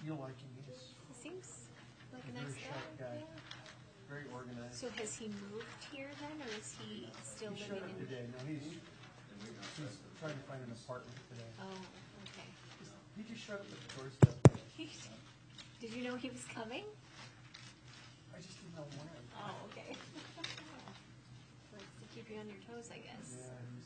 feel like him. He's Seems like a a nice very sharp guy. Yeah. Very organized. So has he moved here then, or is he still He showed living up in? today. No, he's trying to find an apartment today. Oh, okay. He just showed up at the doorstep. Did you know he was coming? I just didn't know when. Oh, okay. Likes to keep you on your toes, I guess. Yeah, he's...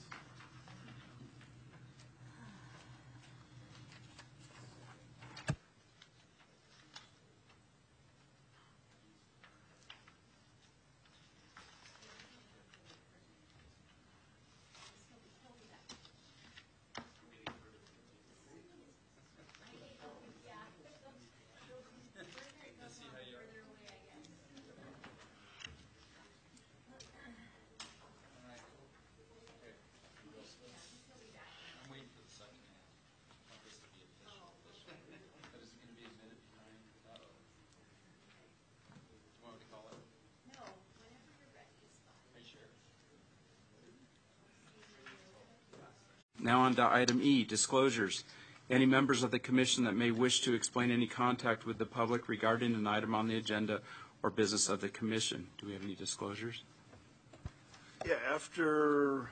Now on to item E, disclosures. Any members of the commission that may wish to explain any contact with the public regarding an item on the agenda or business of the commission. Do we have any disclosures? Yeah, after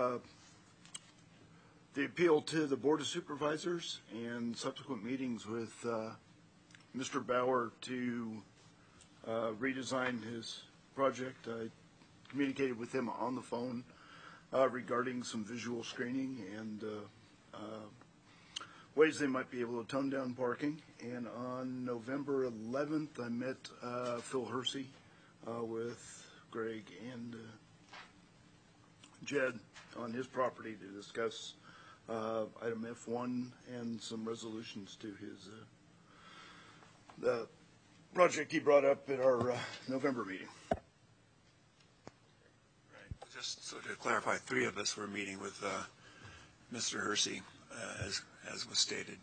the appeal to the Board of Supervisors and subsequent meetings with Mr. Bauer to redesign his project, I communicated with him on the phone regarding some visual screening and ways they might be able to tone down parking. And on November 11th, I met Phil Hersey with Greg and Jed on his property to discuss item F1 and some resolutions to his the project he brought up at our November meeting. Just so to clarify, 3 of us were meeting with Mr. Hersey, as was stated.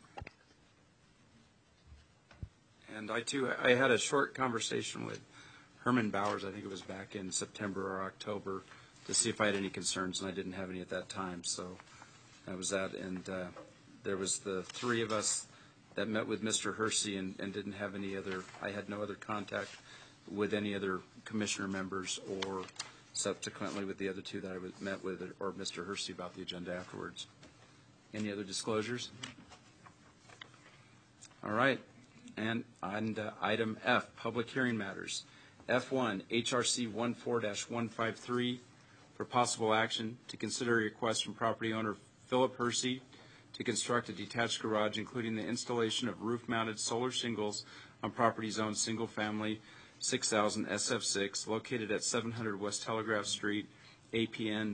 And I had a short conversation with Herman Bowers, I think it was back in September or October, to see if I had any concerns, and I didn't have any at that time. So that was that. And there was the 3 of us that met with Mr. Hersey and didn't have any other, I had no other contact with any other commissioner members or subsequently with the other 2 that I met with, or Mr. Hersey about the agenda afterwards. Any other disclosures? All right. And on item F, public hearing matters. F1, HRC 14-153 for possible action to consider a request from property owner Philip Hersey to construct a detached garage, including the installation of roof-mounted solar shingles on property zone single-family 6000 SF6, located at 700 West Telegraph Street, APN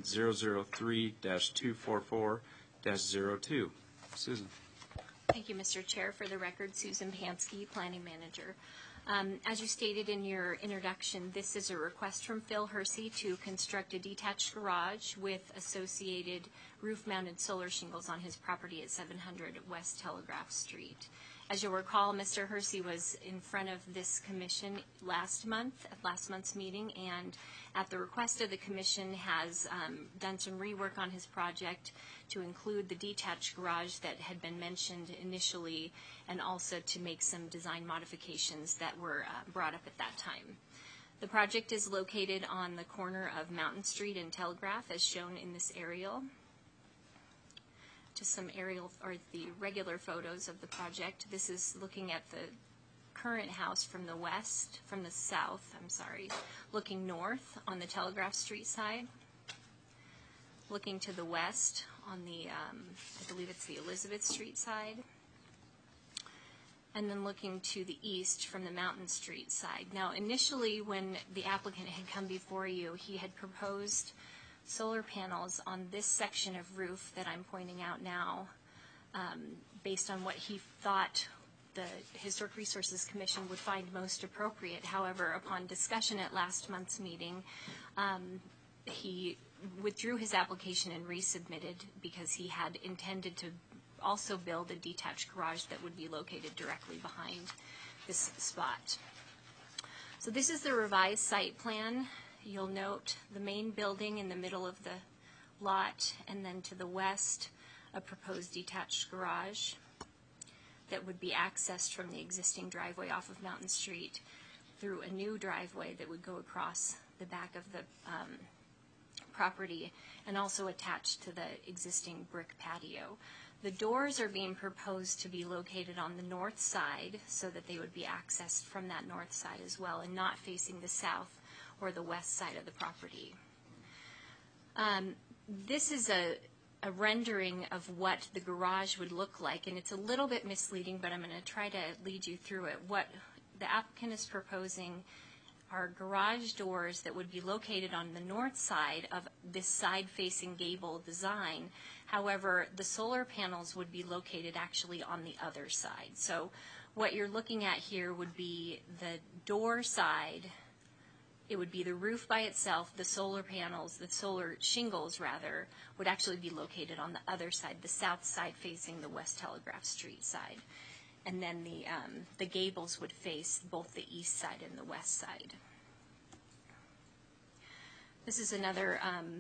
003-244-02. Susan. Thank you, Mr. Chair. For the record, Susan Pansky, Planning Manager. As you stated in your introduction, this is a request from Phil Hersey to construct a detached garage with associated roof-mounted solar shingles on his property at 700 West Telegraph Street. As you'll recall, Mr. Hersey was in front of this commission last month, at last month's meeting, and at the request of the commission has done some rework on his project to include the detached garage that had been mentioned initially, and also to make some design modifications that were brought up at that time. The project is located on the corner of Mountain Street and Telegraph, as shown in this aerial. Just some aerial or the regular photos of the project. This is looking at the current house from the west, from the south, looking north on the Telegraph Street side. Looking to the west on the, I believe it's the Elizabeth Street side. And then looking to the east from the Mountain Street side. Now, initially when the applicant had come before you, he had proposed solar panels on this section of roof that I'm pointing out now, based on what he thought the Historic Resources Commission would find most appropriate. However, upon discussion at last month's meeting, he withdrew his application and resubmitted because he had intended to also build a detached garage that would be located directly behind this spot. So this is the revised site plan. You'll note the main building in the middle of the lot, and then to the west, a proposed detached garage. that would be accessed from the existing driveway off of Mountain Street through a new driveway that would go across the back of the property and also attached to the existing brick patio. The doors are being proposed to be located on the north side so that they would be accessed from that north side as well and not facing the south or the west side of the property. This is a rendering of what the garage would look like, and it's a little bit misleading, but I'm going to try to lead you through it. What the applicant is proposing are garage doors that would be located on the north side of this side-facing gable design. However, the solar panels would be located actually on the other side. So what you're looking at here would be the door side. It would be the roof by itself. The solar panels, the solar shingles rather, would actually be located on the other side, the south side facing the West Telegraph Street side. And then the gables would face both the east side and the west side. This is another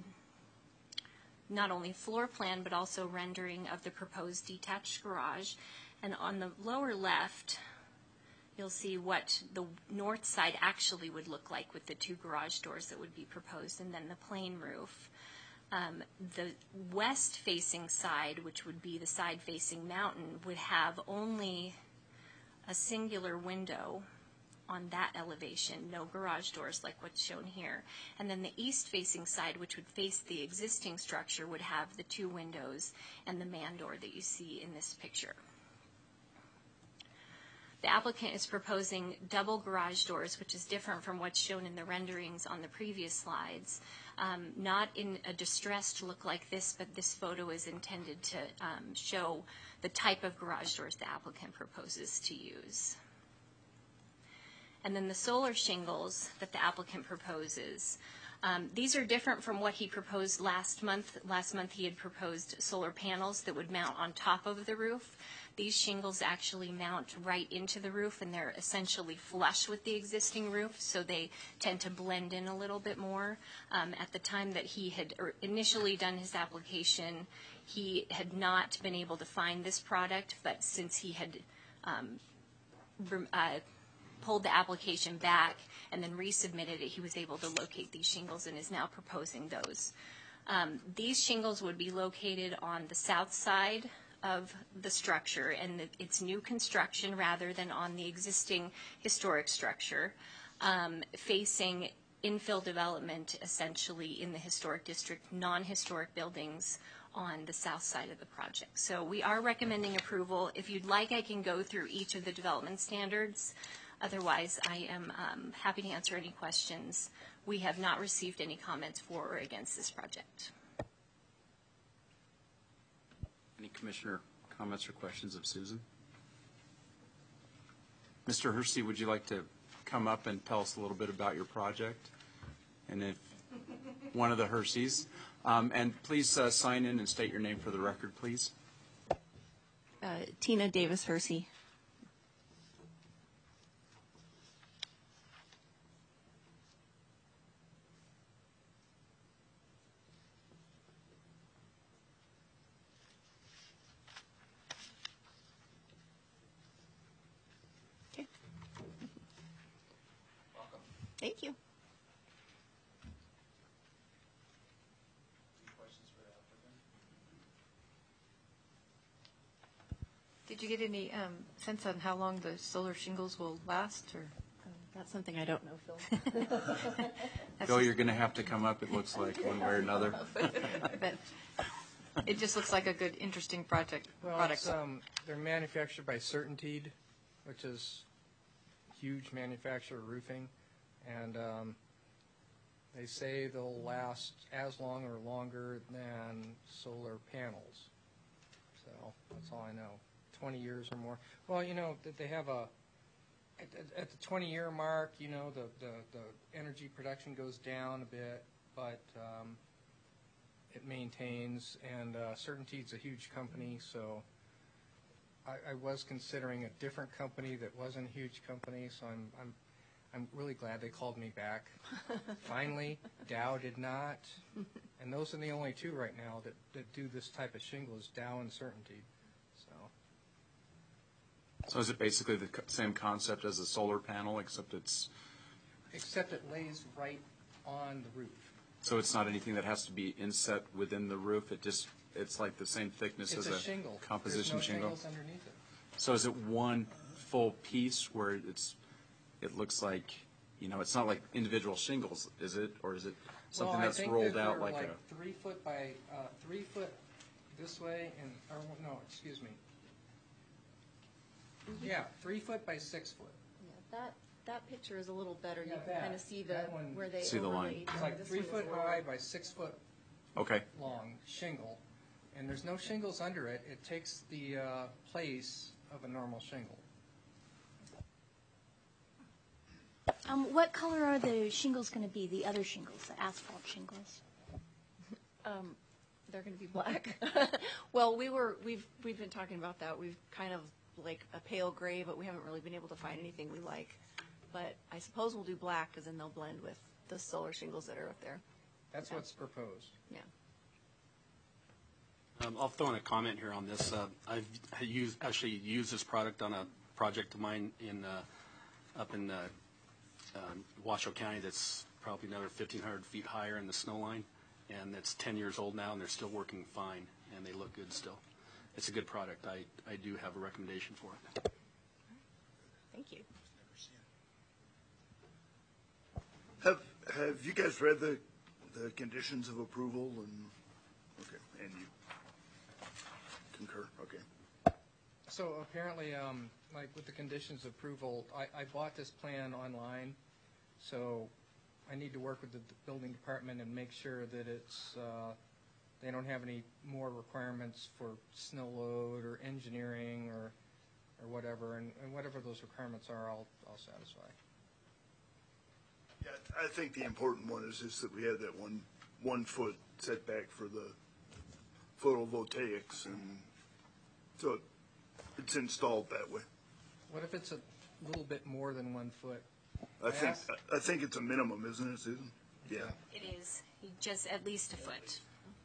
not only floor plan but also rendering of the proposed detached garage. And on the lower left, you'll see what the north side actually would look like with the two garage doors that would be proposed, and then the plain roof. The west-facing side, which would be the side facing mountain, would have only a singular window on that elevation, no garage doors like what's shown here. And then the east-facing side, which would face the existing structure, would have the two windows and the man door that you see in this picture. The applicant is proposing double garage doors, which is different from what's shown in the renderings on the previous slides. Not in a distressed look like this, but this photo is intended to show the type of garage doors the applicant proposes to use. And then the solar shingles that the applicant proposes. These are different from what he proposed last month. Last month he had proposed solar panels that would mount on top of the roof. These shingles actually mount right into the roof, and they're essentially flush with the existing roof, so they tend to blend in a little bit more. At the time that he had initially done his application, he had not been able to find this product, but since he had pulled the application back and then resubmitted it, he was able to locate these shingles and is now proposing those. These shingles would be located on the south side of the structure, and it's new construction rather than on the existing historic structure, facing infill development essentially in the historic district, non-historic buildings on the south side of the project. So we are recommending approval. If you'd like, I can go through each of the development standards. Otherwise, I am happy to answer any questions. We have not received any comments for or against this project. Any commissioner comments or questions of Susan? Mr. Hersey, would you like to come up and tell us a little bit about your project? And if one of the Herseys. And please sign in and state your name for the record, please. Tina Davis Hersey. Okay. Welcome. Thank you. Did you get any sense on how long the solar shingles will last, or? That's something I don't know, Phil. Phil, you're going to have to come up, it looks like, one way or another. But it just looks like a good, interesting product. They're manufactured by Certainteed, which is huge manufacturer of roofing, and they say they'll last as long or longer than solar panels. So that's all I know. 20 years or more. Well, you know, they have at the 20-year mark, you know, the energy production goes down a bit, but it maintains, and Certainteed's a huge company, so I was considering a different company that wasn't a huge company, so I'm really glad they called me back. Finally, Dow did not, and those are the only two right now that do this type of shingle is Dow and Certainteed. So So is it basically the same concept as a solar panel, except Except it lays right on the roof. so it's not anything that has to be inset within the roof? It's like the same thickness It's as a shingle. composition There's no shingle? shingles underneath it. So is it one full piece where it looks like, it's not like individual shingles, is it? Or is it something that's rolled out like a? Well, I think that they're 3 foot by 3 foot this way and, or no, excuse me. Yeah, 3 foot by 6 foot. Yeah, that picture is a little better. You Yeah, can kind that- of see that one- where they See the line. overlaid. It's like This 3 one is foot a little- high by 6 foot Okay, long shingle, and there's no shingles under it. It takes the place of a normal shingle. What color are the shingles going to be, the other shingles, the asphalt shingles? They're going to be black. Well, we've been talking about that. We've kind of like a pale gray, but we haven't really been able to find anything we like. But I suppose we'll do black because then they'll blend with the solar shingles that are up there. That's what's proposed. Yeah. I'll throw in a comment here on this. I've actually used this product on a project of mine up in Washoe County that's probably another 1,500 feet higher in the snow line, and it's 10 years old now, and they're still working fine, and they look good still. It's a good product. I do have a recommendation for it. Thank you. Have you guys read the conditions of approval and you concur? Okay. So apparently, like with the conditions of approval, I bought this plan online, so I need to work with the building department and make sure that it's, they don't have any more requirements for snow load or engineering or whatever, and whatever those requirements are, I'll satisfy. Yeah, I think the important one is just that we have that 1 foot setback for the photovoltaics, and so it's installed that way. What if it's a little bit more than 1 foot? I think it's a minimum, isn't it, Susan? Yeah. It is, just at least a foot.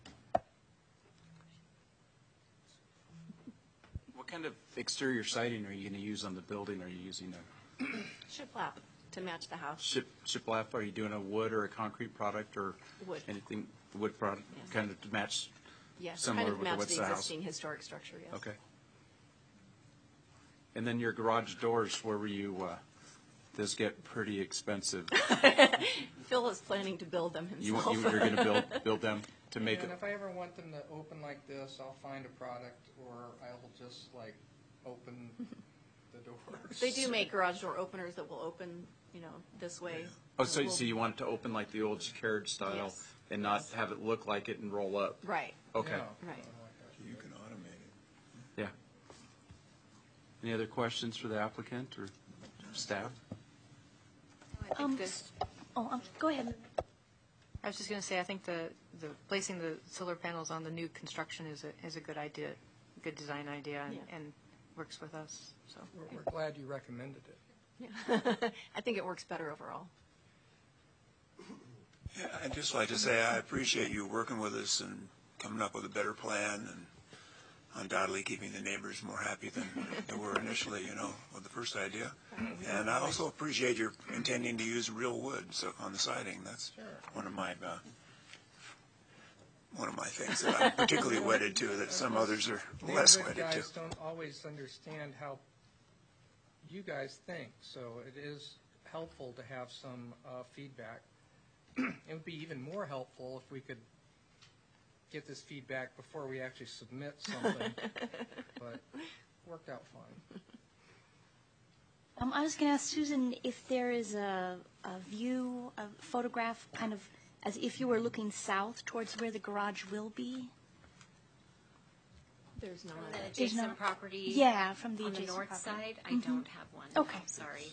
what kind of exterior siding are you going to use on the building? Are you using a Shiplap to match the house. shiplap? Are you doing a wood or a concrete product or Wood. anything, wood product, Yes. kind of to match? Yes, Similar kind of with match what's the the house? existing historic structure, yes. Okay. And then your garage doors, where were you, those get pretty expensive. Phil is planning to build them himself. You're going to build them to make And it, if I ever want them to open like this, I'll find a product, or I will just like open the doors. They do make garage door openers that will open, this way. oh, so We'll- you want it to open like the old carriage style Yes. and not have it look like it and roll up? Right, Okay, Yeah. right. You can automate it. yeah. Any other questions for the applicant or staff? I think this, Go ahead. I was just going to say, I think the placing the solar panels on the new construction is a good idea, good design idea, Yeah. and works with us, so. We're glad you recommended it. Yeah. I think it works better overall. Yeah, I'd just like to say I appreciate you working with us and coming up with a better plan and undoubtedly keeping the neighbors more happy than they were initially, with the first idea. And I also appreciate your intending to use real wood on the siding. That's one of my things that I'm particularly wedded to that some others are less Neighborhood wedded to. guys don't always understand how you guys think, so it is helpful to have some feedback. It would be even more helpful if we could get this feedback before we actually submit something, but worked out fine. I was going to ask Susan if there is a view, a photograph, kind of as if you were looking south towards where the garage will be. There's not. From the There's adjacent no- property. Yeah, from the On the adjacent north property. side, I don't have one. Okay. Sorry.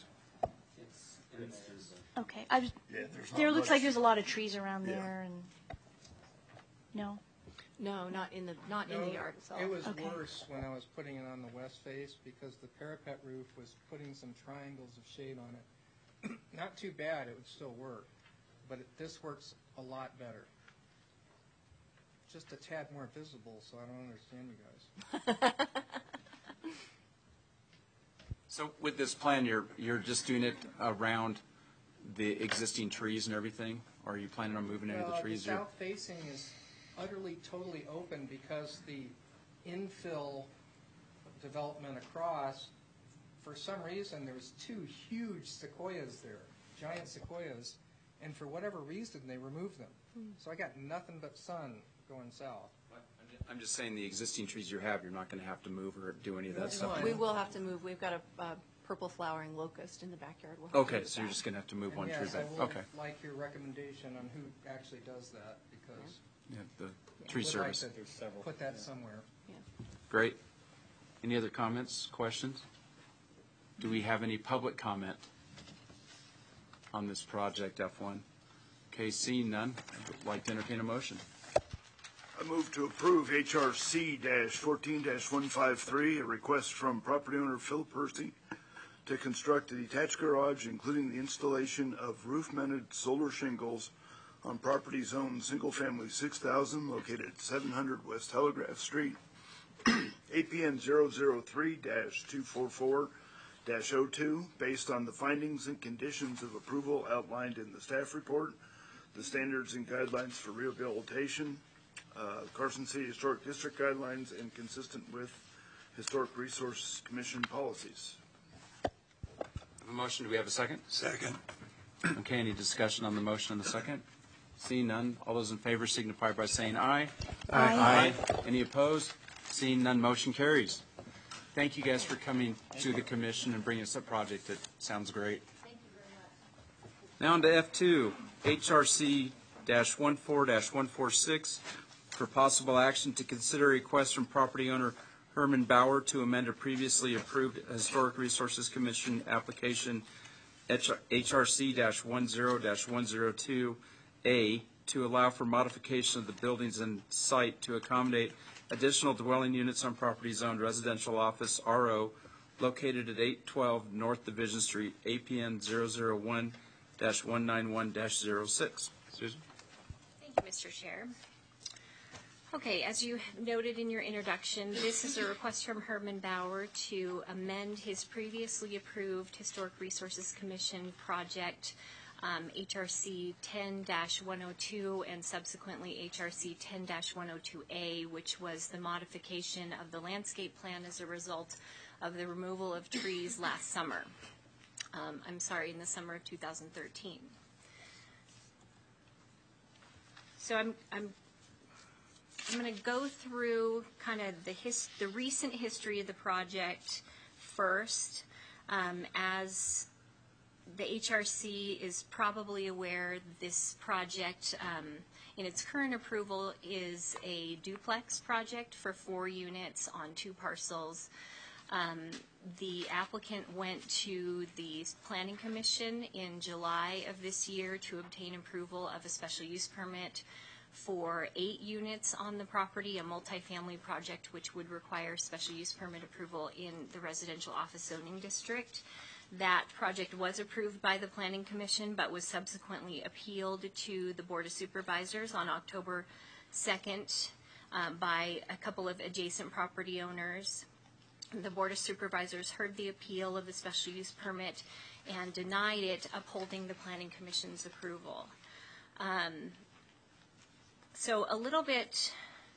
Okay. Yeah, there's There not looks much. like there's a lot of trees around Yeah. there, and no. No, not in the No, yard itself. It was Okay. worse when I was putting it on the west face because the parapet roof was putting some triangles of shade on it. Not too bad, it would still work, but this works a lot better. Just a tad more visible, so I don't understand you guys. So with this plan, you're just doing it around the existing trees and everything? Or are you planning on moving any of the trees? The south facing is utterly, totally open because the infill development across, for some reason, there was 2 huge sequoias there, giant sequoias, and for whatever reason, they removed them. So I got nothing but sun going south. I'm just saying the existing trees you have, you're not going to have to move or do any of that That's stuff. fine. We will have to move. We've got a purple flowering locust in the backyard. We'll have to Okay, move so you're that. just going to have to move And one tree yes, I back. will Okay. like your recommendation on who actually does that, because Yeah, the I tree would like service. to put that somewhere. Great. Any other comments, questions? Do we have any public comment on this project, F1? Okay, seeing none, I'd like to entertain a motion. I move to approve HRC-14-153, a request from property owner Phil Percy to construct a detached garage, including the installation of roof-mounted solar shingles on property zone single-family 6,000, located at 700 West Telegraph Street, APN 003-244-02, based on the findings and conditions of approval outlined in the staff report, the standards and guidelines for rehabilitation, Carson City Historic District guidelines, and consistent with Historic Resource Commission policies. A motion, do we have a second? Second. Okay, any discussion on the motion and the second? Seeing none, all those in favor signify by saying aye. Aye. Any opposed? Seeing none, motion carries. Thank you guys for coming to the commission and bringing us a project that sounds great. Thank you very much. Now on to F2, HRC-14-146, for possible action to consider a request from property owner Herman Bauer to amend a previously approved Historic Resources Commission application HRC-10-102A to allow for modification of the buildings and site to accommodate additional dwelling units on property zoned residential office RO located at 812 North Division Street, APN 001-191-06. Susan? Thank you, Mr. Chair. Okay, as you noted in your introduction, this is a request from Herman Bauer to amend his previously approved Historic Resources Commission project, HRC 10-102 and subsequently HRC 10-102A, which was the modification of the landscape plan as a result of the removal of trees last summer. In the summer of 2013. So I'm going to go through kind of the recent history of the project first. As the HRC is probably aware, this project in its current approval is a duplex project for 4 units on 2 parcels. The applicant went to the Planning Commission in July of this year to obtain approval of a special use permit for 8 units on the property, a multifamily project which would require special use permit approval in the residential office zoning district. That project was approved by the Planning Commission but was subsequently appealed to the Board of Supervisors on October 2nd by a couple of adjacent property owners. The Board of Supervisors heard the appeal of the special use permit and denied it, upholding the Planning Commission's approval. So a little bit,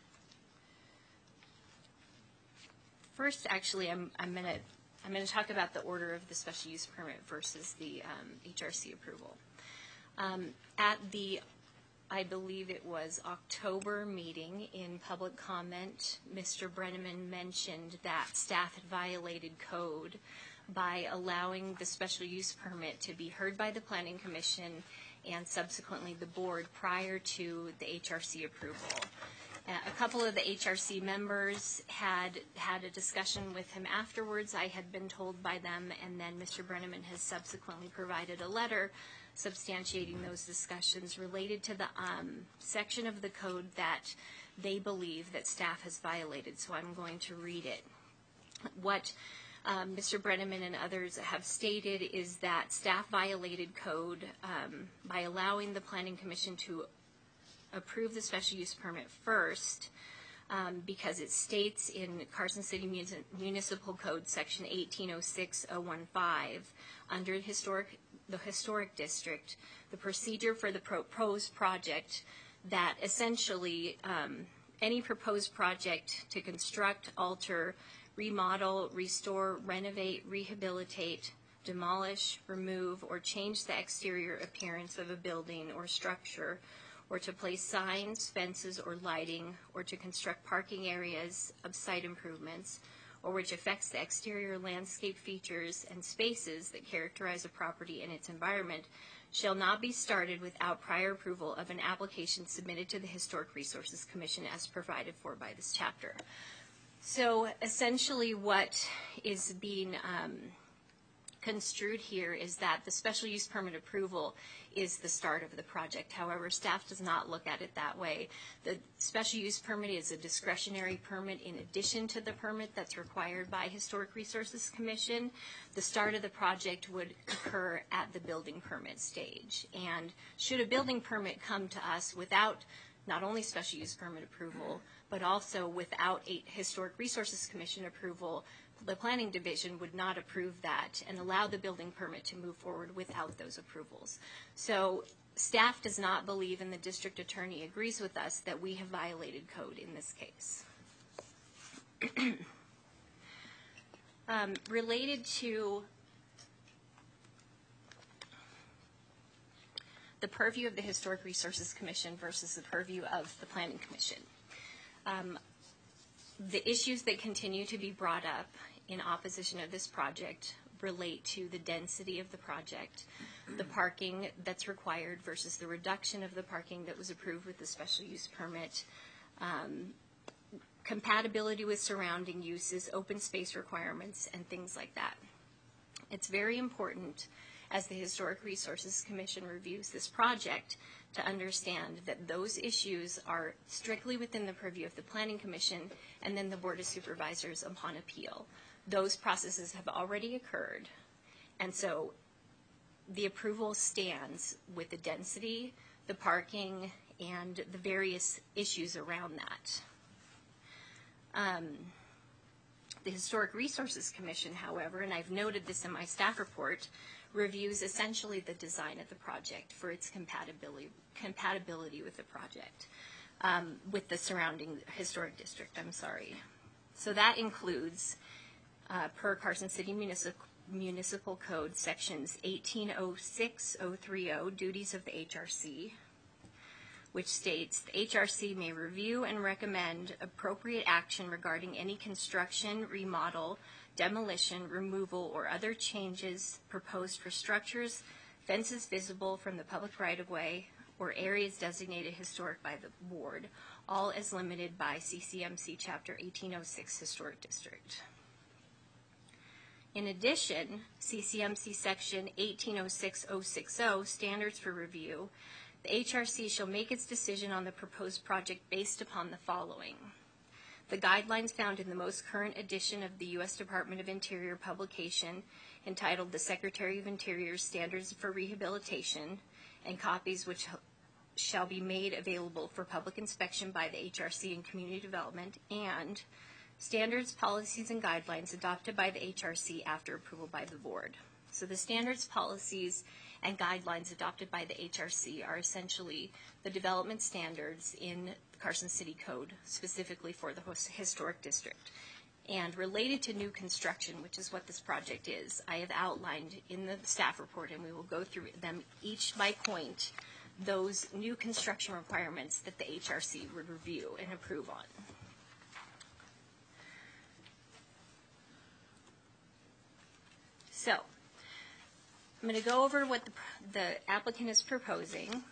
first actually I'm going to talk about the order of the special use permit versus the HRC approval. At the, I believe it was October meeting, in public comment, Mr. Brenneman mentioned that staff had violated code by allowing the special use permit to be heard by the Planning Commission and subsequently the board prior to the HRC approval. A couple of the HRC members had a discussion with him afterwards, I had been told by them, and then Mr. Brenneman has subsequently provided a letter substantiating those discussions related to the section of the code that they believe that staff has violated. So I'm going to read it. What Mr. Brenneman and others have stated is that staff violated code by allowing the Planning Commission to approve the special use permit first because it states in Carson City Municipal Code, Section 1806015, under the historic district, the procedure for the proposed project, that essentially any proposed project to construct, alter, remodel, restore, renovate, rehabilitate, demolish, remove, or change the exterior appearance of a building or structure, or to place signs, fences, or lighting, or to construct parking areas of site improvements, or which affects the exterior landscape features and spaces that characterize a property and its environment, shall not be started without prior approval of an application submitted to the Historic Resources Commission as provided for by this chapter. So essentially what is being construed here is that the special use permit approval is the start of the project. However, staff does not look at it that way. The special use permit is a discretionary permit in addition to the permit that's required by Historic Resources Commission. The start of the project would occur at the building permit stage. And should a building permit come to us without not only special use permit approval, but also without a Historic Resources Commission approval, the Planning Division would not approve that and allow the building permit to move forward without those approvals. So staff does not believe, and the district attorney agrees with us, that we have violated code in this case. Related to the purview of the Historic Resources Commission versus the purview of the Planning Commission. The issues that continue to be brought up in opposition of this project relate to the density of the project, the parking that's required versus the reduction of the parking that was approved with the special use permit, compatibility with surrounding uses, open space requirements, and things like that. It's very important, as the Historic Resources Commission reviews this project, to understand that those issues are strictly within the purview of the Planning Commission and then the Board of Supervisors upon appeal. Those processes have already occurred, and so the approval stands with the density, the parking, and the various issues around that. The Historic Resources Commission, however, and I've noted this in my staff report, reviews essentially the design of the project for its compatibility with the project, with the surrounding historic district, So that includes, per Carson City Municipal Code, sections 1806030, duties of the HRC, which states the HRC may review and recommend appropriate action regarding any construction, remodel, demolition, removal, or other changes proposed for structures, fences visible from the public right-of-way, or areas designated historic by the board, all as limited by CCMC Chapter 1806 Historic District. In addition, CCMC Section 1806060, Standards for Review, the HRC shall make its decision on the proposed project based upon the following: the guidelines found in the most current edition of the U.S. Department of Interior publication entitled The Secretary of Interior's Standards for Rehabilitation, and copies which shall be made available for public inspection by the HRC and Community Development, and standards, policies, and guidelines adopted by the HRC after approval by the board. So the standards, policies, and guidelines adopted by the HRC are essentially the development standards in the Carson City Code, specifically for the historic district. And related to new construction, which is what this project is, I have outlined in the staff report, and we will go through them each by point, those new construction requirements that the HRC would review and approve on. So, I'm going to go over what the applicant is proposing,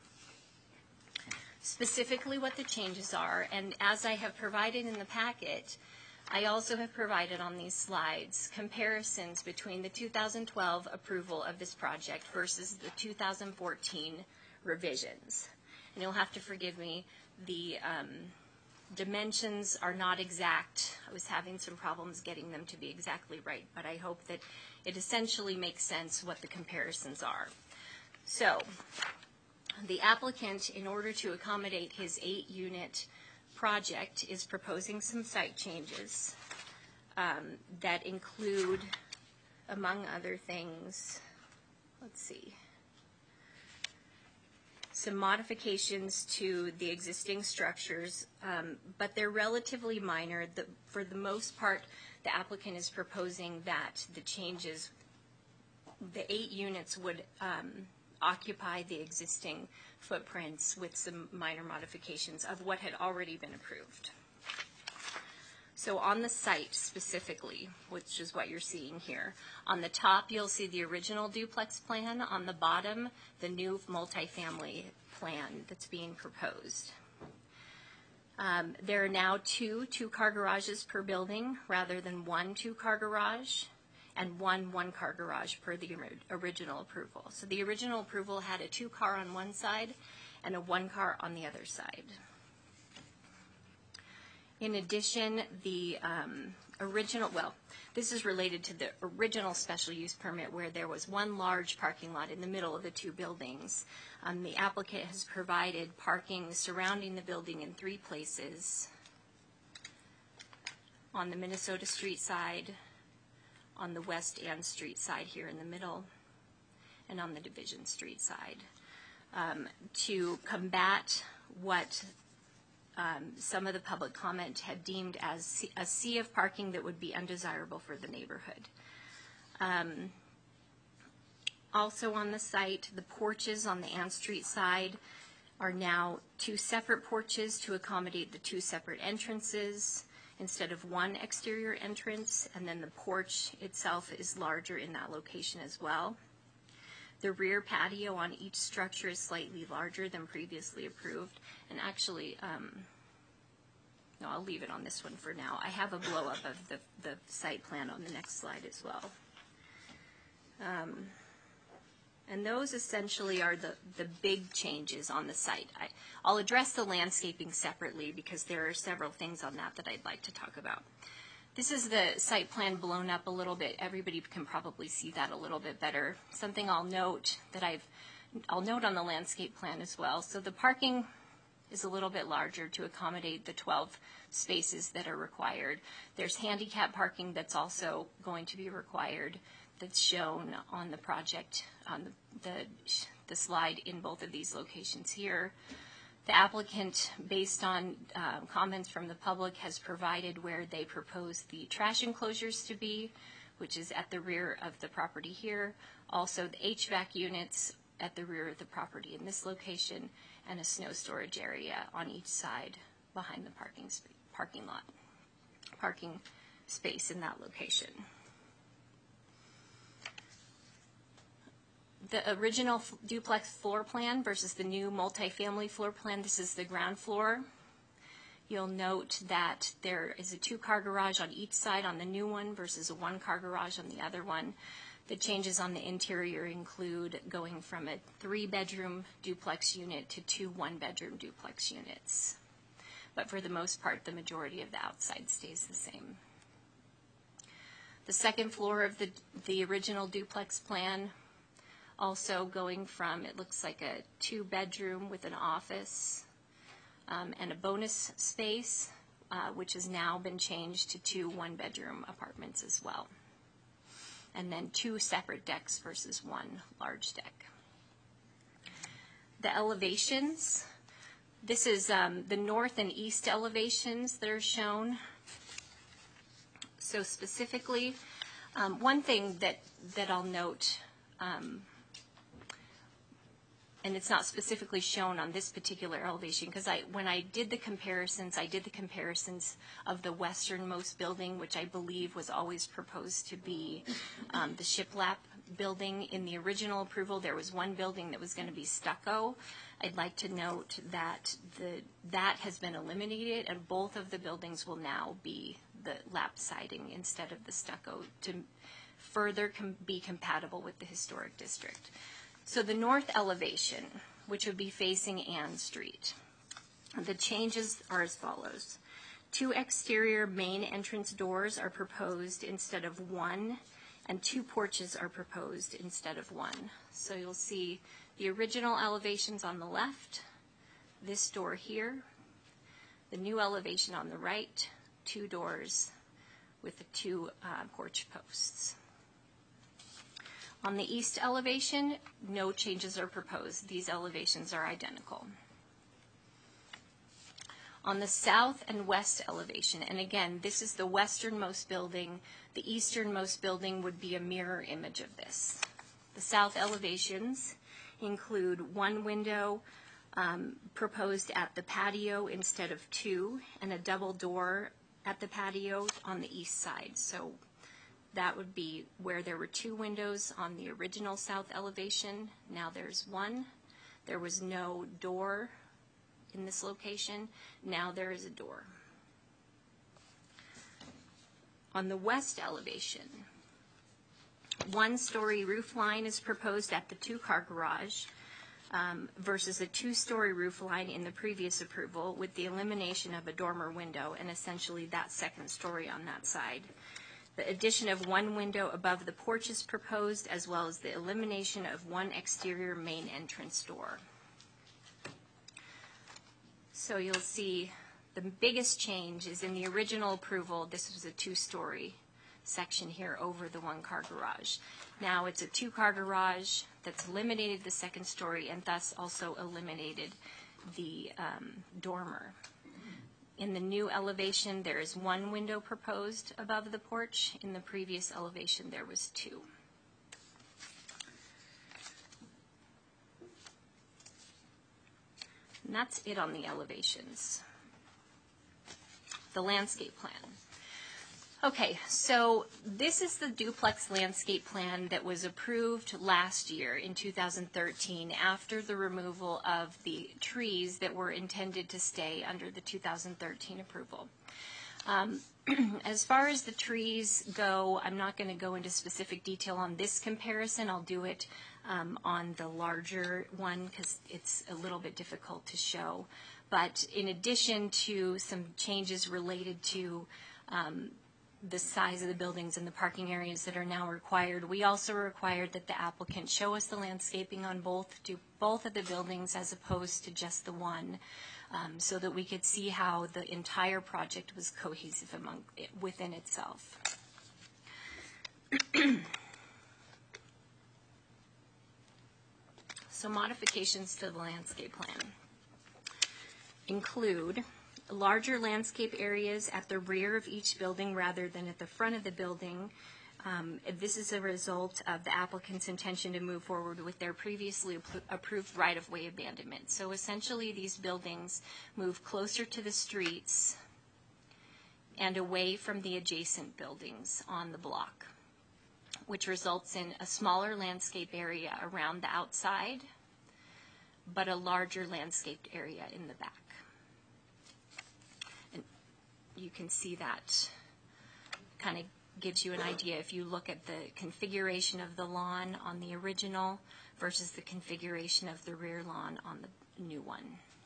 specifically what the changes are, and as I have provided in the packet, I also have provided on these slides comparisons between the 2012 approval of this project versus the 2014 revisions. And you'll have to forgive me, the dimensions are not exact. I was having some problems getting them to be exactly right, but I hope that it essentially makes sense what the comparisons are. So, the applicant, in order to accommodate his 8-unit project is proposing some site changes that include, among other things, let's see, some modifications to the existing structures, but they're relatively minor. For the most part, the applicant is proposing that the changes, the 8 units would occupy the existing footprints with some minor modifications of what had already been approved. So on the site specifically, which is what you're seeing here, on the top you'll see the original duplex plan. On the bottom, the new multifamily plan that's being proposed. There are now 2 two-car garages per building rather than 1 two-car garage, and 1 one-car garage per the original approval. So the original approval had a 2-car on one side and a 1-car on the other side. In addition, the this is related to the original special use permit where there was 1 large parking lot in the middle of the 2 buildings. The applicant has provided parking surrounding the building in 3 places: on the Minnesota Street side, on the West Ann Street side here in the middle, and on the Division Street side, to combat what some of the public comment had deemed as a sea of parking that would be undesirable for the neighborhood. Also on the site, the porches on the Ann Street side are now 2 separate porches to accommodate the 2 separate entrances instead of 1 exterior entrance, and then the porch itself is larger in that location as well. The rear patio on each structure is slightly larger than previously approved. And actually, no, I'll leave it on this one for now. I have a blow-up of the site plan on the next slide as well. And those essentially are the big changes on the site. I'll address the landscaping separately because there are several things on that I'd like to talk about. This is the site plan blown up a little bit. Everybody can probably see that a little bit better. Something I'll note on the landscape plan as well. So the parking is a little bit larger to accommodate the 12 spaces that are required. There's handicap parking that's also going to be required, that's shown on the project, on the slide in both of these locations here. The applicant, based on comments from the public, has provided where they propose the trash enclosures to be, which is at the rear of the property here. Also, the HVAC units at the rear of the property in this location, and a snow storage area on each side behind the parking space in that location. The original duplex floor plan versus the new multifamily floor plan, this is the ground floor. You'll note that there is a 2-car garage on each side on the new one versus a 1-car garage on the other one. The changes on the interior include going from a 3-bedroom duplex unit to 2 1-bedroom duplex units. But for the most part, the majority of the outside stays the same. The second floor of the original duplex plan, also going from, it looks like a 2-bedroom with an office and a bonus space, which has now been changed to 2 1-bedroom apartments as well. And then 2 separate decks versus 1 large deck. The elevations, this is the north and east elevations that are shown. So specifically, one thing that I'll note, and it's not specifically shown on this particular elevation, because when I did the comparisons of the westernmost building, which I believe was always proposed to be the shiplap building. In the original approval, there was one building that was going to be stucco. I'd like to note that that has been eliminated, and both of the buildings will now be the lap siding instead of the stucco to further be compatible with the historic district. So the north elevation, which would be facing Ann Street, the changes are as follows. 2 exterior main entrance doors are proposed instead of 1, and 2 porches are proposed instead of 1. So you'll see the original elevations on the left, this door here, The new elevation on the right, 2 doors with the 2 porch posts. On the east elevation, no changes are proposed. These elevations are identical. On the south and west elevation, and again, this is the westernmost building. The easternmost building would be a mirror image of this. The south elevations include 1 window proposed at the patio instead of 2, and a double door at the patio on the east side. So that would be where there were 2 windows on the original south elevation. Now there's 1. There was no door in this location. Now there is a door. On the west elevation, 1-story roof line is proposed at the 2-car garage versus a 2-story roof line in the previous approval, with the elimination of a dormer window and essentially that 2nd story on that side. The addition of 1 window above the porch is proposed, as well as the elimination of 1 exterior main entrance door. So you'll see the biggest change is in the original approval, this was a 2-story section here over the 1-car garage. Now it's a 2-car garage that's eliminated the 2nd story and thus also eliminated the dormer. In the new elevation, there is 1 window proposed above the porch. In the previous elevation, there was 2. And that's it on the elevations. The landscape plan. Okay, so this is the duplex landscape plan that was approved last year in 2013 after the removal of the trees that were intended to stay under the 2013 approval. As far as the trees go, I'm not going to go into specific detail on this comparison. I'll do it on the larger one because it's a little bit difficult to show. But in addition to some changes related to the size of the buildings and the parking areas that are now required, we also required that the applicant show us the landscaping on both of the buildings as opposed to just the one, so that we could see how the entire project was cohesive within itself. So modifications to the landscape plan include larger landscape areas at the rear of each building rather than at the front of the building. This is a result of the applicant's intention to move forward with their previously approved right-of-way abandonment. So essentially, these buildings move closer to the streets and away from the adjacent buildings on the block, which results in a smaller landscape area around the outside, but a larger landscaped area in the back. You can see that kind of gives you an idea if you look at the configuration of the lawn on the original versus the configuration of the rear lawn on the new one.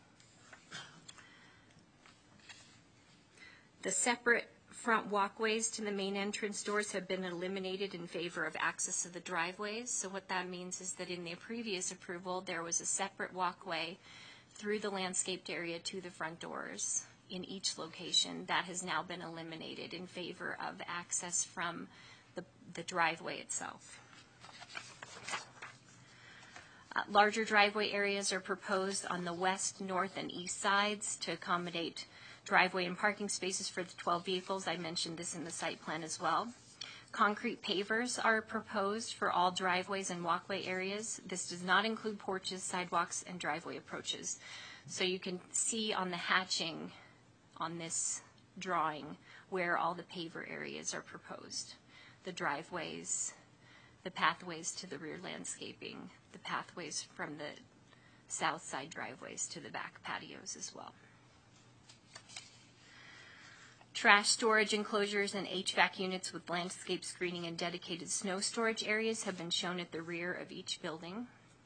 The separate front walkways to the main entrance doors have been eliminated in favor of access to the driveways. So what that means is that in the previous approval, there was a separate walkway through the landscaped area to the front doors in each location. That has now been eliminated in favor of access from the driveway itself. Larger driveway areas are proposed on the west, north, and east sides to accommodate driveway and parking spaces for the 12 vehicles. I mentioned this in the site plan as well. Concrete pavers are proposed for all driveways and walkway areas. This does not include porches, sidewalks, and driveway approaches. So you can see on the hatching on this drawing where all the paver areas are proposed. The driveways, the pathways to the rear landscaping, the pathways from the south side driveways to the back patios as well. Trash storage enclosures and HVAC units with landscape screening and dedicated snow storage areas have been shown at the rear of each building,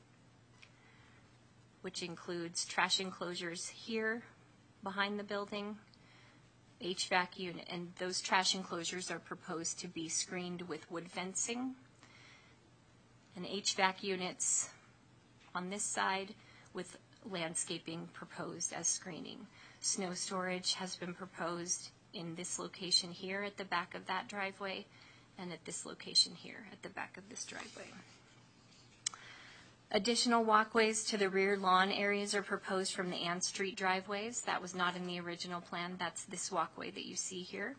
which includes trash enclosures here behind the building, HVAC unit, and those trash enclosures are proposed to be screened with wood fencing, and HVAC units on this side with landscaping proposed as screening. Snow storage has been proposed in this location here at the back of that driveway and at this location here at the back of this driveway. Additional walkways to the rear lawn areas are proposed from the Ann Street driveways. That was not in the original plan. That's this walkway that you see here.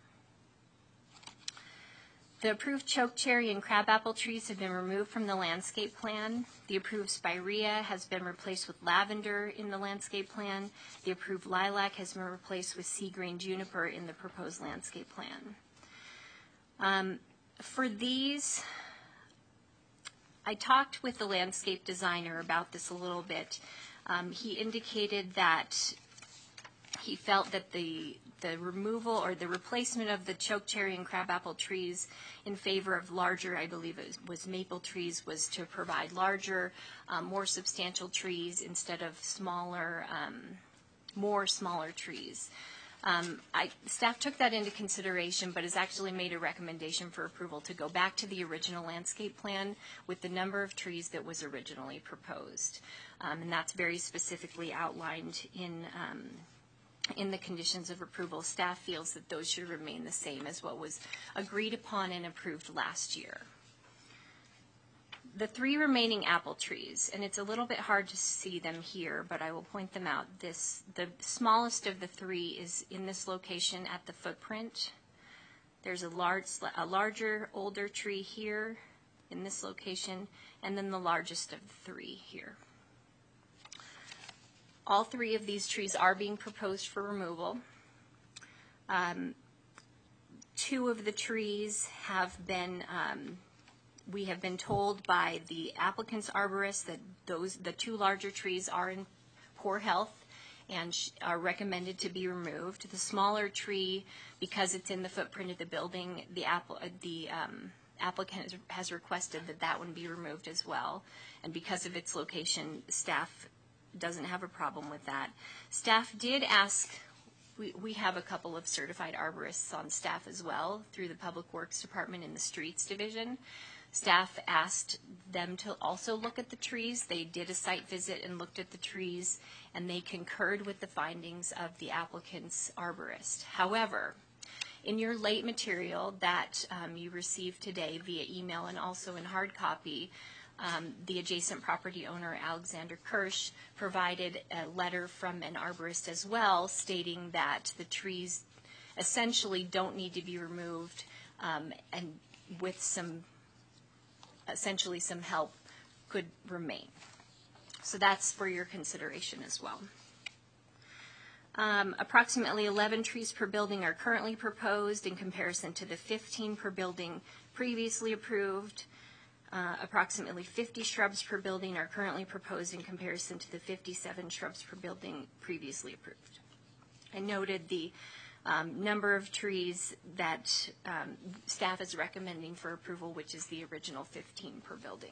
The approved chokecherry and crabapple trees have been removed from the landscape plan. The approved spirea has been replaced with lavender in the landscape plan. The approved lilac has been replaced with sea green juniper in the proposed landscape plan. For these, I talked with the landscape designer about this a little bit. He indicated that he felt that the removal or the replacement of the chokecherry and crabapple trees in favor of larger, I believe it was maple trees, was to provide larger, more substantial trees instead of smaller, more smaller trees. Staff took that into consideration, but has actually made a recommendation for approval to go back to the original landscape plan with the number of trees that was originally proposed. And that's very specifically outlined in the conditions of approval. Staff feels that those should remain the same as what was agreed upon and approved last year. The 3 remaining apple trees, and it's a little bit hard to see them here, but I will point them out. The smallest of the 3 is in this location at the footprint. There's a larger, older tree here in this location, and then the largest of the 3 here. All 3 of these trees are being proposed for removal. 2 of the trees have been, we have been told by the applicant's arborist that the 2 larger trees are in poor health and are recommended to be removed. The smaller tree, because it's in the footprint of the building, the applicant has requested that that one be removed as well. And because of its location, staff doesn't have a problem with that. Staff did ask, we have a couple of certified arborists on staff as well through the Public Works Department in the Streets Division. Staff asked them to also look at the trees. They did a site visit and looked at the trees, and they concurred with the findings of the applicant's arborist. However, in your late material that you received today via email and also in hard copy, the adjacent property owner, Alexander Kirsch, provided a letter from an arborist as well stating that the trees essentially don't need to be removed and with some help could remain. So that's for your consideration as well. Approximately 11 trees per building are currently proposed in comparison to the 15 per building previously approved. Approximately 50 shrubs per building are currently proposed in comparison to the 57 shrubs per building previously approved. I noted the number of trees that staff is recommending for approval, which is the original 15 per building.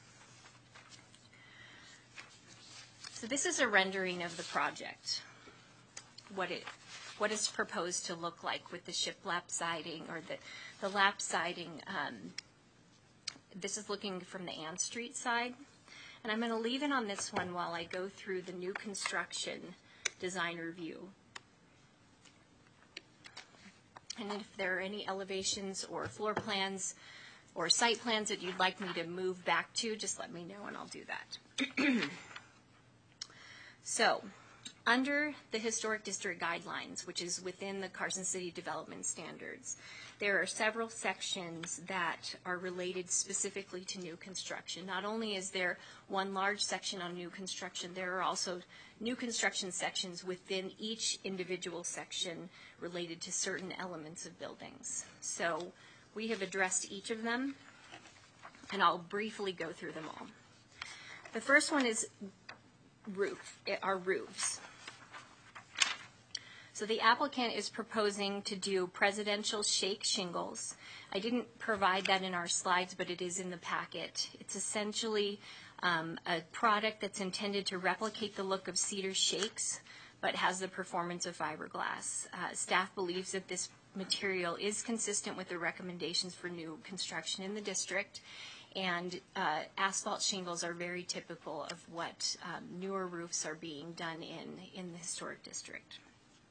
So this is a rendering of the project, what is proposed to look like with the shiplap siding or the lap siding. This is looking from the Ann Street side. And I'm going to leave it on this one while I go through the new construction design review. And if there are any elevations or floor plans or site plans that you'd like me to move back to, just let me know and I'll do that. So, under the Historic District Guidelines, which is within the Carson City Development Standards, there are several sections that are related specifically to new construction. Not only is there one large section on new construction, there are also new construction sections within each individual section related to certain elements of buildings. So we have addressed each of them, and I'll briefly go through them all. The first one is our roofs. So the applicant is proposing to do presidential shake shingles. I didn't provide that in our slides, but it is in the packet. It's essentially a product that's intended to replicate the look of cedar shakes, but has the performance of fiberglass. Staff believes that this material is consistent with the recommendations for new construction in the district, and asphalt shingles are very typical of what newer roofs are being done in the historic district.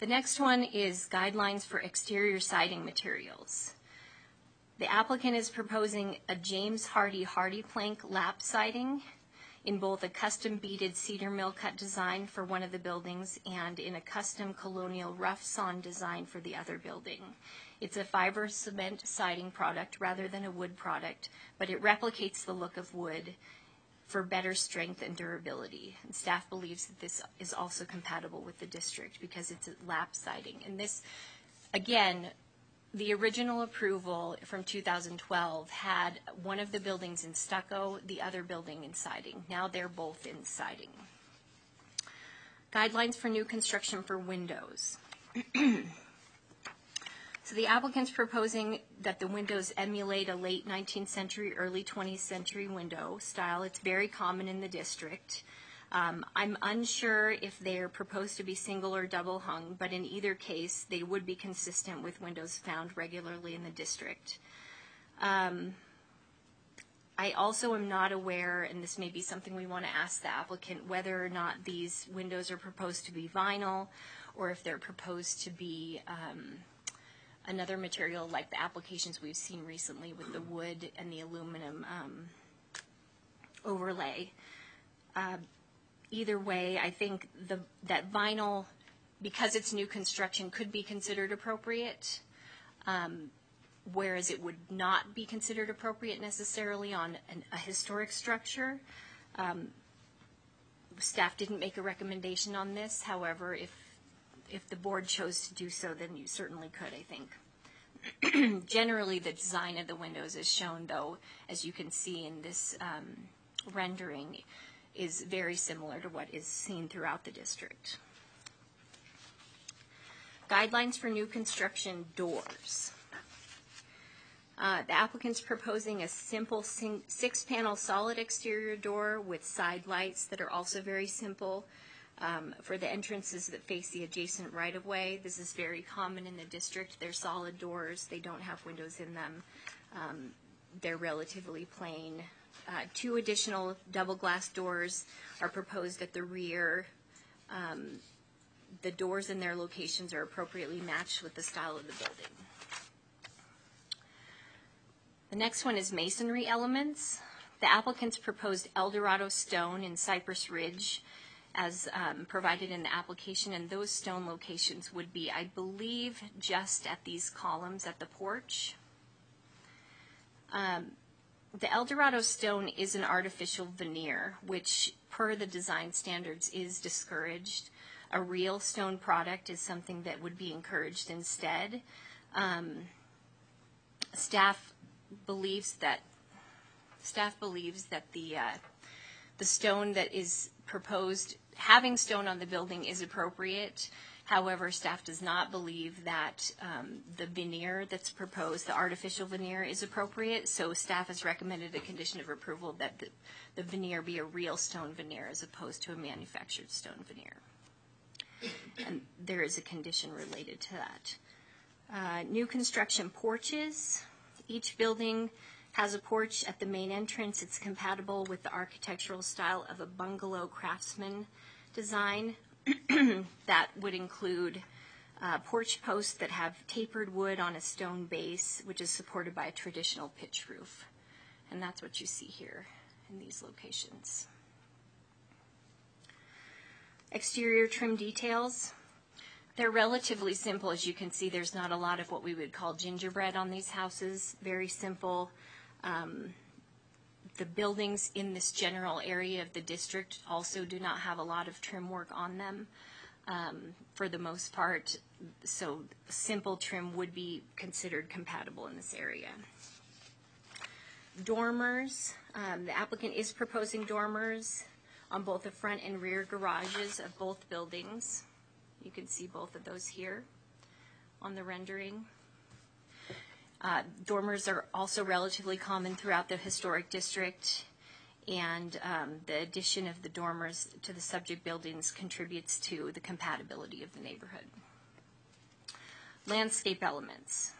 The next one is guidelines for exterior siding materials. The applicant is proposing a James Hardy Plank lap siding in both a custom beaded cedar mill cut design for one of the buildings and in a custom colonial rough sawn design for the other building. It's a fiber cement siding product rather than a wood product, but it replicates the look of wood for better strength and durability. And staff believes that this is also compatible with the district because it's a lap siding. And this, again, the original approval from 2012 had one of the buildings in stucco, the other building in siding. Now they're both in siding. Guidelines for new construction for windows. So the applicant's proposing that the windows emulate a late 19th century, early 20th century window style. It's very common in the district. I'm unsure if they're proposed to be single or double hung, but in either case, they would be consistent with windows found regularly in the district. I also am not aware, and this may be something we want to ask the applicant, whether or not these windows are proposed to be vinyl or if they're proposed to be another material like the applications we've seen recently with the wood and the aluminum overlay. Either way, I think that vinyl, because it's new construction, could be considered appropriate, whereas it would not be considered appropriate necessarily on a historic structure. Staff didn't make a recommendation on this. However, if the board chose to do so, then you certainly could, I think. Generally, the design of the windows is shown, though, as you can see in this rendering, is very similar to what is seen throughout the district. Guidelines for new construction doors. The applicant's proposing a simple 6-panel solid exterior door with side lights that are also very simple for the entrances that face the adjacent right-of-way. This is very common in the district. They're solid doors. They don't have windows in them. They're relatively plain. 2 additional double glass doors are proposed at the rear. The doors and their locations are appropriately matched with the style of the building. The next one is masonry elements. The applicant's proposed Eldorado stone in Cypress Ridge as provided in the application, and those stone locations would be, I believe, just at these columns at the porch. The Eldorado stone is an artificial veneer, which per the design standards is discouraged. A real stone product is something that would be encouraged instead. Staff believes that the stone that is proposed, having stone on the building is appropriate. However, staff does not believe that the veneer that's proposed, the artificial veneer, is appropriate. So staff has recommended a condition of approval that the veneer be a real stone veneer as opposed to a manufactured stone veneer. And there is a condition related to that. New construction porches. Each building has a porch at the main entrance. It's compatible with the architectural style of a bungalow craftsman design. That would include porch posts that have tapered wood on a stone base, which is supported by a traditional pitch roof. And that's what you see here in these locations. Exterior trim details. They're relatively simple. As you can see, there's not a lot of what we would call gingerbread on these houses. Very simple. The buildings in this general area of the district also do not have a lot of trim work on them for the most part, so simple trim would be considered compatible in this area. Dormers. The applicant is proposing dormers on both the front and rear garages of both buildings. You can see both of those here on the rendering. Dormers are also relatively common throughout the historic district, and the addition of the dormers to the subject buildings contributes to the compatibility of the neighborhood. Landscape elements.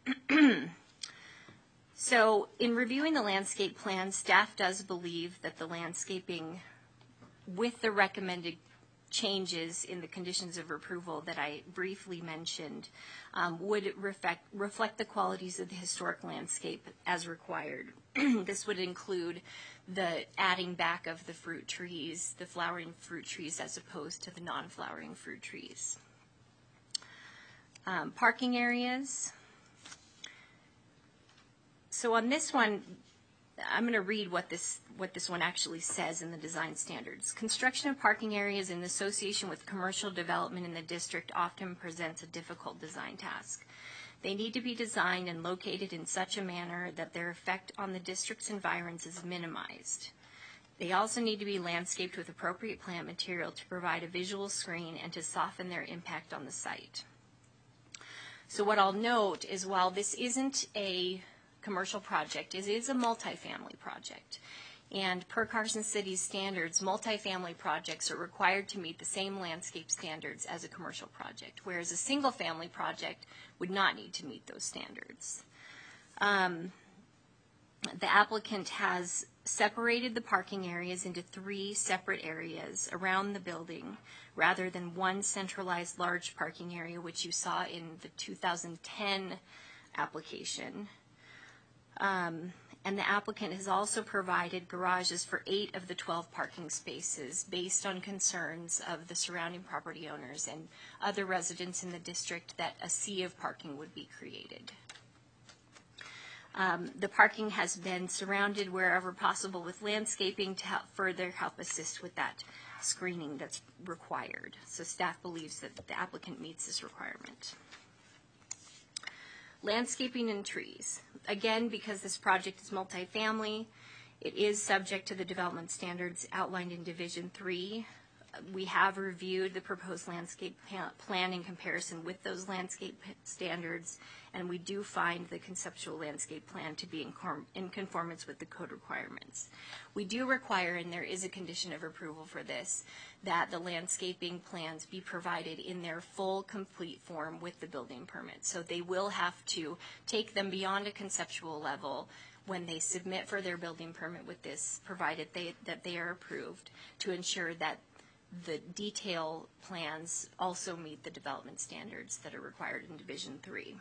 So in reviewing the landscape plan, staff does believe that the landscaping with the recommended changes in the conditions of approval that I briefly mentioned would reflect the qualities of the historic landscape as required. This would include the adding back of the fruit trees, the flowering fruit trees as opposed to the non-flowering fruit trees. Parking areas. So on this one, I'm going to read what this one actually says in the design standards. Construction of parking areas in association with commercial development in the district often presents a difficult design task. They need to be designed and located in such a manner that their effect on the district's environs is minimized. They also need to be landscaped with appropriate plant material to provide a visual screen and to soften their impact on the site. So what I'll note is while this isn't a commercial project, it is a multifamily project. And per Carson City's standards, multifamily projects are required to meet the same landscape standards as a commercial project, whereas a single-family project would not need to meet those standards. The applicant has separated the parking areas into 3 separate areas around the building rather than one centralized large parking area, which you saw in the 2010 application. And the applicant has also provided garages for 8 of the 12 parking spaces based on concerns of the surrounding property owners and other residents in the district that a sea of parking would be created. The parking has been surrounded wherever possible with landscaping to further help assist with that screening that's required. So staff believes that the applicant meets this requirement. Landscaping and trees. Again, because this project is multifamily, it is subject to the development standards outlined in Division 3. We have reviewed the proposed landscape plan in comparison with those landscape standards, and we do find the conceptual landscape plan to be in conformance with the code requirements. We do require, and there is a condition of approval for this, that the landscaping plans be provided in their full, complete form with the building permit. So they will have to take them beyond a conceptual level when they submit for their building permit with this, provided that they are approved, to ensure that the detail plans also meet the development standards that are required in Division 3.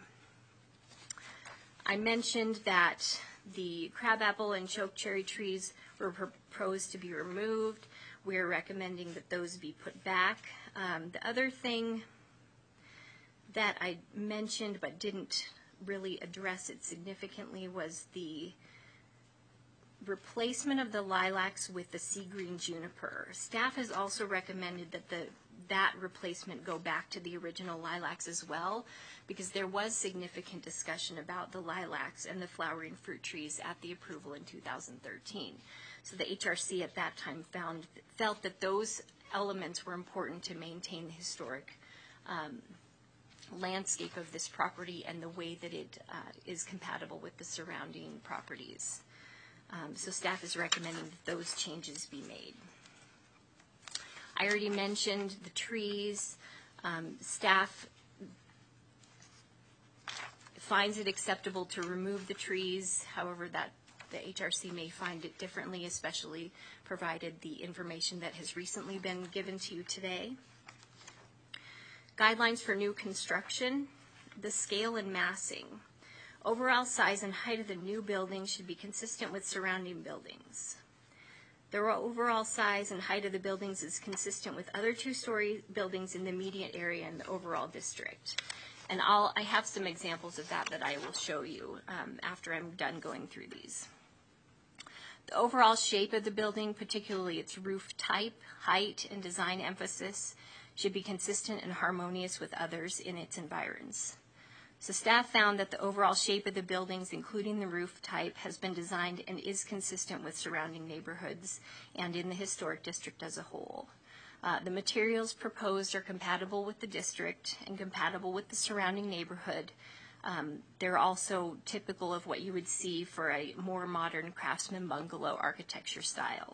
I mentioned that the crabapple and chokecherry trees were proposed to be removed. We're recommending that those be put back. The other thing that I mentioned but didn't really address it significantly was the replacement of the lilacs with the sea green juniper. Staff has also recommended that that replacement go back to the original lilacs as well, because there was significant discussion about the lilacs and the flowering fruit trees at the approval in 2013. So the HRC at that time felt that those elements were important to maintain the historic landscape of this property and the way that it is compatible with the surrounding properties. So staff is recommending that those changes be made. I already mentioned the trees. Staff finds it acceptable to remove the trees, however that the HRC may find it differently, especially provided the information that has recently been given to you today. Guidelines for new construction, the scale and massing. Overall size and height of the new building should be consistent with surrounding buildings. The overall size and height of the buildings is consistent with other 2-story buildings in the immediate area in the overall district. And I have some examples of that I will show you after I'm done going through these. The overall shape of the building, particularly its roof type, height, and design emphasis, should be consistent and harmonious with others in its environs. So staff found that the overall shape of the buildings, including the roof type, has been designed and is consistent with surrounding neighborhoods and in the historic district as a whole. The materials proposed are compatible with the district and compatible with the surrounding neighborhood. They're also typical of what you would see for a more modern craftsman bungalow architecture style.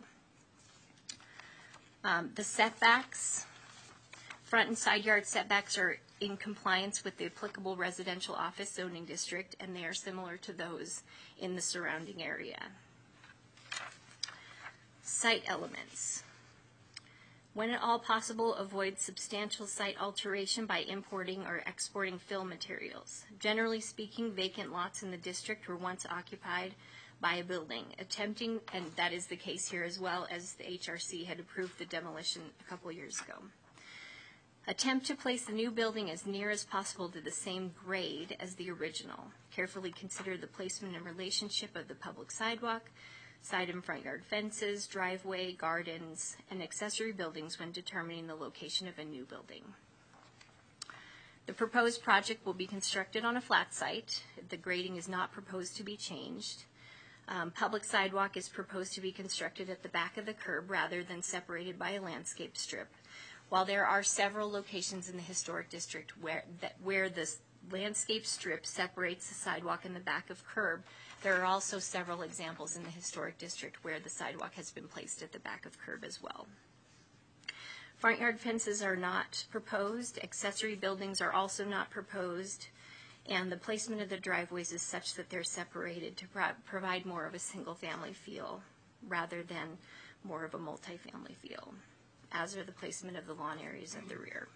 The setbacks, front and side yard setbacks are in compliance with the applicable residential office zoning district, and they are similar to those in the surrounding area. Site elements. When at all possible, avoid substantial site alteration by importing or exporting fill materials. Generally speaking, vacant lots in the district were once occupied by a building. Attempting, and that is the case here as well, as the HRC had approved the demolition a couple years ago. Attempt to place the new building as near as possible to the same grade as the original. Carefully consider the placement and relationship of the public sidewalk, side and front yard fences, driveway, gardens, and accessory buildings when determining the location of a new building. The proposed project will be constructed on a flat site. The grading is not proposed to be changed. Public sidewalk is proposed to be constructed at the back of the curb rather than separated by a landscape strip. While there are several locations in the historic district where this landscape strip separates the sidewalk and the back of curb, there are also several examples in the historic district where the sidewalk has been placed at the back of curb as well. Front yard fences are not proposed. Accessory buildings are also not proposed. And the placement of the driveways is such that they're separated to provide more of a single-family feel rather than more of a multifamily feel, as are the placement of the lawn areas at the rear.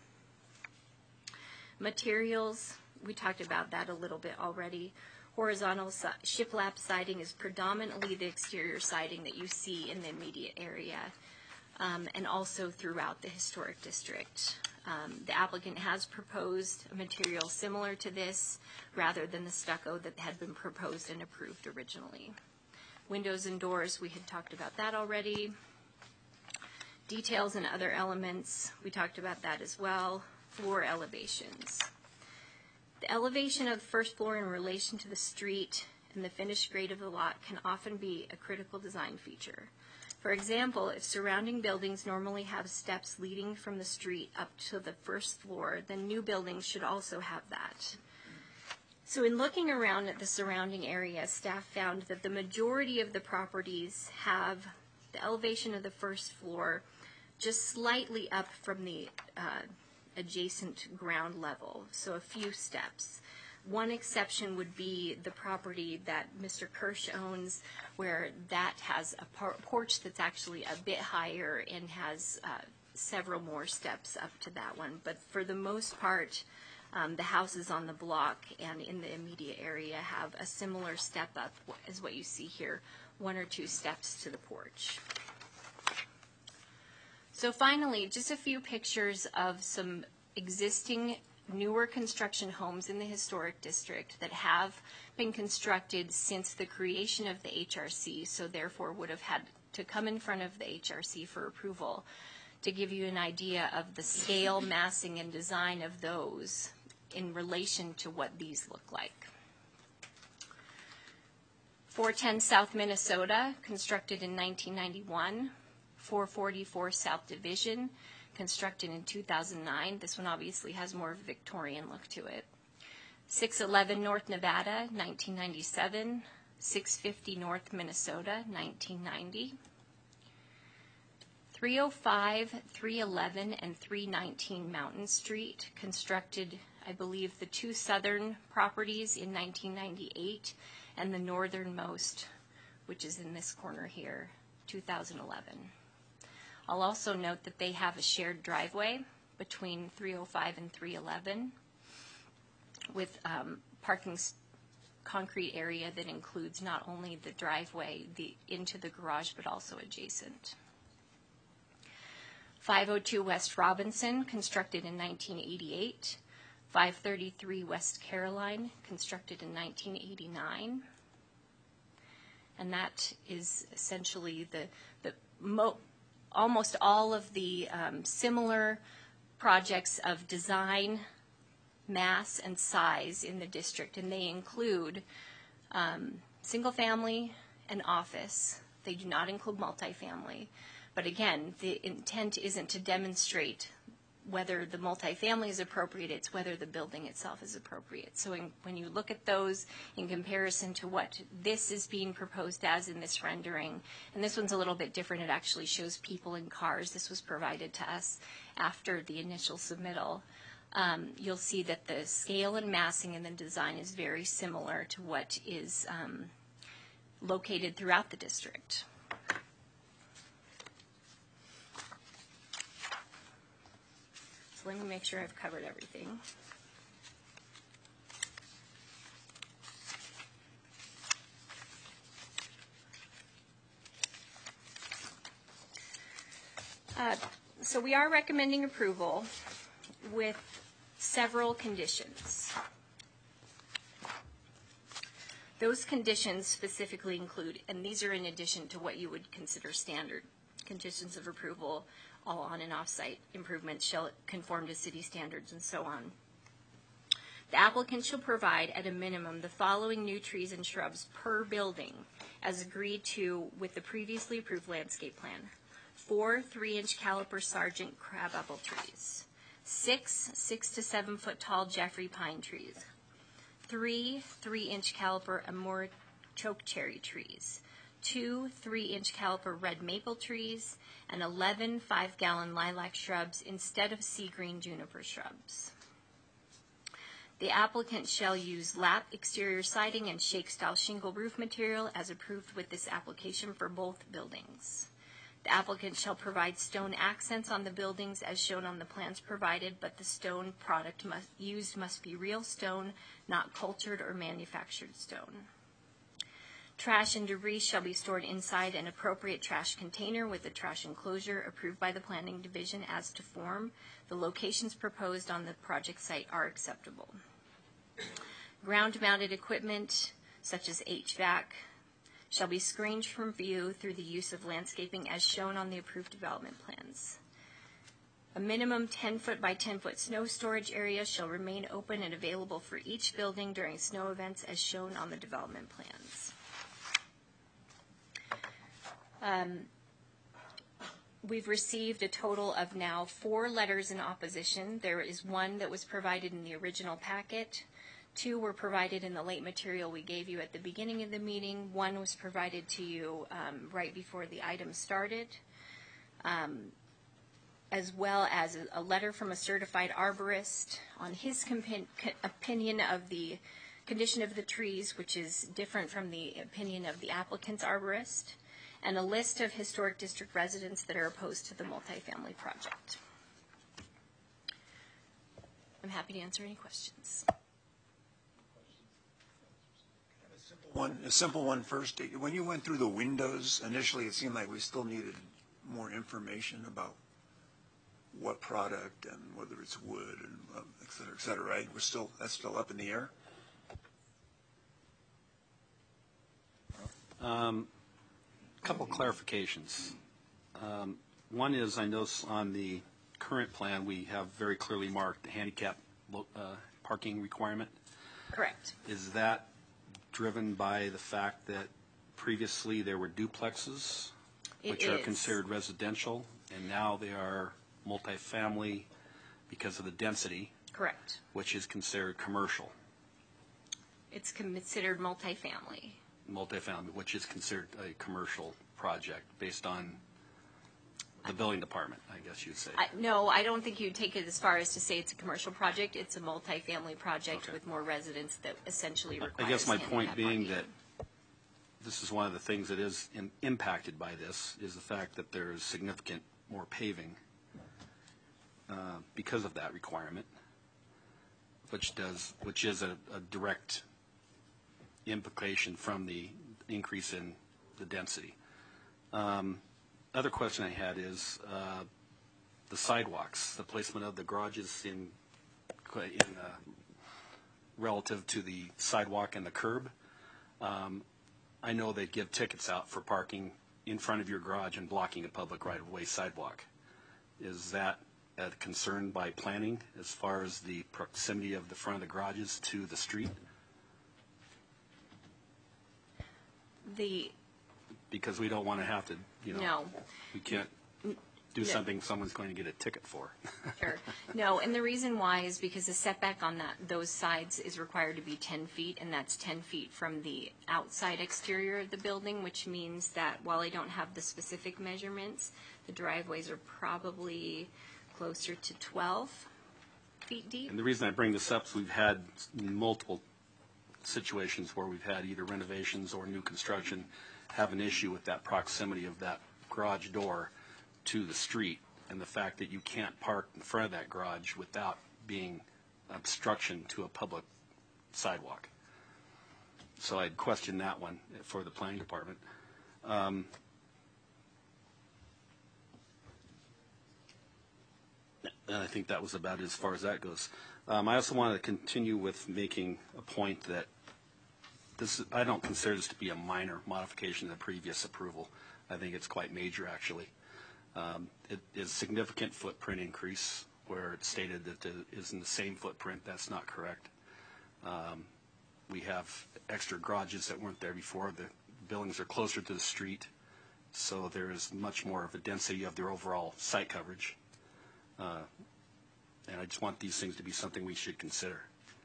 Materials, we talked about that a little bit already. Horizontal shiplap siding is predominantly the exterior siding that you see in the immediate area, and also throughout the historic district. The applicant has proposed a material similar to this rather than the stucco that had been proposed and approved originally. Windows and doors, we had talked about that already. Details and other elements, we talked about that as well. Floor elevations. The elevation of the first floor in relation to the street and the finished grade of the lot can often be a critical design feature. For example, if surrounding buildings normally have steps leading from the street up to the first floor, then new buildings should also have that. So in looking around at the surrounding area, staff found that the majority of the properties have the elevation of the first floor just slightly up from the adjacent ground level, so a few steps. One exception would be the property that Mr. Kirsch owns, where that has a porch that's actually a bit higher and has several more steps up to that one. But for the most part, the houses on the block and in the immediate area have a similar step up as what you see here, 1 or 2 steps to the porch. So finally, just a few pictures of some existing newer construction homes in the historic district that have been constructed since the creation of the HRC, so therefore would have had to come in front of the HRC for approval, to give you an idea of the scale, massing, and design of those in relation to what these look like. 410 South Minnesota, constructed in 1991. 444 South Division, constructed in 2009. This one obviously has more of a Victorian look to it. 611 North Nevada, 1997. 650 North Minnesota, 1990. 305, 311, and 319 Mountain Street, constructed, I believe, the 2 southern properties in 1998, and the northernmost, which is in this corner here, 2011. I'll also note that they have a shared driveway between 305 and 311 with parking concrete area that includes not only the driveway into the garage but also adjacent. 502 West Robinson, constructed in 1988. 533 West Caroline, constructed in 1989. And that is essentially almost all of the similar projects of design, mass, and size in the district. And they include single family and office. They do not include multifamily. But again, the intent isn't to demonstrate whether the multifamily is appropriate, it's whether the building itself is appropriate. So when you look at those in comparison to what this is being proposed as in this rendering, and this one's a little bit different, it actually shows people in cars. This was provided to us after the initial submittal. You'll see that the scale and massing in the design is very similar to what is located throughout the district. let me make sure I've covered everything. So we are recommending approval with several conditions. Those conditions specifically include, and these are in addition to what you would consider standard conditions of approval, all on and off-site improvements shall conform to city standards and so on. The applicant shall provide at a minimum the following new trees and shrubs per building as agreed to with the previously approved landscape plan. 4 3-inch caliper Sargent crabapple trees, 6 6 to 7 foot tall Jeffrey pine trees, 3 3-inch caliper Amur chokecherry trees, 2 3-inch caliper red maple trees, and 11 5-gallon lilac shrubs instead of sea green juniper shrubs. The applicant shall use lap exterior siding and shake-style shingle roof material as approved with this application for both buildings. The applicant shall provide stone accents on the buildings as shown on the plans provided, but the stone product used must be real stone, not cultured or manufactured stone. Trash and debris shall be stored inside an appropriate trash container with a trash enclosure approved by the Planning Division as to form. The locations proposed on the project site are acceptable. Ground-mounted equipment, such as HVAC, shall be screened from view through the use of landscaping as shown on the approved development plans. A minimum 10-foot by 10-foot snow storage area shall remain open and available for each building during snow events as shown on the development plans. We've received a total of now 4 letters in opposition. There is one that was provided in the original packet. 2 were provided in the late material we gave you at the beginning of the meeting. 1 was provided to you right before the item started, as well as a letter from a certified arborist on his opinion of the condition of the trees, which is different from the opinion of the applicant's arborist, and a list of historic district residents that are opposed to the multifamily project. I'm happy to answer any questions. A simple one first. When you went through the windows, initially it seemed like we still needed more information about what product and whether it's wood and et cetera, right? That's still up in the air? Couple clarifications. One is I notice on the current plan we have very clearly marked the handicap parking requirement. Correct. Is that driven by the fact that previously there were duplexes, which are considered residential, and now they are multifamily because of the density? Correct. Which is considered commercial. It's considered multifamily. Multifamily, which is considered a commercial project based on the building department, I guess you'd say. No, I don't think you'd take it as far as to say it's a commercial project. It's a multifamily project with more residents that essentially requires I guess my handicap point being parking. that this is one of the things that is impacted by this is the fact that there is significant more paving because of that requirement, which is a direct implication from the increase in the density. Other question I had is the sidewalks, the placement of the garages in relative to the sidewalk and the curb. I know they give tickets out for parking in front of your garage and blocking a public right-of-way sidewalk. Is that a concern by planning as far as the proximity of the front of the garages to the street? Because we don't want to have to, No. we can't do something someone's going to get a ticket for. Sure. No, and the reason why is because the setback on those sides is required to be 10 feet, and that's 10 feet from the outside exterior of the building, which means that while I don't have the specific measurements, the driveways are probably closer to 12 feet deep. And the reason I bring this up is we've had multiple situations where we've had either renovations or new construction have an issue with that proximity of that garage door to the street. and the fact that you can't park in front of that garage without being obstruction to a public sidewalk. So I'd question that one for the planning department. And I think that was about as far as that goes. I also wanted to continue with making a point that I don't consider this to be a minor modification of the previous approval. I think it's quite major, actually. It is a significant footprint increase where it's stated that it is in the same footprint. That's not correct. We have extra garages that weren't there before. The buildings are closer to the street, so there is much more of a density of their overall site coverage. And I just want these things to be something we should consider.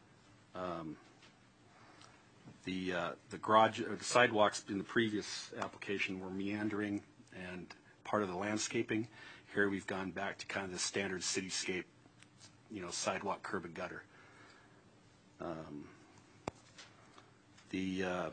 The garage, or the sidewalks in the previous application were meandering and part of the landscaping. Here we've gone back to kind of the standard cityscape, sidewalk, curb, and gutter. The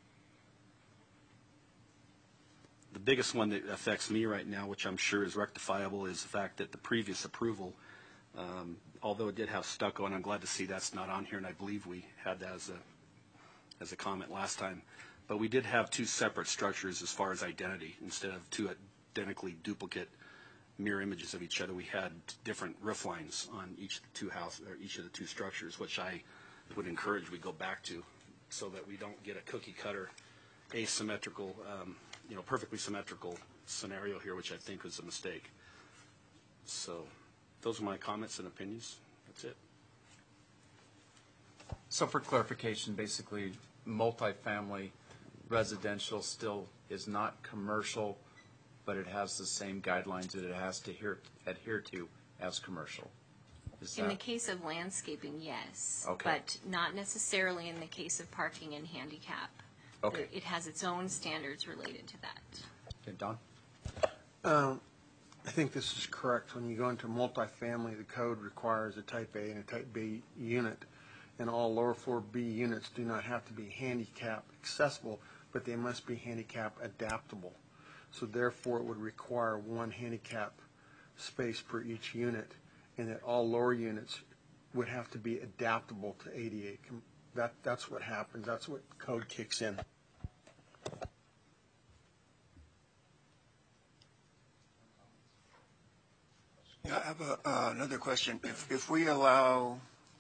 biggest one that affects me right now, which I'm sure is rectifiable, is the fact that the previous approval, although it did have stucco, and I'm glad to see that's not on here, and I believe we had that as a comment last time, but we did have two separate structures as far as identity. Instead of two identically duplicate mirror images of each other, we had different roof lines on each of the two structures, which I would encourage we go back to, so that we don't get a cookie cutter, asymmetrical, perfectly symmetrical scenario here, which I think was a mistake. So those are my comments and opinions. That's it. So for clarification, basically, multifamily residential still is not commercial, but it has the same guidelines that it has to adhere to as commercial. In the case of landscaping, yes. Okay. But not necessarily in the case of parking and handicap. Okay. It has its own standards related to that. Okay, Don? I think this is correct. When you go into multifamily, the code requires a type A and a type B unit, and all lower floor B units do not have to be handicap accessible, but they must be handicap adaptable. So therefore, it would require one handicap space per each unit, and that all lower units would have to be adaptable to ADA. That's what happens. That's what code kicks in. Yeah, I have another question. If we allow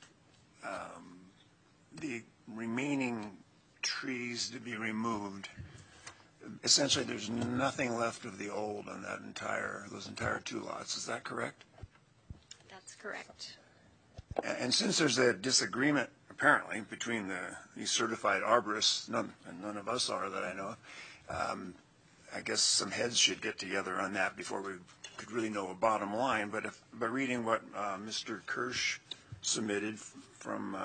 the remaining trees to be removed, essentially there's nothing left of the old on those entire two lots. Is that correct? That's correct. And since there's a disagreement, apparently, between these certified arborists, and none of us are that I know of, I guess some heads should get together on that before we could really know a bottom line. But by reading what Mr. Kirsch submitted from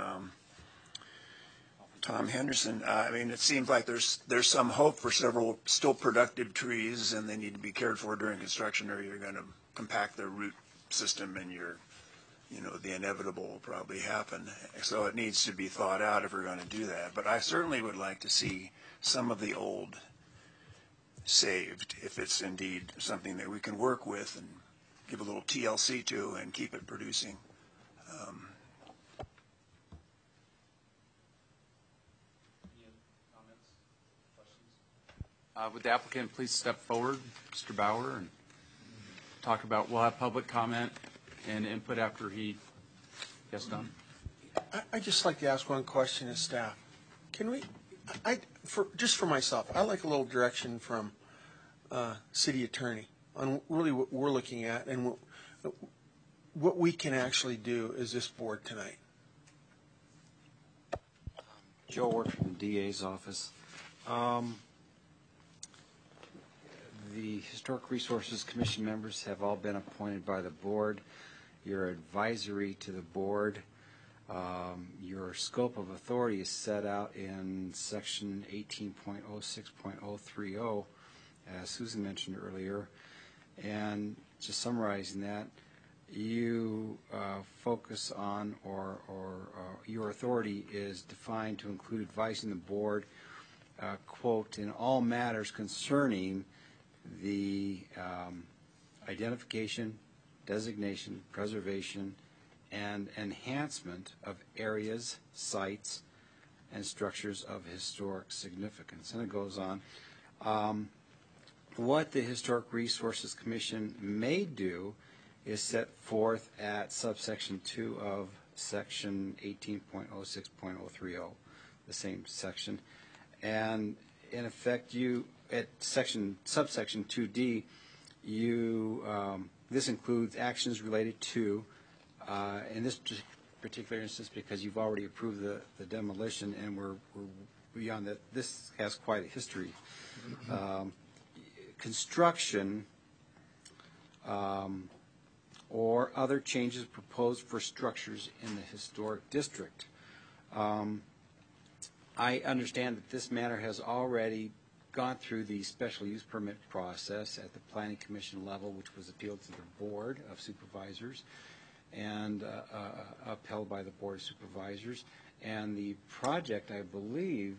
Tom Henderson, I mean, it seems like there's some hope for several still productive trees, and they need to be cared for during construction, or you're going to compact their root system, and the inevitable will probably happen. So it needs to be thought out if we're going to do that. But I certainly would like to see some of the old saved, if it's indeed something that we can work with and give a little TLC to and keep it producing. Would the applicant please step forward, Mr. Bauer, and talk about, we'll have public comment and input after he gets done. I'd just like to ask one question to staff. Can we, just for myself, I'd like a little direction from city attorney on really what we're looking at and what we can actually do as this board tonight. Joe works from the DA's office. The Historic Resources Commission members have all been appointed by the board. You're advisory to the board. Your scope of authority is set out in section 18.06.030, as Susan mentioned earlier. And just summarizing that, you focus on, or your authority is defined to include advising the board, quote, in all matters concerning the identification, designation, preservation, and enhancement of areas, sites, and structures of historic significance. And it goes on. What the Historic Resources Commission may do is set forth at subsection 2 of section 18.06.030, the same section. And in effect, you, at subsection 2D, this includes actions related to, in this particular instance, because you've already approved the demolition and we're beyond that, this has quite a history. Construction or other changes proposed for structures in the historic district. I understand that this matter has already gone through the special use permit process at the Planning Commission level, which was appealed to the Board of Supervisors and upheld by the Board of Supervisors. And the project, I believe,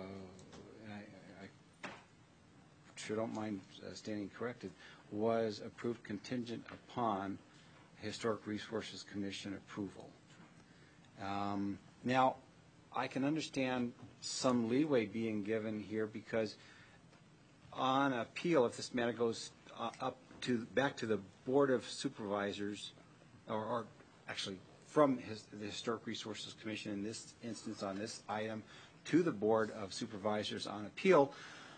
I sure don't mind standing corrected, was approved contingent upon Historic Resources Commission approval. Now, I can understand some leeway being given here because on appeal, if this matter goes back to the Board of Supervisors, or actually from the Historic Resources Commission in this instance on this item to the Board of Supervisors on appeal,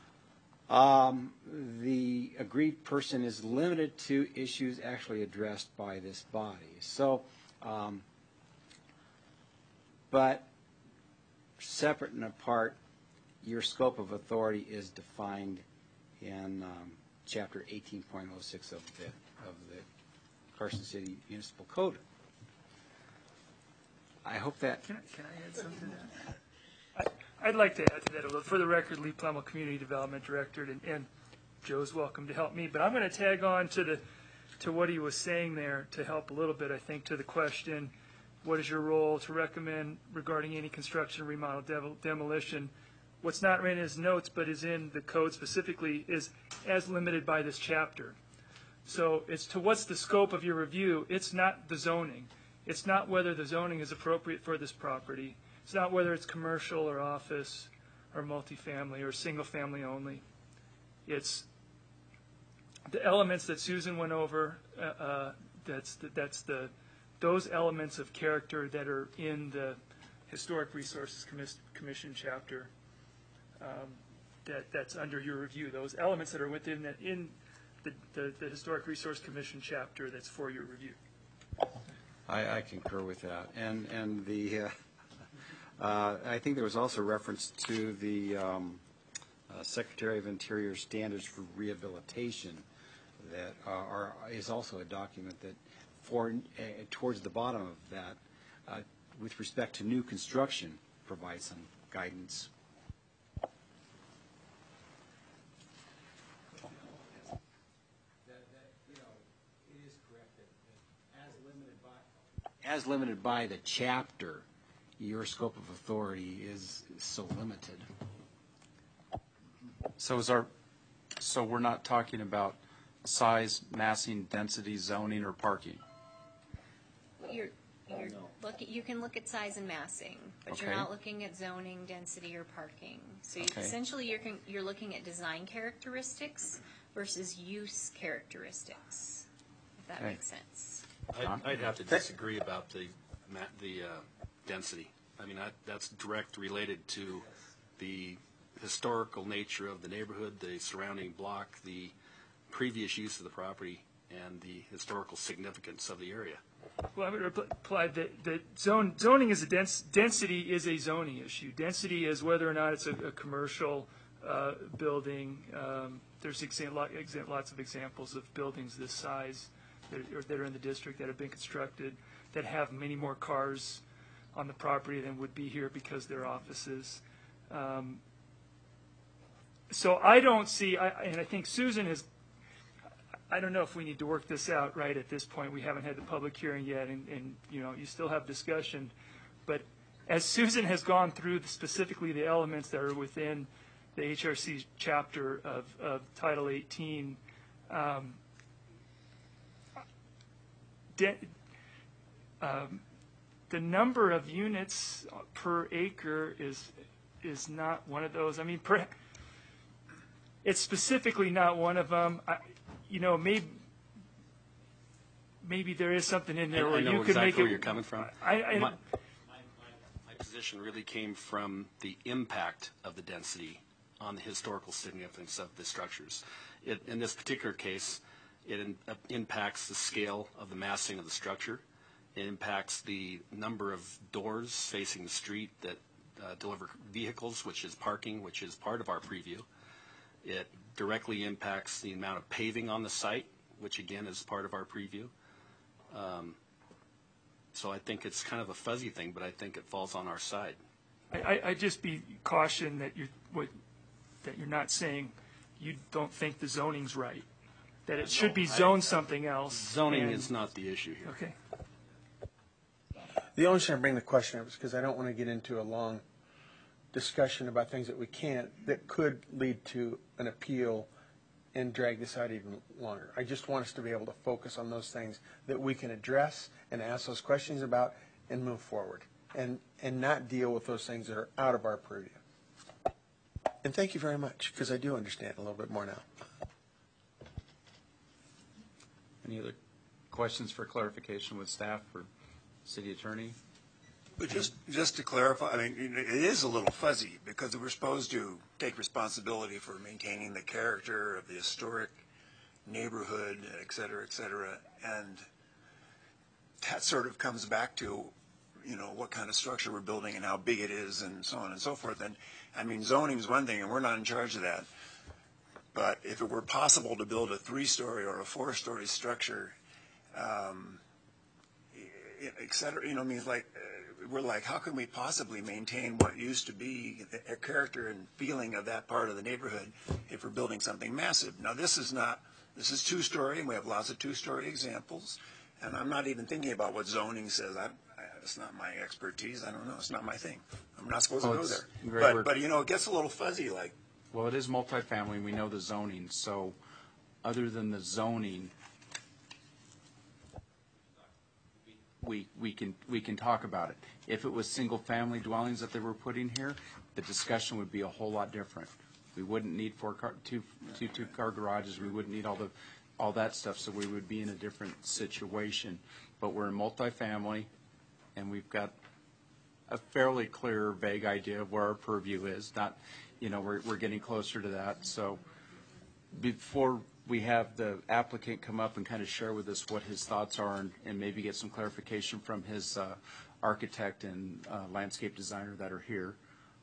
the agreed person is limited to issues actually addressed by this body. So, but separate and apart, your scope of authority is defined in Chapter 18.06 of the Carson City Municipal Code. I hope that. Can I add something to that? I'd like to add to that a little. For the record, Lee Plemmel, Community Development Director, and Joe's welcome to help me. But I'm going to tag on to what he was saying there to help a little bit, I think, to the question, what is your role to recommend regarding any construction, remodel, demolition? What's not written in his notes but is in the code specifically is as limited by this chapter. So it's to what's the scope of your review. It's not the zoning. It's not whether the zoning is appropriate for this property. It's not whether it's commercial or office or multifamily or single family only. It's the elements that Susan went over. Those elements of character that are in the Historic Resources Commission chapter. That's under your review. Those elements that are within that in the Historic Resource Commission chapter that's for your review. I concur with that, and the I think there was also reference to the Secretary of Interior standards for rehabilitation that is also a document that towards the bottom of that with respect to new construction provides some guidance. As limited by the chapter, your scope of authority is so limited. So we're not talking about size, massing, density, zoning, or parking? You can look at size and massing, but Okay. you're not looking at zoning, density, or parking. So Okay. essentially you're looking at design characteristics versus use characteristics, if that Okay. makes sense. I'd have to disagree about the density. I mean, that's direct related to the historical nature of the neighborhood, the surrounding block, the previous use of the property, and the historical significance of the area. Well, I would reply that zoning is density is a zoning issue. Density is whether or not it's a commercial building. There's lots of examples of buildings this size that are in the district that have been constructed that have many more cars on the property than would be here because they're offices. So I don't see, and I think Susan has, I don't know if we need to work this out right at this point. We haven't had the public hearing yet, and you still have discussion. But as Susan has gone through specifically the elements that are within the HRC chapter of Title 18, the number of units per acre is not one of those. I mean, it's specifically not one of them. Maybe there is something in there where I know you could exactly make it. where you're coming from. My My position really came from the impact of the density on the historical significance of the structures. In this particular case, it impacts the scale of the massing of the structure. It impacts the number of doors facing the street that deliver vehicles, which is parking, which is part of our preview. It directly impacts the amount of paving on the site, which again is part of our preview. So I think it's kind of a fuzzy thing, but I think it falls on our side. I just be cautioned that you're not saying you don't think the zoning's right, that it should be zoned something else. Zoning is not the issue here. Okay. The only reason I bring the question up is because I don't want to get into a long discussion about things that we can't, that could lead to an appeal and drag this out even longer. I just want us to be able to focus on those things that we can address and ask those questions about and move forward, and not deal with those things that are out of our purview. And thank you very much, because I do understand a little bit more now. Any other questions for clarification with staff or city attorney? But just to clarify, I mean, it is a little fuzzy because we're supposed to take responsibility for maintaining the character of the historic neighborhood, et cetera, and that sort of comes back to, what kind of structure we're building and how big it is and so on and so forth. And, I mean, zoning is one thing, and we're not in charge of that. But if it were possible to build a 3-story or a 4-story structure, et cetera, we're like, how can we possibly maintain what used to be a character and feeling of that part of the neighborhood if we're building something massive? Now, this is 2-story, and we have lots of 2-story examples. And I'm not even thinking about what zoning says. It's not my expertise. I don't know. It's not my thing. I'm not supposed to go there. But it gets a little fuzzy. Well, it is multifamily, and we know the zoning. So, other than the zoning, we can talk about it. If it was single-family dwellings that they were putting here, the discussion would be a whole lot different. We wouldn't need two-car garages. We wouldn't need all that stuff. So we would be in a different situation. But we're in multifamily, and we've got a fairly clear, vague idea of where our purview is. Not, we're getting closer to that. So before we have the applicant come up and kind of share with us what his thoughts are and maybe get some clarification from his architect and landscape designer that are here.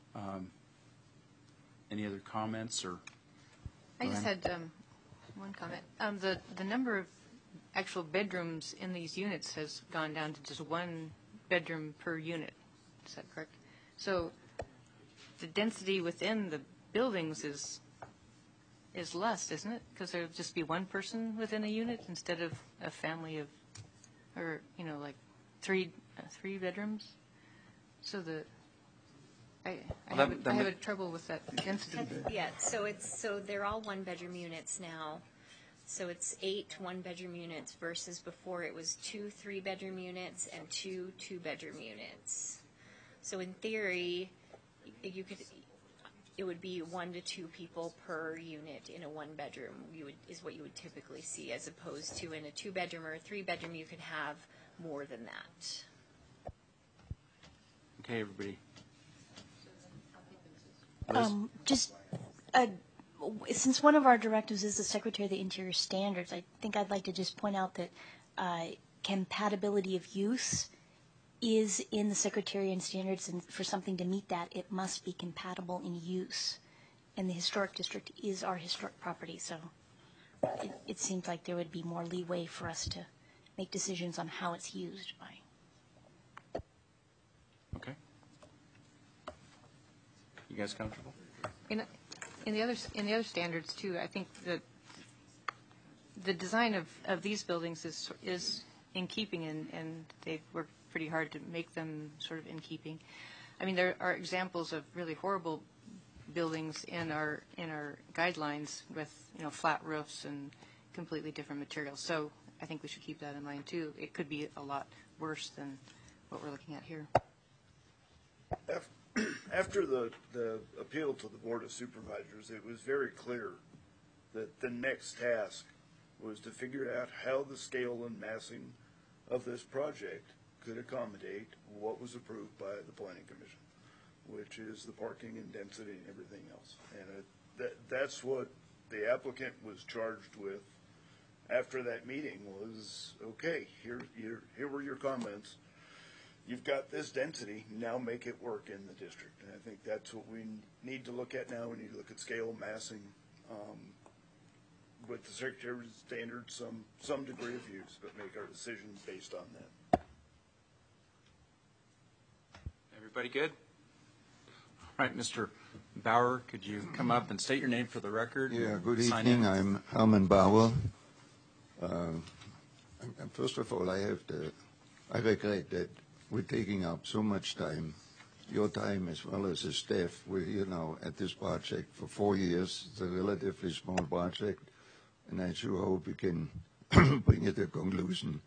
Any other comments? Or I just had one comment. The number of actual bedrooms in these units has gone down to just 1 bedroom per unit. Is that correct? So the density within the buildings is less, isn't it? Because there would just be 1 person within a unit instead of a family of, or like three bedrooms. So I have a trouble with that density. Yeah, so they're all 1-bedroom units now. So it's 8 1-bedroom units versus before it was 2 3-bedroom units and 2 2-bedroom units. So in theory, it would be 1 to 2 people per unit in a 1-bedroom. Is what you would typically see, as opposed to in a 2-bedroom or a 3-bedroom, you could have more than that. Okay, everybody. Since one of our directives is the Secretary of the Interior Standards, I think I'd like to just point out that compatibility of use is in the Secretary and Standards, and for something to meet that, it must be compatible in use. And the historic district is our historic property, so it seems like there would be more leeway for us to make decisions on how it's used by. Okay. You guys comfortable? In the other standards too, I think that the design of these buildings is in keeping, and they've worked pretty hard to make them sort of in keeping. I mean, there are examples of really horrible buildings in our guidelines with flat roofs and completely different materials. So I think we should keep that in mind too. It could be a lot worse than what we're looking at here. After the appeal to the Board of Supervisors, it was very clear that the next task was to figure out how the scale and massing of this project could accommodate what was approved by the Planning Commission, which is the parking and density and everything else. And that's what the applicant was charged with after that meeting was, okay, here were your comments. You've got this density, now make it work in the district. And I think that's what we need to look at now. We need to look at scale, massing, with the Secretary of Standards, some degree of use, but make our decisions based on that. Everybody good? All right, Mr. Bauer, could you come up and state your name for the record? Yeah, good Sign evening. in. I'm Herman Bauer. First of all, I regret that we're taking up so much time, your time as well as the staff. We're here now at this project for 4 years. It's a relatively small project, and I sure hope we can bring it to a conclusion.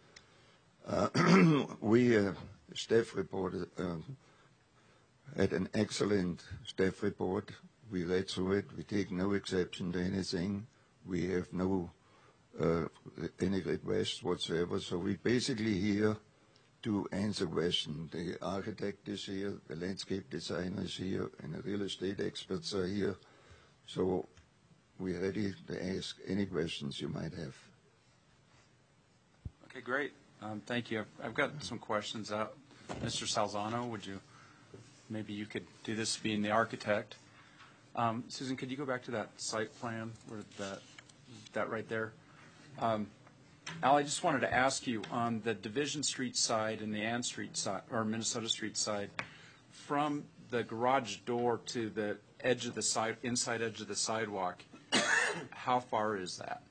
We, staff report, had an excellent staff report. We read through it. We take no exception to anything. We have no any requests whatsoever. So we basically here to answer questions. The architect is here, the landscape designer is here, and the real estate experts are here. So we're ready to ask any questions you might have. Okay, great. Thank you. I've got some questions. Mr. Salzano, maybe you could do this being the architect. Susan, could you go back to that site plan, where that right there? Al, I just wanted to ask you, on the Division Street side and the Ann Street side, or Minnesota Street side, from the garage door to the edge of the inside edge of the sidewalk, how far is that?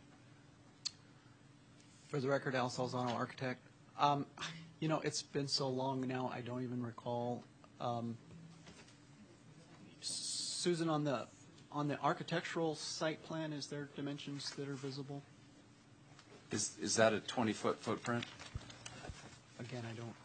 For the record, Al Salzano, architect. It's been so long now, I don't even recall. Susan, on the architectural site plan, is there dimensions that are visible? Is that a 20-foot footprint? Again, I don't.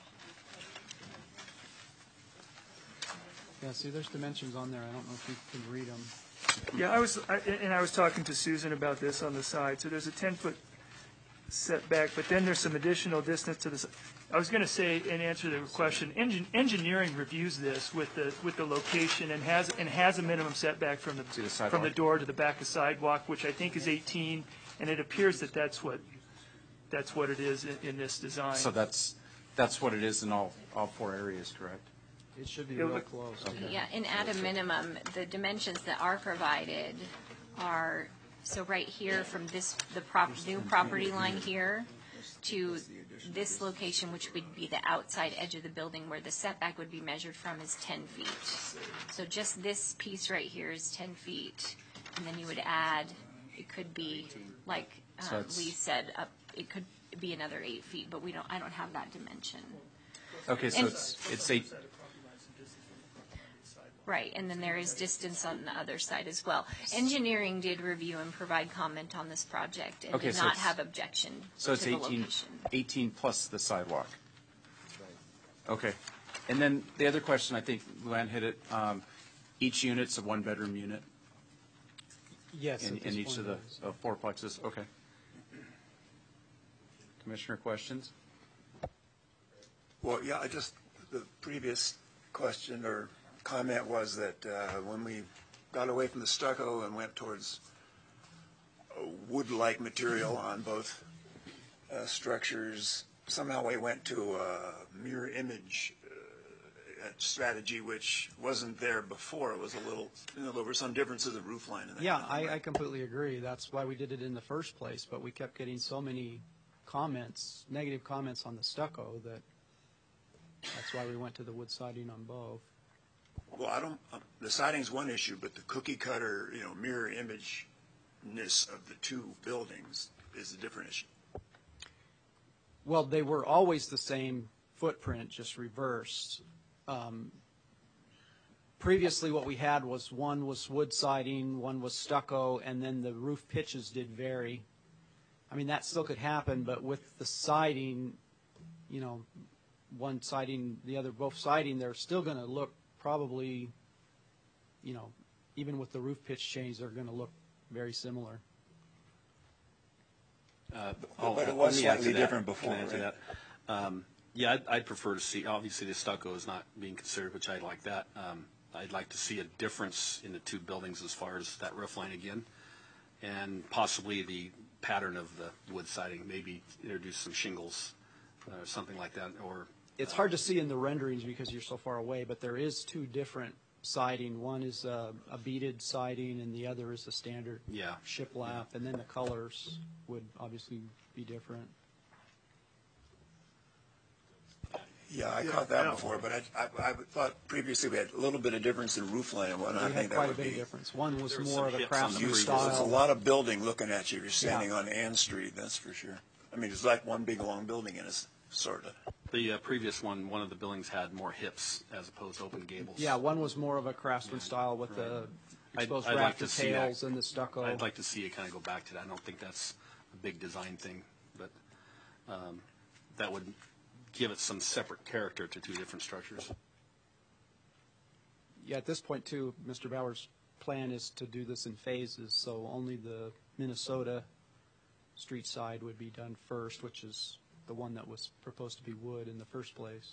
Yeah, see, there's dimensions on there. I don't know if you can read them. Yeah, I was talking to Susan about this on the side. So there's a 10-foot setback, but then there's some additional distance to the. I was going to say, in answer to the question, engineering reviews this with the location and has a minimum setback from the door to the back of sidewalk, which I think is 18, and it appears that that's what it is in this design. So that's what it is in all 4 areas, correct? It should be real close. Okay. Yeah, and at a minimum, the dimensions that are provided are, so right here from the new property line here to this location, which would be the outside edge of the building where the setback would be measured from, is 10 feet. So just this piece right here is 10 feet. And then you would add, it could be, like Lee said, it could be another 8 feet, but I don't have that dimension. Okay, so it's 8. Right, and then there is distance on the other side as well. Engineering did review and provide comment on this project and did not have objection so to the location. So it's 18 plus the sidewalk. Okay. And then the other question, I think Luann hit it, each unit's a 1-bedroom unit? Yes. In each of the 4-plexes? Okay. Commissioner, questions? Well, yeah, the previous question or comment was that when we got away from the stucco and went towards a wood-like material on both structures, somehow we went to a mirror image strategy, which wasn't there before. It was a little, there were some differences in roof line. And yeah, I completely agree. That's why we did it in the first place, but we kept getting so many negative comments on the stucco that's why we went to the wood siding on both. Well, the siding's one issue, but the cookie cutter, mirror image-ness of the 2 buildings is a different issue. Well, they were always the same footprint, just reversed. Previously, what we had was one was wood siding, one was stucco, and then the roof pitches did vary. I mean, that still could happen, but with the siding, you know, one siding, the other, both siding, they're still going to look probably, you know, even with the roof pitch change, they're going to look very similar. But it was slightly different before, Can I answer that? Yeah, I'd prefer to see, obviously the stucco is not being considered, which I'd like that. I'd like to see a difference in the two buildings as far as that roof line again, and possibly the pattern of the wood siding, maybe introduce some shingles or something like that. Or It's hard to see in the renderings because you're so far away, but there is two different siding. One is a beaded siding, and the other is a standard shiplap, and then the colors would obviously be different. Yeah, I caught that before, but I thought previously we had a little bit of difference in roof line and whatnot. I think that would be. Quite a bit of difference. One was There's more of some a hips on the craftsman previous. style. There's a lot of building looking at you. You're standing on Ann Street, that's for sure. I mean, it's like one big long building, and it's sort of. the previous one of the buildings had more hips as opposed to open gables. Yeah, one was more of a craftsman style with the exposed I'd like rafter to see that. tails and the stucco. I'd like to see it kind of go back to that. I don't think that's a big design thing, but that would give it some separate character to two different structures. Yeah, at this point too, Mr. Bauer's plan is to do this in phases, so only the Minnesota street side would be done first, which is the one that was proposed to be wood in the first place.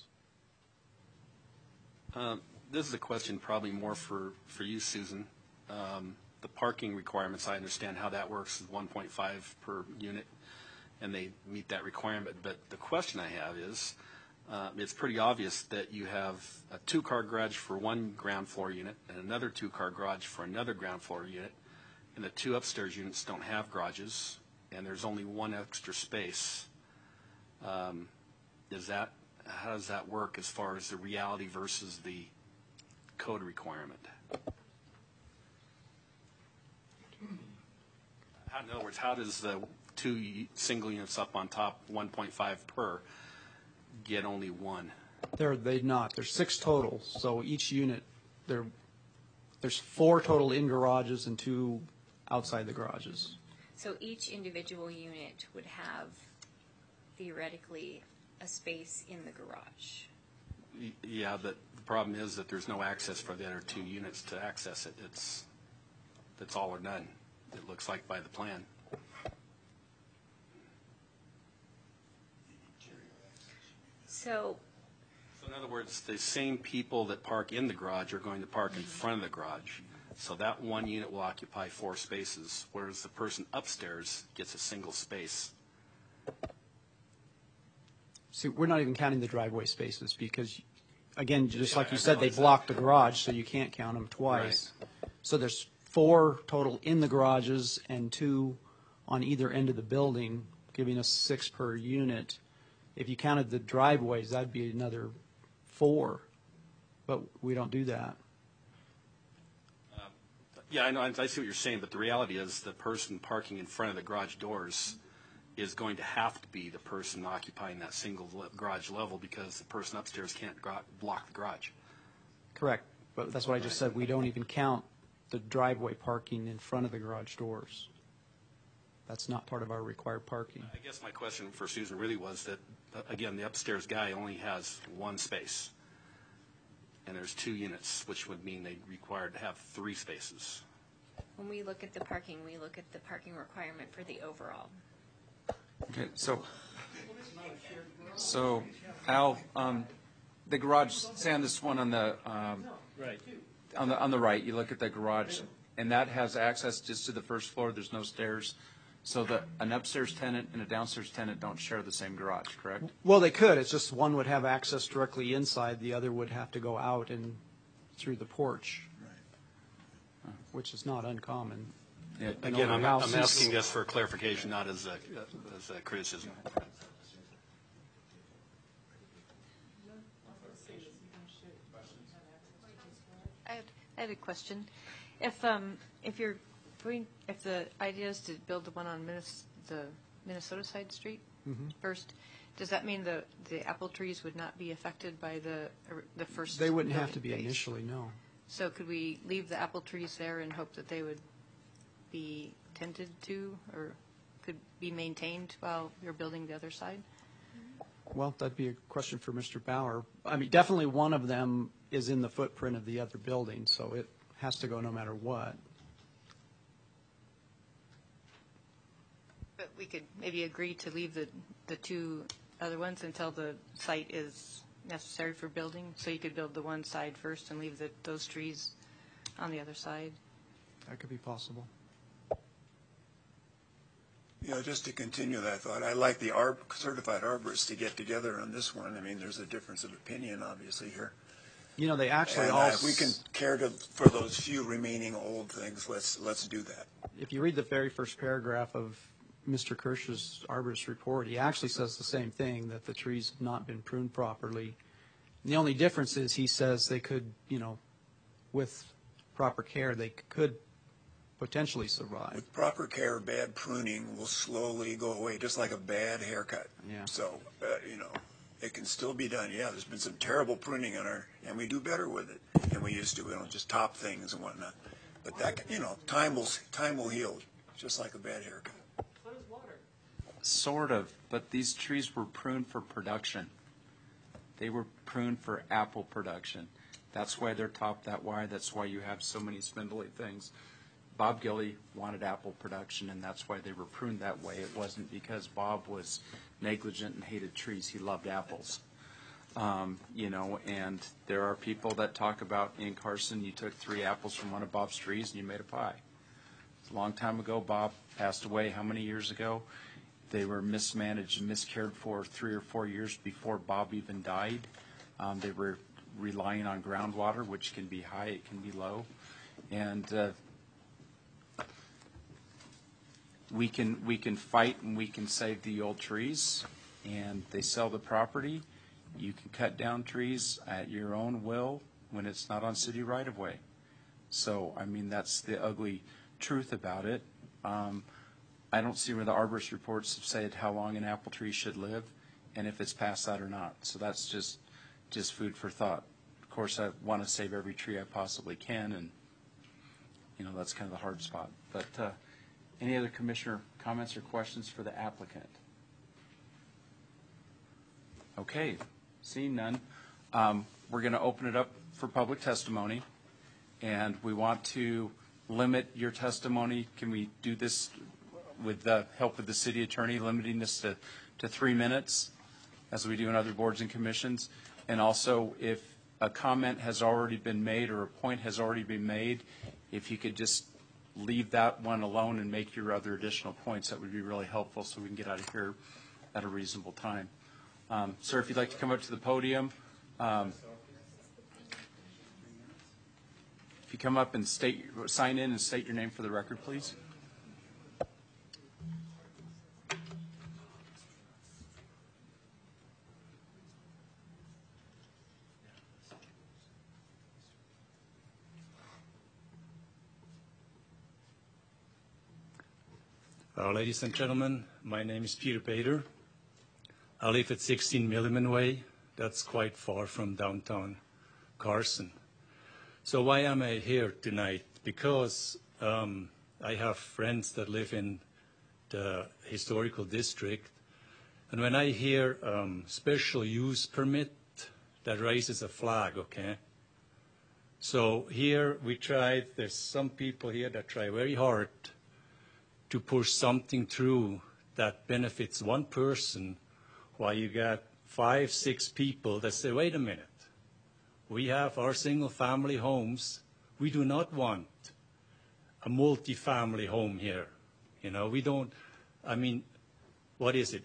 This is a question probably more for you, Susan. The parking requirements, I understand how that works, is 1.5 per unit, and they meet that requirement. But the question I have is, it's pretty obvious that you have a two-car garage for one ground floor unit and another two-car garage for another ground floor unit, and the two upstairs units don't have garages, and there's only one extra space. How does that work as far as the reality versus the code requirement? In other words, how does the two single units up on top, 1.5 per, get only one? They'd not. There's 6 total, so each unit, there's 4 total in garages and 2 outside the garages. So each individual unit would have theoretically a space in the garage. Yeah, but the problem is that there's no access for the other 2 units to access it. It's all or none, it looks like by the plan. So in other words, the same people that park in the garage are going to park in front of the garage. So that one unit will occupy 4 spaces, whereas the person upstairs gets a single space. See, we're not even counting the driveway spaces because, again, just like you said, they block the garage, so you can't count them twice. Right. So there's 4 total in the garages and 2 on either end of the building, giving us 6 per unit. If you counted the driveways, that'd be another 4, but we don't do that. Yeah, I know. I see what you're saying, but the reality is the person parking in front of the garage doors is going to have to be the person occupying that single garage level because the person upstairs can't block the garage. Correct, but that's what I just said. We don't even count the driveway parking in front of the garage doors. That's not part of our required parking. I guess my question for Susan really was that, again, the upstairs guy only has 1 space, and there's 2 units, which would mean they required to have 3 spaces. when we look at the parking, we look at the parking requirement for the overall. Okay, so Al, the garage, say on this one on the Right. on the right, you look at the garage, and that has access just to the first floor. There's no stairs, so an upstairs tenant and a downstairs tenant don't share the same garage, correct? Well, they could. It's just one would have access directly inside. The other would have to go out and through the porch, which is not uncommon. Yeah, Again, I'm asking this for clarification, not as a criticism. I had a question. If you're going, if the idea is to build the one on the Minnesota side street first, does that mean the apple trees would not be affected by the first? They wouldn't have to be initially, no. So could we leave the apple trees there and hope that they would be tended to, or could be maintained while you're building the other side? Well, that'd be a question for Mr. Bauer. I mean, definitely one of them is in the footprint of the other building, so it has to go no matter what. But we could maybe agree to leave the two other ones until the site is necessary for building, so you could build the one side first and leave those trees on the other side. That could be possible. Just to continue that thought, I like the certified arborists to get together on this one. I mean, there's a difference of opinion, obviously, here. They actually and all... if we can care for those few remaining old things, let's do that. If you read the very first paragraph of Mr. Kirsch's arborist report, he actually says the same thing, that the trees have not been pruned properly. And the only difference is he says they could, with proper care, they could potentially survive. With proper care, bad pruning will slowly go away, just like a bad haircut. Yeah. So, it can still be done. Yeah, there's been some terrible pruning and we do better with it than we used to. We don't just top things and whatnot. But that, time will heal, just like a bad haircut. Sort of, but these trees were pruned for production. They were pruned for apple production. That's why they're topped that wide. That's why you have so many spindly things. Bob Gilly wanted apple production, and that's why they were pruned that way. It wasn't because Bob was negligent and hated trees. He loved apples. And there are people that talk about in Carson, you took 3 apples from one of Bob's trees and you made a pie. It's a long time ago. Bob passed away how many years ago? They were mismanaged and miscared for 3 or 4 years before Bob even died. They were relying on groundwater, which can be high, it can be low. And we can fight and we can save the old trees, and they sell the property. You can cut down trees at your own will when it's not on city right-of-way. So, I mean, that's the ugly truth about it. I don't see where the arborist reports have said how long an apple tree should live and if it's past that or not. So that's just food for thought. Of course, I want to save every tree I possibly can, and, that's kind of the hard spot. But any other commissioner comments or questions for the applicant? Okay, seeing none, we're going to open it up for public testimony, and we want to limit your testimony. Can we do this with the help of the city attorney, limiting this to 3 minutes, as we do in other boards and commissions? And also, if a comment has already been made or a point has already been made, if you could just leave that one alone and make your other additional points, that would be really helpful so we can get out of here at a reasonable time. Sir, if you'd like to come up to the podium. If you come up and sign in and state your name for the record, please. Ladies and gentlemen, my name is Peter Bader. I live at 16 Milliman Way. That's quite far from downtown Carson. So why am I here tonight? Because I have friends that live in the historical district, and when I hear special use permit, that raises a flag, okay? So here we tried, there's some people here that try very hard to push something through that benefits one person, while you got 5, 6 people that say, wait a minute, we have our single-family homes. We do not want a multi-family home here. We don't, what is it,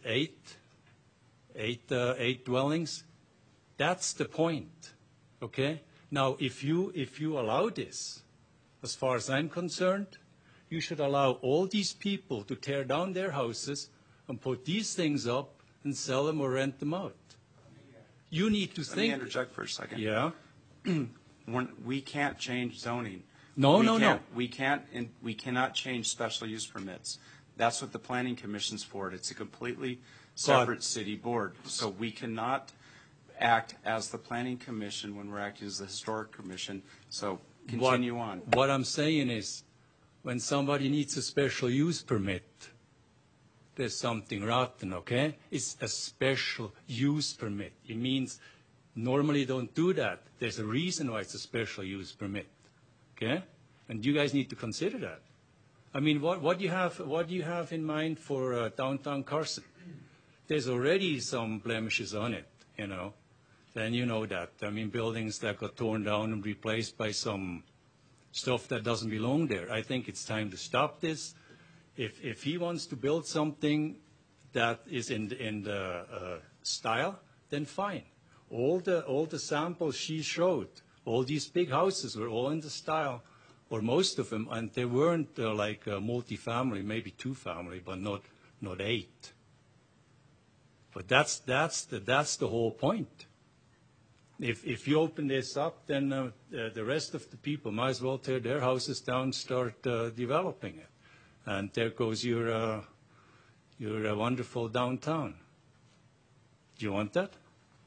8 dwellings? That's the point, okay? Now, if you allow this, as far as I'm concerned, you should allow all these people to tear down their houses and put these things up and sell them or rent them out. You need to think. Let me interject for a second. Yeah. We can't change zoning. No. We cannot change special use permits. That's what the Planning Commission's for. It's a completely separate city board. So we cannot act as the Planning Commission when we're acting as the Historic Commission. So continue on. What I'm saying is, when somebody needs a special use permit, there's something rotten, okay? It's a special use permit. It means normally don't do that. There's a reason why it's a special use permit, okay? And you guys need to consider that. I mean, what do you have in mind for downtown Carson? There's already some blemishes on it, you know. Then you know that. I mean, buildings that got torn down and replaced by some stuff that doesn't belong there. I think it's time to stop this. If he wants to build something that is in the style, then fine. All the samples she showed, all these big houses were all in the style, or most of them, and they weren't like multi-family, maybe 2-family, but not 8. But that's the whole point. If you open this up, then the rest of the people might as well tear their houses down, start developing it, and there goes your wonderful downtown. Do you want that?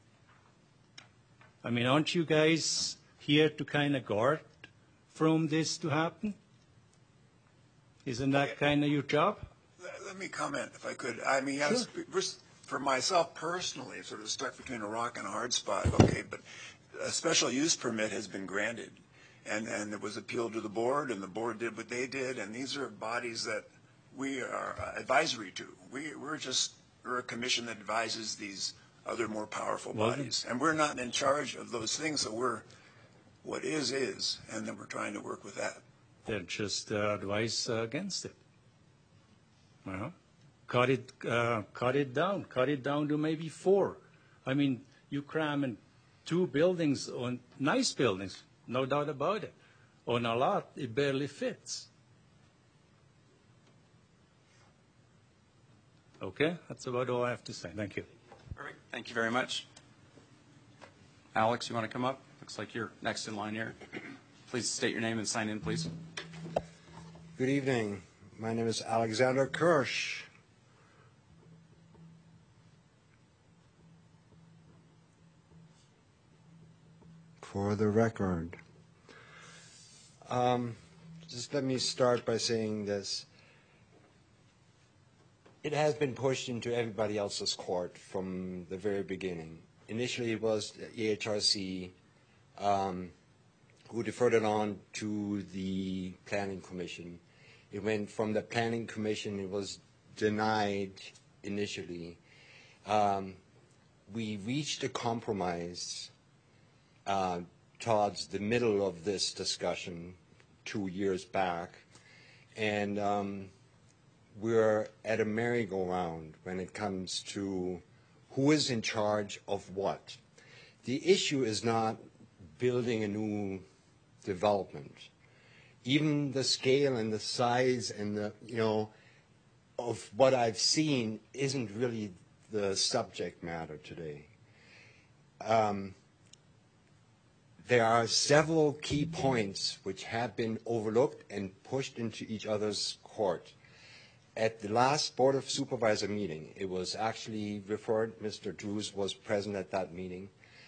I mean, aren't you guys here to kind of guard from this to happen? Isn't that kind of your job? Let me comment, if I could. I mean, sure. For myself personally, sort of stuck between a rock and a hard spot. Okay, but a special use permit has been granted, and it was appealed to the board, and the board did what they did, and these are bodies that we are advisory to. We're a commission that advises these other more powerful bodies, and we're not in charge of those things. So what is, and then we're trying to work with that. Then just advise against it. Uh-huh. Cut it down to maybe 4. I mean, you cram in 2 buildings, on nice buildings, no doubt about it. On a lot, it barely fits. Okay, that's about all I have to say. Thank you. Perfect. Thank you very much. Alex, you want to come up? Looks like you're next in line here. Please state your name and sign in, please. Good evening. My name is Alexander Kirsch. For the record, just let me start by saying this. It has been pushed into everybody else's court from the very beginning. Initially, it was the EHRC who deferred it on to the Planning Commission. It went from the Planning Commission, it was denied initially. We reached a compromise towards the middle of this discussion 2 years back, and we're at a merry-go-round when it comes to who is in charge of what. The issue is not building a new development. Even the scale and the size and the, of what I've seen isn't really the subject matter today. There are several key points which have been overlooked and pushed into each other's court. At the last Board of Supervisor meeting, it was actually referred, Mr. Drews was present at that meeting,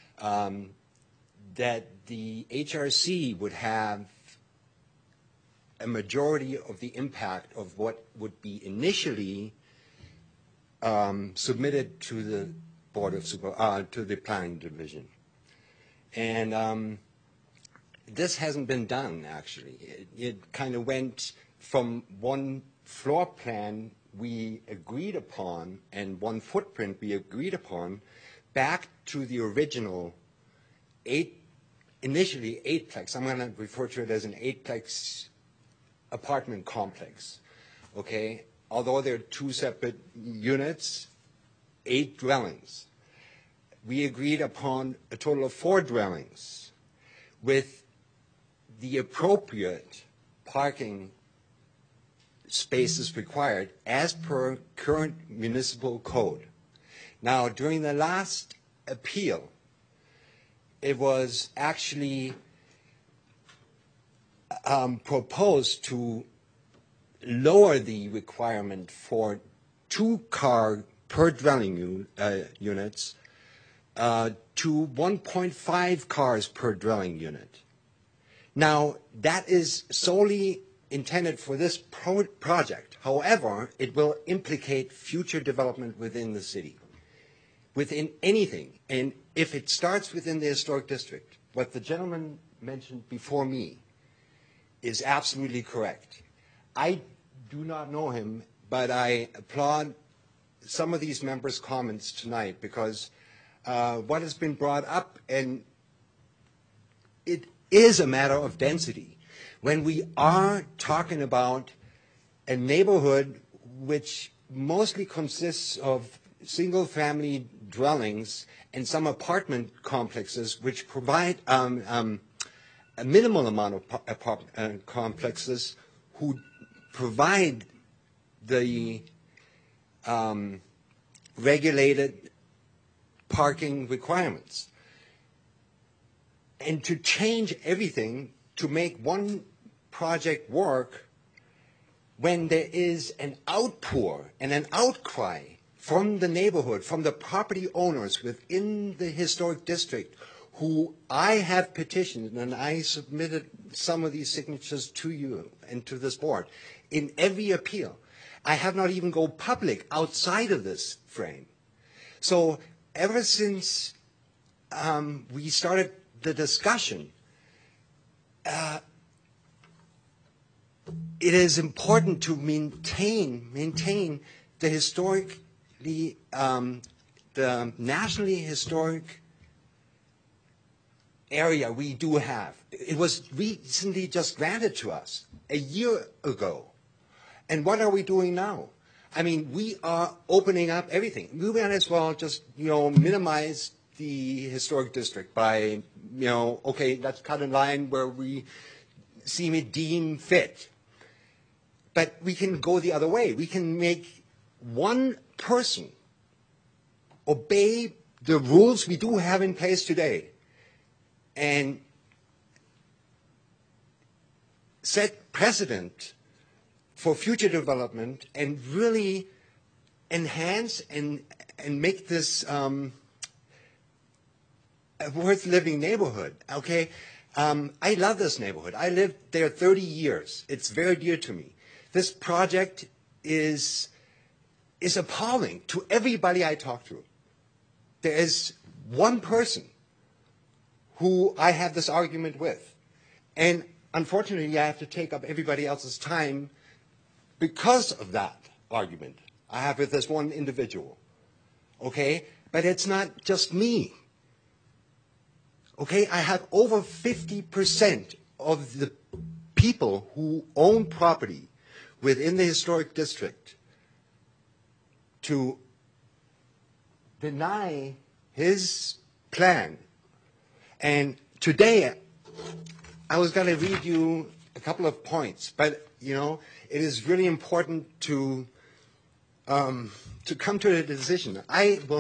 that the HRC would have a majority of the impact of what would be initially submitted to the Board of to the Planning Division. And this hasn't been done, actually. It kind of went from one floor plan we agreed upon and one footprint we agreed upon back to the original initially 8-plex. I'm going to refer to it as an 8-plex apartment complex. Okay? Although they're 2 separate units, 8 dwellings. We agreed upon a total of 4 dwellings with the appropriate parking spaces required as per current municipal code. Now, during the last appeal, it was actually proposed to lower the requirement for 2 car per dwelling units to 1.5 cars per dwelling unit. Now, that is solely intended for this project. However, it will implicate future development within the city, within anything. And if it starts within the historic district, what the gentleman mentioned before me is absolutely correct. I do not know him, but I applaud some of these members' comments tonight because what has been brought up, and it is a matter of density. When we are talking about a neighborhood which mostly consists of single-family dwellings and some apartment complexes which provide a minimal amount of complexes who provide the regulated parking requirements. And to change everything to make one project work when there is an outpour and an outcry from the neighborhood, from the property owners within the historic district, who I have petitioned, and I submitted some of these signatures to you and to this board, in every appeal. I have not even go public outside of this frame. So ever since we started the discussion, it is important to maintain the historic, the nationally historic area we do have. It was recently just granted to us a year ago. And what are we doing now? I mean, we are opening up everything. We might as well just, minimize the historic district by, okay, let's cut a line where we deem fit. But we can go the other way. We can make one person obey the rules we do have in place today and set precedent for future development and really enhance and make this a worth living neighborhood. Okay, I love this neighborhood. I lived there 30 years. It's very dear to me. This project is appalling to everybody I talk to. There is one person who I have this argument with, and unfortunately, I have to take up everybody else's time because of that argument I have with this one individual. Okay? But it's not just me. Okay? I have over 50% of the people who own property within the historic district to deny his plan. And today, I was going to read you a couple of points, but it is really important to come to a decision. I will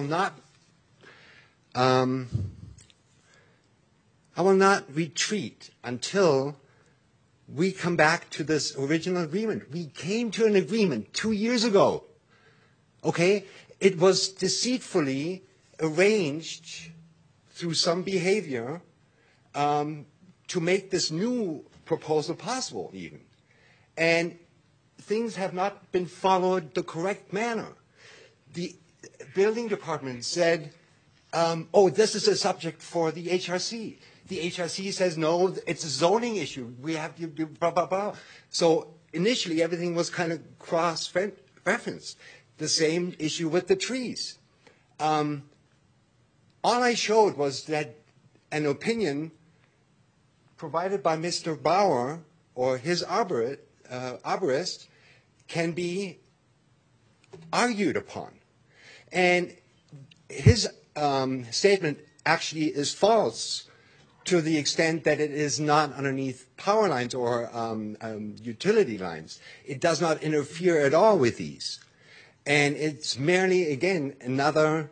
not retreat until we come back to this original agreement. We came to an agreement 2 years ago. Okay? It was deceitfully arranged through some behavior to make this new proposal possible even. And things have not been followed the correct manner. The building department said, this is a subject for the HRC. The HRC says, no, it's a zoning issue. We have to do blah, blah, blah. So initially, everything was kind of cross-referenced. The same issue with the trees. All I showed was that an opinion provided by Mr. Bauer or his arborist can be argued upon. And his statement actually is false to the extent that it is not underneath power lines or utility lines. It does not interfere at all with these. And it's merely, again, another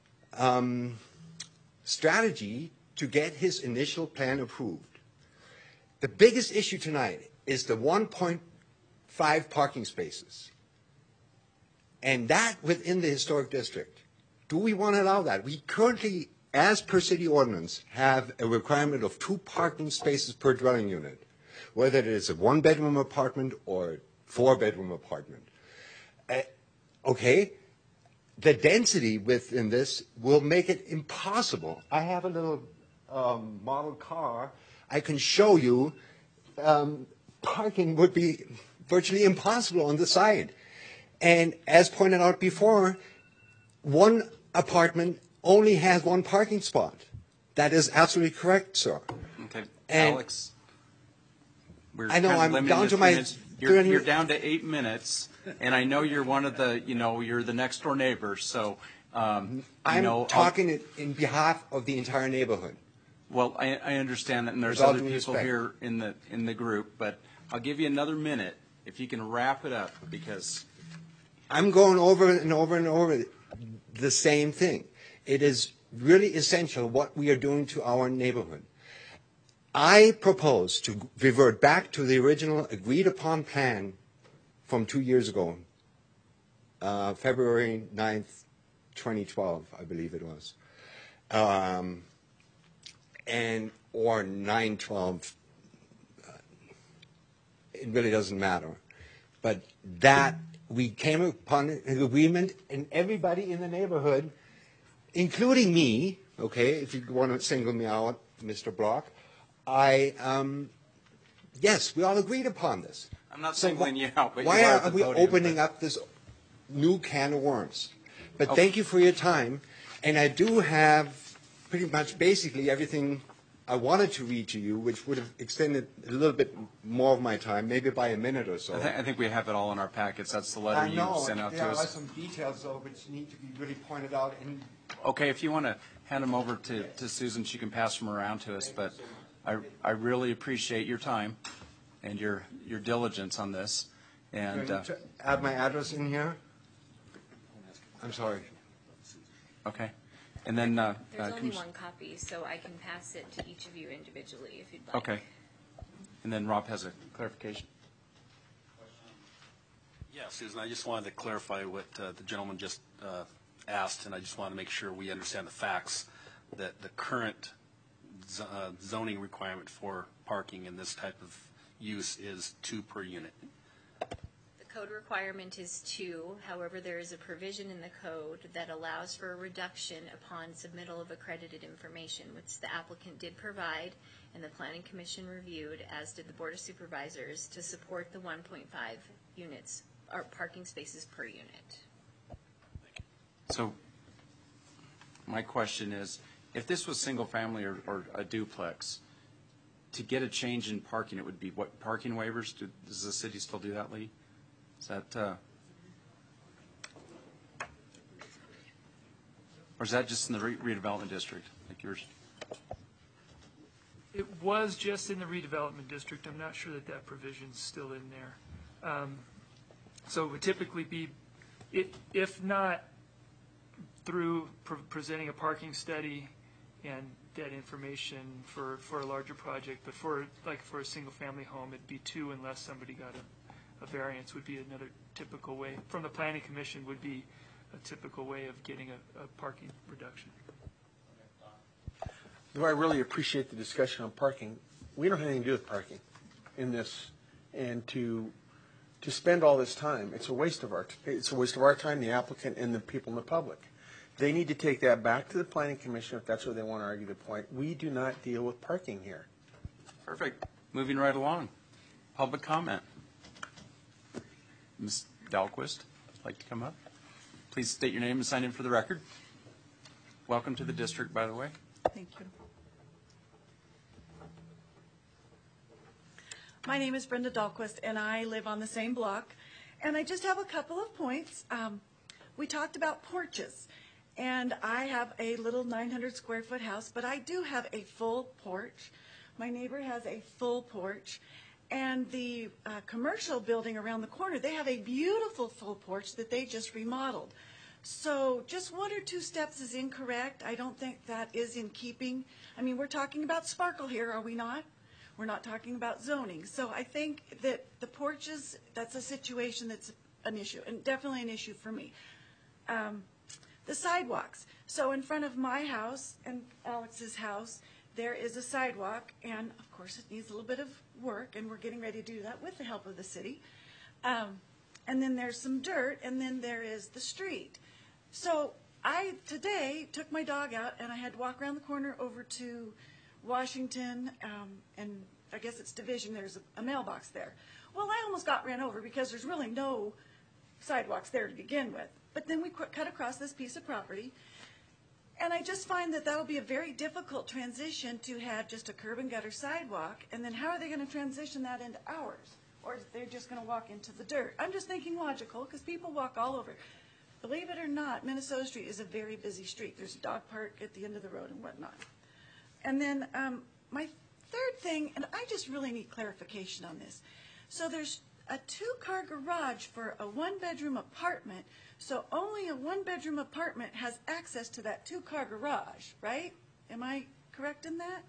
strategy to get his initial plan approved. The biggest issue tonight is the 1.5 parking spaces. And that within the historic district. Do we want to allow that? We currently, as per city ordinance, have a requirement of 2 parking spaces per dwelling unit. whether it is a one-bedroom apartment or four-bedroom apartment. Okay, the density within this will make it impossible. I have a little model car. I can show you parking would be virtually impossible on the side. And as pointed out before, one apartment only has one parking spot. That is absolutely correct, sir. Okay, And Alex. We're I know, kind of I'm limited down to to my minutes. You're down to 8 minutes, and I know you're one of the, you're the next door neighbor, so, I'm talking in behalf of the entire neighborhood. Well, I understand that, and there's With all other due people respect. here in the group, but I'll give you another minute if you can wrap it up, because I'm going over and over and over the same thing. It is really essential what we are doing to our neighborhood. I propose to revert back to the original agreed-upon plan from 2 years ago, February 9th, 2012, I believe it was, or 9/12. It really doesn't matter. But that we came upon an agreement, and everybody in the neighborhood, including me, okay, if you want to single me out, Mr. Block, yes, we all agreed upon this. I'm not singling you out, but why you are are at the we podium, opening but- up this new can of worms? But Okay. thank you for your time, and I do have pretty much basically everything I wanted to read to you, which would have extended a little bit more of my time, maybe by a minute or so. I think we have it all in our packets. That's the letter I you know, sent out to there are us. some details though which need to be really pointed out. And Okay, if you want to hand them over to Susan, she can pass them around to us, but I really appreciate your time and your diligence on this. And do I need to add my address in here? I'm sorry. okay, and then There's only one copy, so I can pass it to each of you individually if you'd like. okay, and then Rob has a clarification. Yeah, Susan, I just wanted to clarify what the gentleman just asked, and I just want to make sure we understand the facts, that the current zoning requirement for parking in this type of use is 2 per unit. The code requirement is 2. However, there is a provision in the code that allows for a reduction upon submittal of accredited information, which the applicant did provide and the Planning Commission reviewed, as did the Board of Supervisors, to support the 1.5 units or parking spaces per unit. So my question is, if this was single family or a duplex, to get a change in parking, it would be what, parking waivers? Does the city still do that, Lee? Is that, or is that just in the redevelopment district, like yours? It was just in the redevelopment district. I'm not sure that that provision's still in there. So it would typically be, if not through presenting a parking study and that information for a larger project, but for a single-family home, it'd be 2 unless somebody got a variance would be another typical way. From the Planning Commission would be a typical way of getting a parking reduction. Though I really appreciate the discussion on parking, we don't have anything to do with parking in this, and to spend all this time, it's a waste of our time, the applicant and the people in the public. They need to take that back to the Planning Commission if that's where they want to argue the point. We do not deal with parking here. Perfect. Moving right along. Public comment. Ms. Dahlquist, like to come up? Please state your name and sign in for the record. Welcome to the district, by the way. Thank you. My name is Brenda Dahlquist, and I live on the same block. And I just have a couple of points. We talked about porches, and I have a little 900-square-foot house, but I do have a full porch. My neighbor has a full porch. And the commercial building around the corner, they have a beautiful full porch that they just remodeled. So just 1 or 2 steps is incorrect. I don't think that is in keeping. I mean, we're talking about sparkle here, are we not? We're not talking about zoning. So I think that the porches, that's a situation that's an issue, and definitely an issue for me. The sidewalks. So in front of my house and Alex's house, there is a sidewalk, and of course it needs a little bit of work, and we're getting ready to do that with the help of the city. And then there's some dirt, and then there is the street. So I today took my dog out, and I had to walk around the corner over to Washington, and I guess it's Division. There's a mailbox there. Well, I almost got ran over because there's really no sidewalks there to begin with. But then we cut across this piece of property, and I just find that that'll be a very difficult transition to have just a curb and gutter sidewalk, and then how are they going to transition that into ours? Or they're just going to walk into the dirt? I'm just thinking logical, because people walk all over. Believe it or not, Minnesota Street is a very busy street. There's a dog park at the end of the road and whatnot. And then my third thing, and I just really need clarification on this. So there's a 2-car garage for a 1-bedroom apartment, so only a 1-bedroom apartment has access to that 2-car garage, right? Am I correct in that?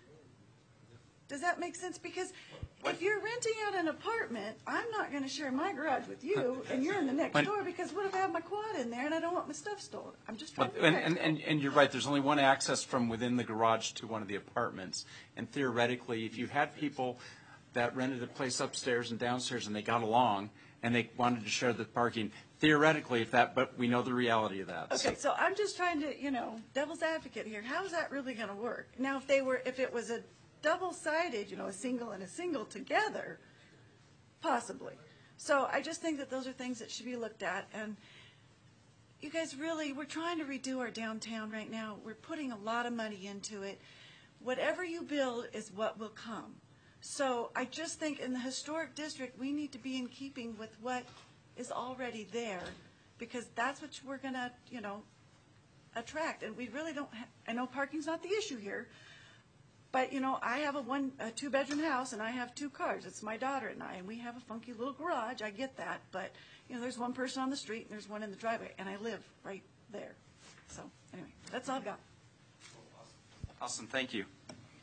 Does that make sense? Because if you're renting out an apartment, I'm not going to share my garage with you, and you're in the next door, because what if I have my quad in there and I don't want my stuff stolen? I'm just trying to be practical. And you're right, there's only one access from within the garage to one of the apartments. And theoretically, if you had people that rented a place upstairs and downstairs and they got along and they wanted to share the parking, theoretically, but we know the reality of that. Okay, so I'm just trying to, devil's advocate here. How is that really going to work? Now, if it was a double-sided, a single and a single together, possibly. So I just think that those are things that should be looked at. And you guys really, we're trying to redo our downtown right now. We're putting a lot of money into it. Whatever you build is what will come. So I just think in the historic district, we need to be in keeping with what is already there, because that's what we're going to, attract. And we really don't I know parking's not the issue here, but, I have a 2-bedroom house, and I have 2 cars. It's my daughter and I, and we have a funky little garage. I get that. But, there's one person on the street, and there's one in the driveway, and I live right there. So, anyway, that's all I've got. Awesome, thank you.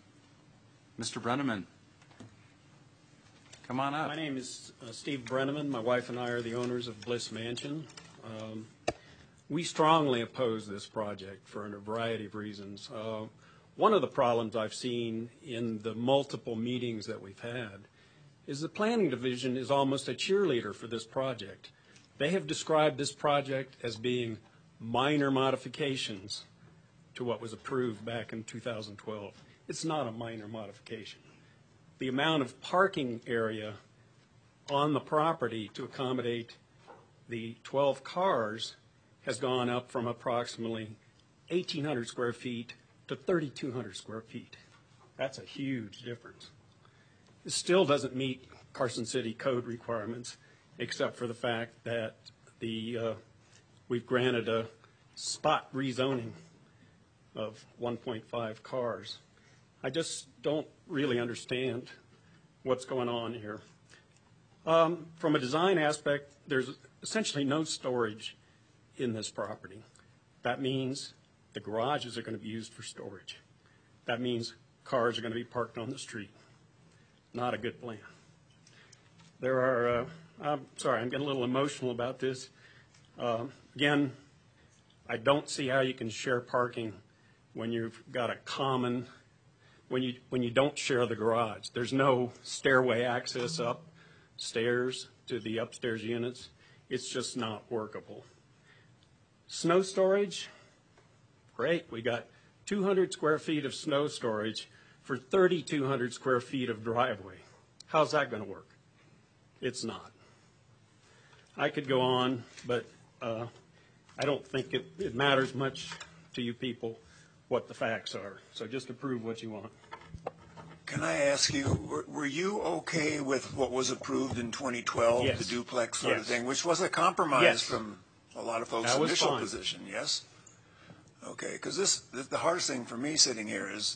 Mr. Brenneman, come on up. My name is Steve Brenneman. My wife and I are the owners of Bliss Mansion. We strongly oppose this project for a variety of reasons. One of the problems I've seen in the multiple meetings that we've had is the planning division is almost a cheerleader for this project. They have described this project as being minor modifications to what was approved back in 2012. It's not a minor modification. The amount of parking area on the property to accommodate the 12 cars has gone up from approximately 1,800 square feet to 3,200 square feet. That's a huge difference. It still doesn't meet Carson City code requirements, except for the fact that we've granted a spot rezoning of 1.5 cars. I just don't really understand what's going on here. From a design aspect, there's essentially no storage in this property. That means the garages are going to be used for storage. That means cars are going to be parked on the street. Not a good plan. There are, I'm sorry, I'm getting a little emotional about this. Again, I don't see how you can share parking when you've got a common, when you don't share the garage. There's no stairway access up stairs to the upstairs units. It's just not workable. Snow storage, great. We got 200 square feet of snow storage for 3,200 square feet of driveway. How's that going to work? It's not. I could go on, but I don't think it matters much to you people what the facts are. So just approve what you want. Can I ask you, were you okay with what was approved in 2012, Yes. the duplex sort of Yes. thing, which was a compromise Yes. from a lot of folks' That was initial fine. position, yes? Okay, because the hardest thing for me sitting here is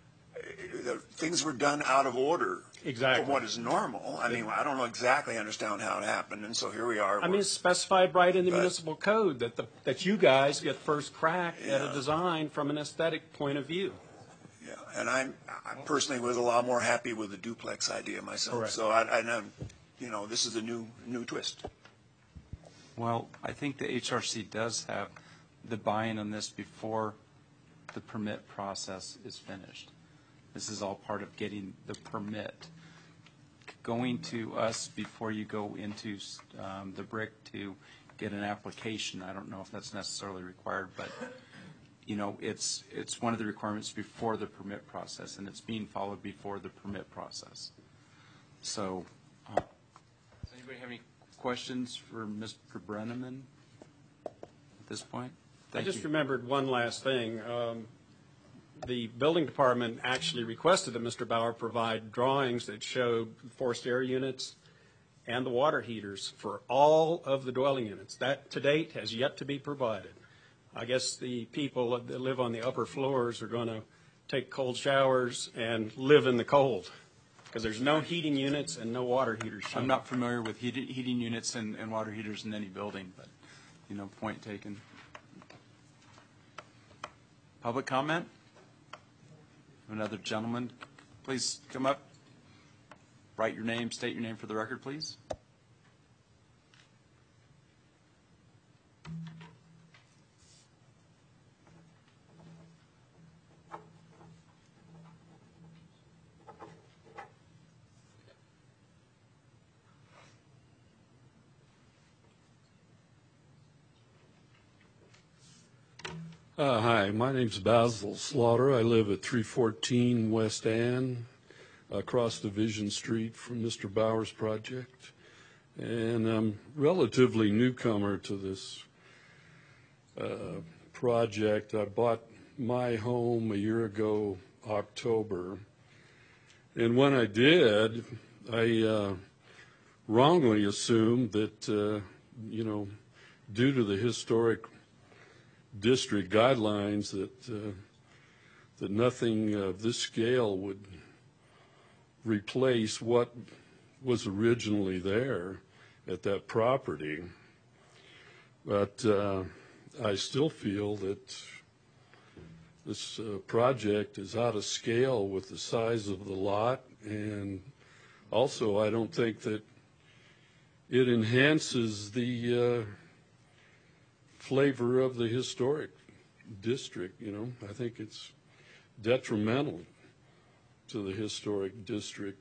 things were done out of order. Exactly. For what is normal. I mean, I don't know exactly understand how it happened, and so here we are. I mean, it's specified right in the But- municipal code that you guys get first crack at a Yeah. design from an aesthetic point of view. Yeah, and I personally was a lot more happy with the duplex idea myself. Correct. So I know, this is a new twist. Well, I think the HRC does have the buy-in on this before the permit process is finished. This is all part of getting the permit. Going to us before you go into the BRIC to get an application, I don't know if that's necessarily required, but it's one of the requirements before the permit process, and it's being followed before the permit process. So, does anybody have any questions for Mr. Brenneman at this point? I just remembered one last thing. The building department actually requested that Mr. Bauer provide drawings that showed forced air units and the water heaters for all of the dwelling units. That, to date, has yet to be provided. I guess the people that live on the upper floors are going to take cold showers and live in the cold because there's no heating units and no water heaters. I'm not familiar with heating units and water heaters in any building, but, point taken. Public comment? Another gentleman, please come up. Write your name, state your name for the record, please. Hi, my name's Basil Slaughter. I live at 314 West Ann, across Division Street from Mr. Bauer's project. And I'm relatively newcomer to this project. I bought my home a year ago, October. And when I did, I wrongly assumed that, due to the historic district guidelines that nothing of this scale would replace what was originally there at that property. But I still feel that this project is out of scale with the size of the lot, and also I don't think that it enhances the flavor of the historic district. I think it's detrimental to the historic district,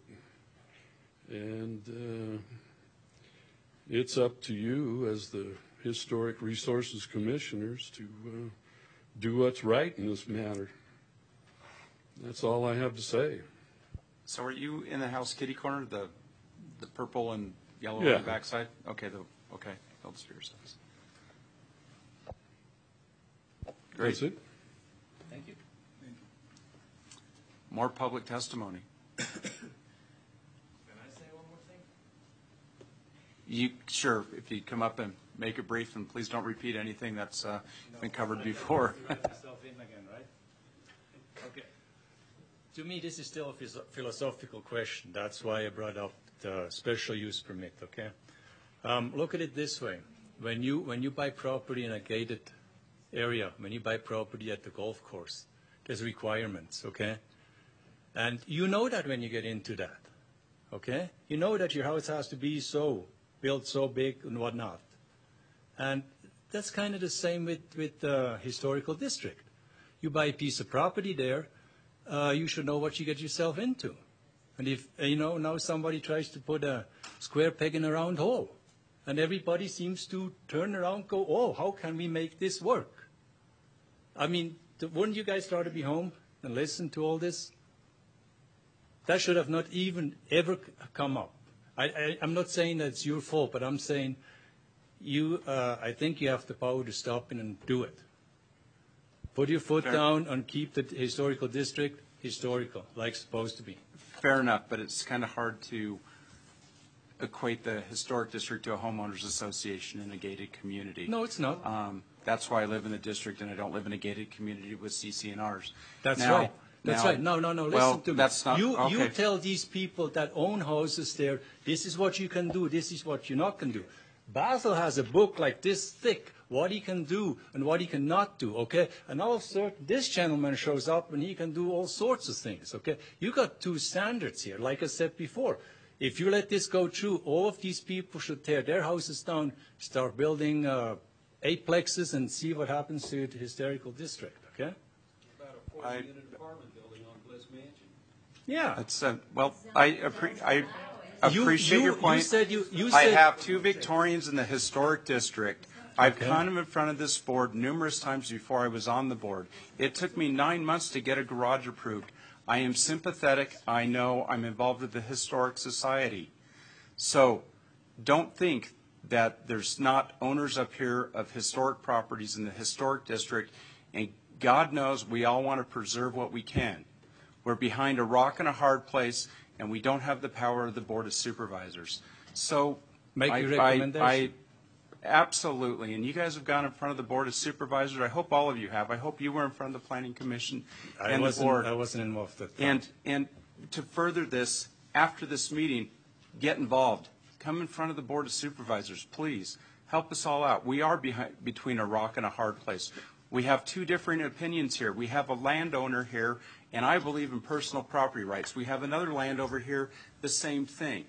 and it's up to you as the Historic Resources Commissioners to do what's right in this matter. That's all I have to say. So are you in the house kitty corner, the purple and yellow Yeah. on the backside? Okay, I'll just for yourselves. Great. That's it. Thank you. More public testimony. Can I say one more thing? Sure, if you come up and make it brief, and please don't repeat anything that's been covered before. Write myself in again, right? Okay. To me, this is still a philosophical question. That's why I brought up the special use permit, okay? Look at it this way. When you buy property in a gated area, when you buy property at the golf course, there's requirements, okay? And you know that when you get into that, okay? You know that your house has to be built so big and whatnot. And that's kind of the same with the historical district. You buy a piece of property there, you should know what you get yourself into. And if, now somebody tries to put a square peg in a round hole, and everybody seems to turn around and go, oh, how can we make this work? I mean, wouldn't you guys rather be home and listen to all this? That should have not even ever come up. I'm not saying that it's your fault, but I'm saying I think you have the power to stop it and do it. Put your foot down and keep the historical district historical, like it's supposed to be. Fair enough, but it's kind of hard to equate the historic district to a homeowners association in a gated community. No, it's not. That's why I live in the district and I don't live in a gated community with CC&Rs. That's right. That's right. No, listen to me. That's not, you tell these people that own houses there, this is what you can do, this is what you not can do. Basil has a book like this thick, what he can do and what he cannot do, okay? And all of a sudden, this gentleman shows up and he can do all sorts of things, okay? You got two standards here, like I said before. If you let this go through, all of these people should tear their houses down, start building eightplexes and see what happens to the historical district, okay? About a 40-unit apartment building on Bliss Mansion. Yeah. That's, well, I appreciate your point. I have two Victorians in the historic district. I've come in front of this board numerous times before I was on the board. It took me 9 months to get a garage approved. I am sympathetic. I know I'm involved with the Historic Society. So don't think that there's not owners up here of historic properties in the historic district, and God knows we all want to preserve what we can. We're behind a rock and a hard place, and we don't have the power of the Board of Supervisors. So make your recommendation. Absolutely, and you guys have gone in front of the Board of Supervisors. I hope all of you have. I hope you were in front of the Planning Commission and the board. I wasn't involved at that. And to further this, after this meeting, get involved. Come in front of the Board of Supervisors, please. Help us all out. We are between a rock and a hard place. We have two different opinions here. We have a landowner here, and I believe in personal property rights. We have another landowner here, the same thing.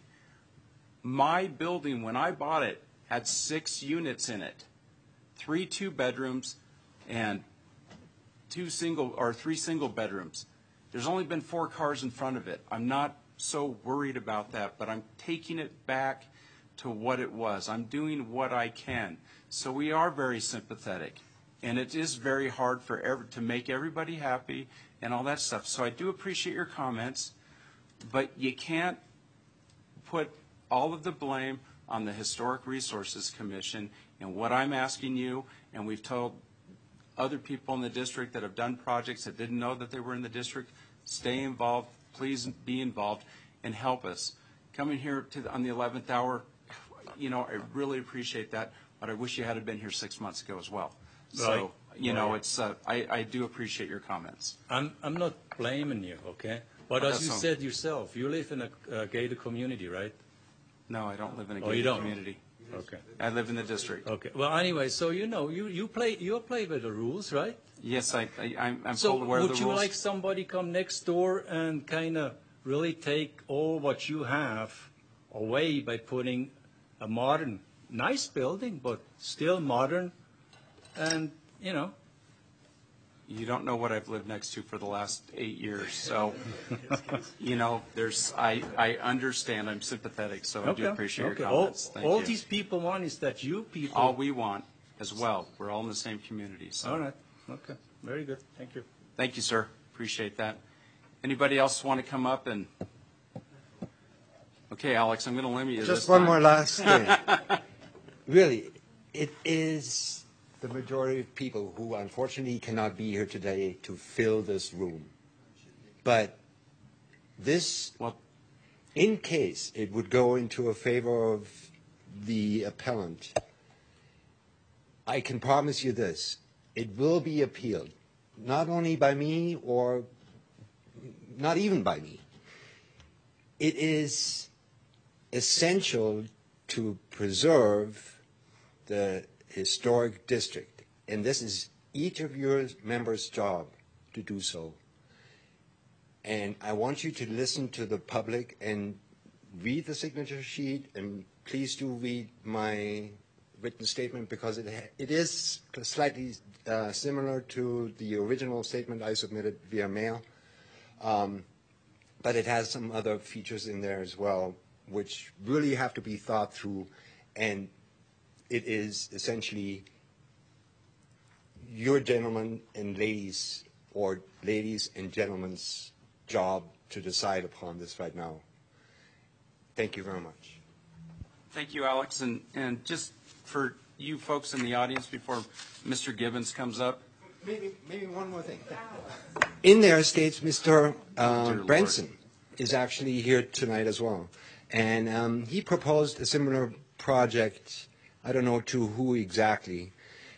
My building, when I bought it, had 6 units in it, 3 2-bedrooms and 3 single bedrooms. There's only been 4 cars in front of it. I'm not so worried about that, but I'm taking it back to what it was. I'm doing what I can. So we are very sympathetic, and it is very hard to make everybody happy and all that stuff. So I do appreciate your comments, but you can't put all of the blame on the Historic Resources Commission. And what I'm asking you, and we've told other people in the district that have done projects that didn't know that they were in the district, stay involved, please be involved, and help us. Coming here on the 11th hour, you know, I really appreciate that, but I wish you had been here 6 months ago as well. So, you know, it's I do appreciate your comments. I'm not blaming you, okay? But as you said yourself, you live in a gated community, right? No, I don't live in a gated community. Okay. I live in the district. Okay. Well, anyway, so you know, you play by the rules, right? Yes, I'm so full aware of the rules. So would you like somebody come next door and kind of really take all what you have away by putting a modern, nice building, but still modern, and, you know? You don't know what I've lived next to for the last 8 years, so, you know, I understand, I'm sympathetic, so I do appreciate your comments. Thank all you. these people want is that you people... All we want as well. We're all in the same community, so. All right, okay, very good, thank you. Thank you, sir, appreciate that. Anybody else want to come up and... Okay, Alex, I'm going to limit you Just one more last thing. Really, it is the majority of people who unfortunately cannot be here today to fill this room. But this, in case it would go into a favor of the appellant, I can promise you this, it will be appealed, not only by me or not even by me. It is essential to preserve the historic district, and this is each of your members' job to do so. And I want you to listen to the public and read the signature sheet, and please do read my written statement, because it is slightly similar to the original statement I submitted via mail, but it has some other features in there as well, which really have to be thought through, and it is essentially your gentlemen and ladies, or ladies and gentlemen's job to decide upon this right now. Thank you very much. Thank you, Alex. And just for you folks in the audience before Mr. Gibbons comes up. Maybe one more thing. In there states Mr. Branson is actually here tonight as well. And he proposed a similar project, I don't know to who exactly.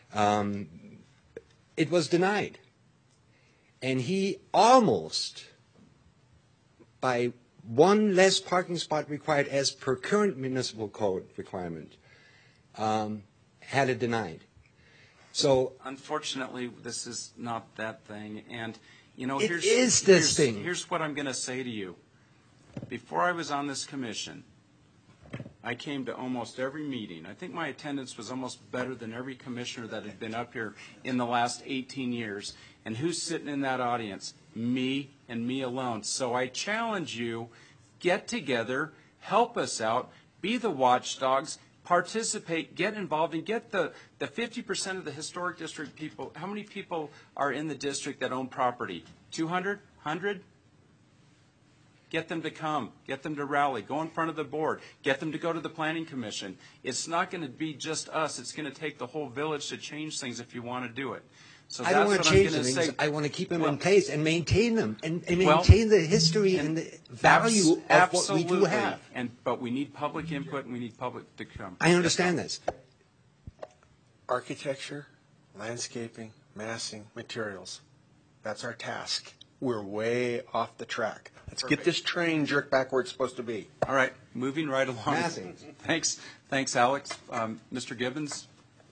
It was denied. And he almost, by one less parking spot required as per current municipal code requirement, had it denied. So unfortunately, this is not that thing. And, you know, thing. Here's what I'm going to say to you. Before I was on this commission, I came to almost every meeting. I think my attendance was almost better than every commissioner that had been up here in the last 18 years. And who's sitting in that audience? Me and me alone. So I challenge you, get together, help us out, be the watchdogs, participate, get involved, and get the 50% of the historic district people. How many people are in the district that own property? 200? 100? Get them to come. Get them to rally. Go in front of the board. Get them to go to the Planning Commission. It's not going to be just us. It's going to take the whole village to change things if you want to do it. So I don't want to change things. I want to keep them in place and maintain them and maintain the history and the value of what we do have. But we need public input and we need public to come. I understand this. Architecture, landscaping, massing, materials. That's our task. We're way off the track. Let's get this train jerked back where it's supposed to be. All right, moving right along. Massing. Thanks, Alex. Mr. Gibbons?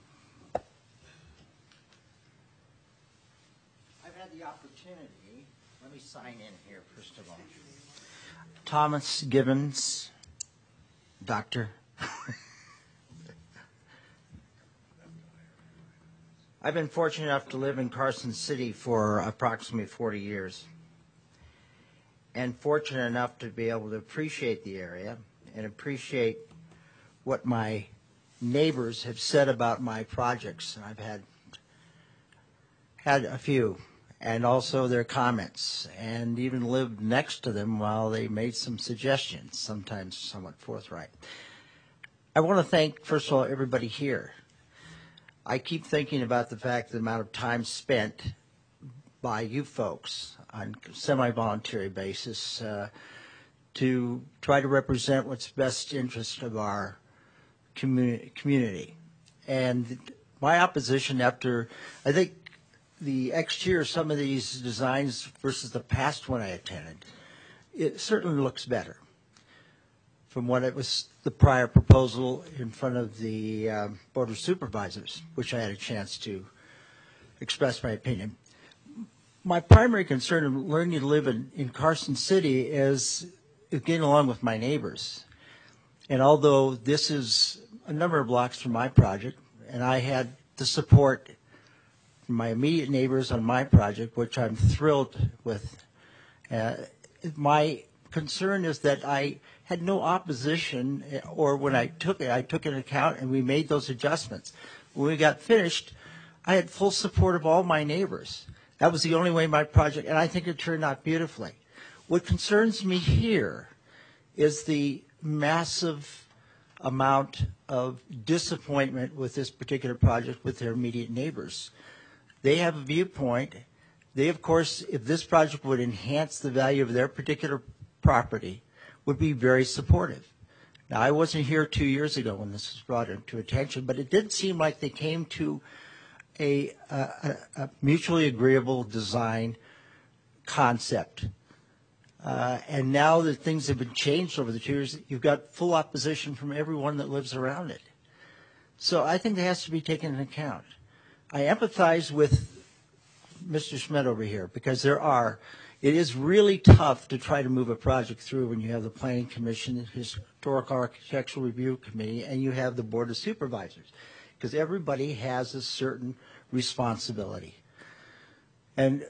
I've had the opportunity. Let me sign in here, first of all. Thomas Gibbons, doctor. I've been fortunate enough to live in Carson City for approximately 40 years, and fortunate enough to be able to appreciate the area and appreciate what my neighbors have said about my projects. And I've had a few, and also their comments, and even lived next to them while they made some suggestions, sometimes somewhat forthright. I want to thank, first of all, everybody here. I keep thinking about the fact the amount of time spent by you folks on a semi-voluntary basis to try to represent what's best interest of our community. And my opposition after, I think the exterior, some of these designs versus the past one I attended, it certainly looks better from what it was the prior proposal in front of the Board of Supervisors, which I had a chance to express my opinion. My primary concern in learning to live in Carson City is getting along with my neighbors. And although this is a number of blocks from my project, and I had the support from my immediate neighbors on my project, which I'm thrilled with, my concern is that I had no opposition, or when I took into account and we made those adjustments. When we got finished, I had full support of all my neighbors. That was the only way my project, and I think it turned out beautifully. What concerns me here is the massive amount of disappointment with this particular project with their immediate neighbors. They have a viewpoint. They, of course, if this project would enhance the value of their particular property, would be very supportive. Now, I wasn't here 2 years ago when this was brought into attention, but it did seem like they came to a mutually agreeable design concept. And now that things have been changed over the 2 years, you've got full opposition from everyone that lives around it. So I think that has to be taken into account. I empathize with Mr. Schmidt over here because it is really tough to try to move a project through when you have the Planning Commission, the Historical Architectural Review Committee, and you have the Board of Supervisors, because everybody has a certain responsibility. And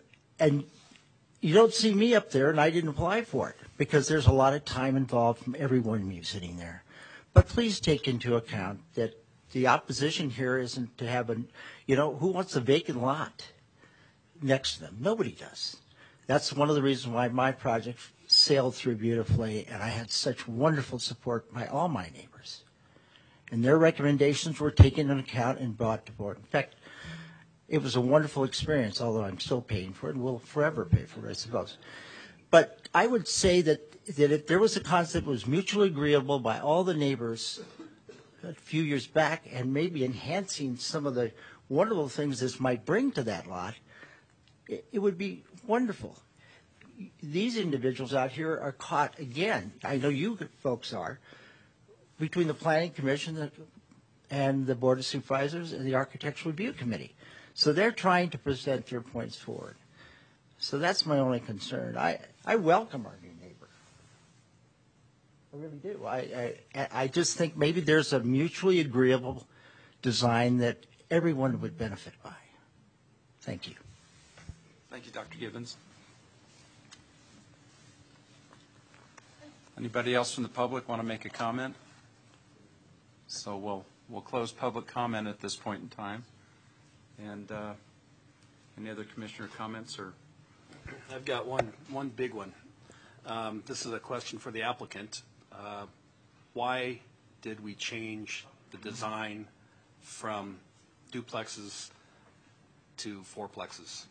you don't see me up there, and I didn't apply for it, because there's a lot of time involved from everyone of you sitting there. But please take into account that the opposition here isn't to have who wants a vacant lot next to them? Nobody does. That's one of the reasons why my project sailed through beautifully, and I had such wonderful support by all my neighbors. And their recommendations were taken into account and brought to board. In fact, it was a wonderful experience, although I'm still paying for it and will forever pay for it, I suppose. But I would say that if there was a concept that was mutually agreeable by all the neighbors a few years back and maybe enhancing some of the wonderful things this might bring to that lot, it would be wonderful. These individuals out here are caught again. I know you folks are, between the Planning Commission and the Board of Supervisors and the Architectural Review Committee. So they're trying to present their points forward. So that's my only concern. I welcome our new neighbor. I really do. I just think maybe there's a mutually agreeable design that everyone would benefit by. Thank you. Thank you, Dr. Gibbons. Anybody else from the public want to make a comment? So we'll close public comment at this point in time. And any other commissioner comments or? I've got one big one. This is a question for the applicant. Why did we change the design from duplexes to fourplexes?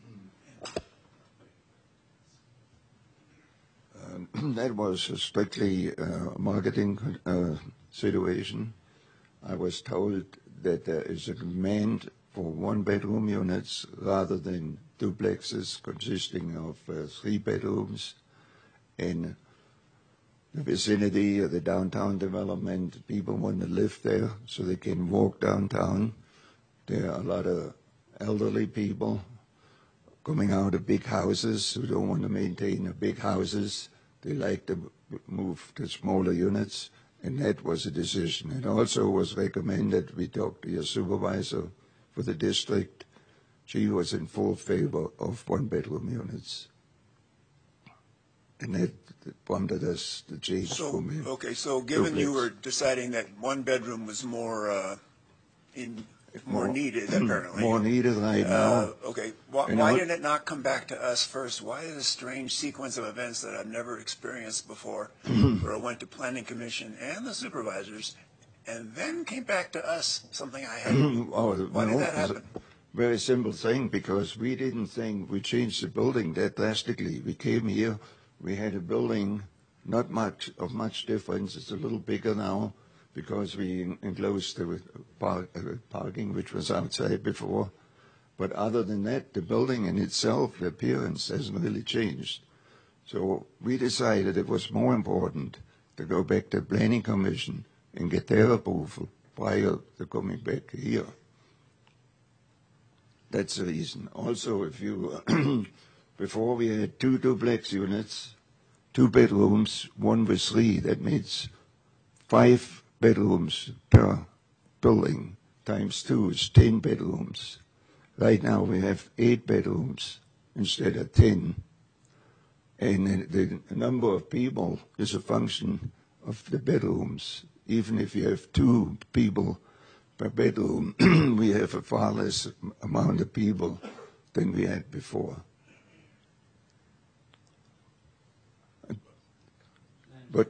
That was a strictly marketing situation. I was told that there is a demand for one-bedroom units rather than duplexes consisting of 3 bedrooms in the vicinity of the downtown development. People want to live there so they can walk downtown. There are a lot of elderly people coming out of big houses who don't want to maintain the big houses. They like to move to smaller units, and that was a decision. It also was recommended, we talked to your supervisor for the district. She was in full favor of one-bedroom units. And that prompted us to change from here. Okay, so given you were deciding that one bedroom was more needed, apparently. More needed right now. Okay, why did it not come back to us first? Why is a strange sequence of events that I've never experienced before, where I went to Planning Commission and the supervisors, and then came back to us, something I hadn't. Why did that happen? Very simple thing, because we didn't think we changed the building that drastically. We came here, we had a building, not much difference. It's a little bigger now, because we enclosed the parking, which was outside before. But other than that, the building in itself, the appearance hasn't really changed. So we decided it was more important to go back to Planning Commission and get their approval prior to coming back here. That's the reason. Also, if you, before we had 2 duplex units, 2 bedrooms, 1 with 3, that means 5 bedrooms per building, times 2 is 10 bedrooms. Right now we have 8 bedrooms instead of 10. And the number of people is a function of the bedrooms. Even if you have 2 people per bedroom, we have a far less amount of people than we had before. But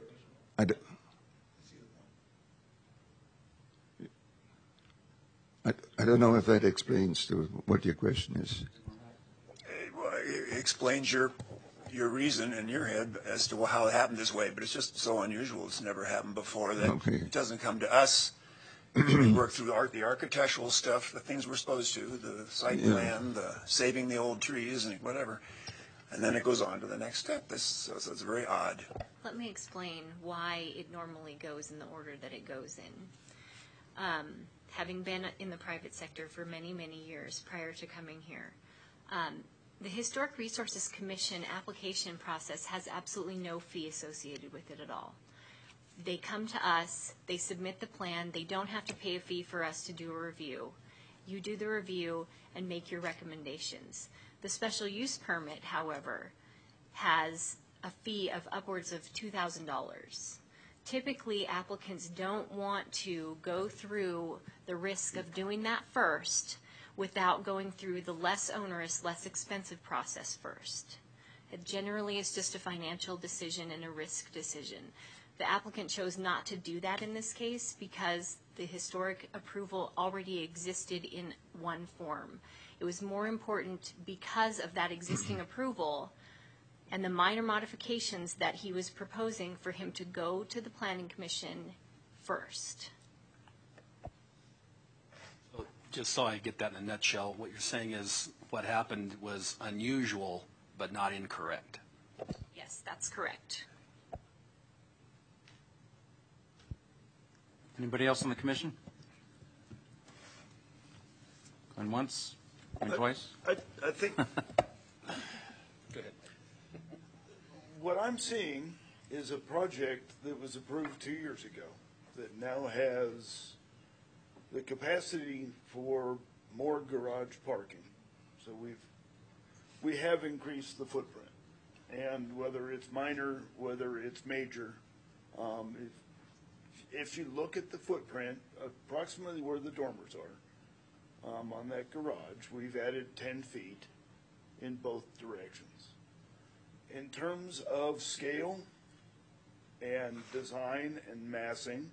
I don't know if that explains to what your question is. It explains your reason in your head as to how it happened this way, but it's just so unusual. It's never happened before that it doesn't come to us. We work through the architectural stuff, the things we're supposed to, the site plan, the saving the old trees and whatever, and then it goes on to the next step. So it's very odd. Let me explain why it normally goes in the order that it goes in. Having been in the private sector for many, many years prior to coming here, the Historic Resources Commission application process has absolutely no fee associated with it at all. They come to us, they submit the plan, they don't have to pay a fee for us to do a review. You do the review and make your recommendations. The special use permit, however, has a fee of upwards of $2,000. Typically, applicants don't want to go through the risk of doing that first without going through the less onerous, less expensive process first. It generally is just a financial decision and a risk decision. The applicant chose not to do that in this case because the historic approval already existed in one form. It was more important because of that existing approval and the minor modifications that he was proposing for him to go to the Planning Commission first. So just so I get that in a nutshell, what you're saying is what happened was unusual but not incorrect. Yes, that's correct. Anybody else on the commission? Going once? Going twice? I think what I'm seeing is a project that was approved 2 years ago that now has the capacity for more garage parking. So we have increased the footprint. And whether it's minor, whether it's major, if you look at the footprint, approximately where the dormers are, on that garage, we've added 10 feet in both directions. In terms of scale and design and massing,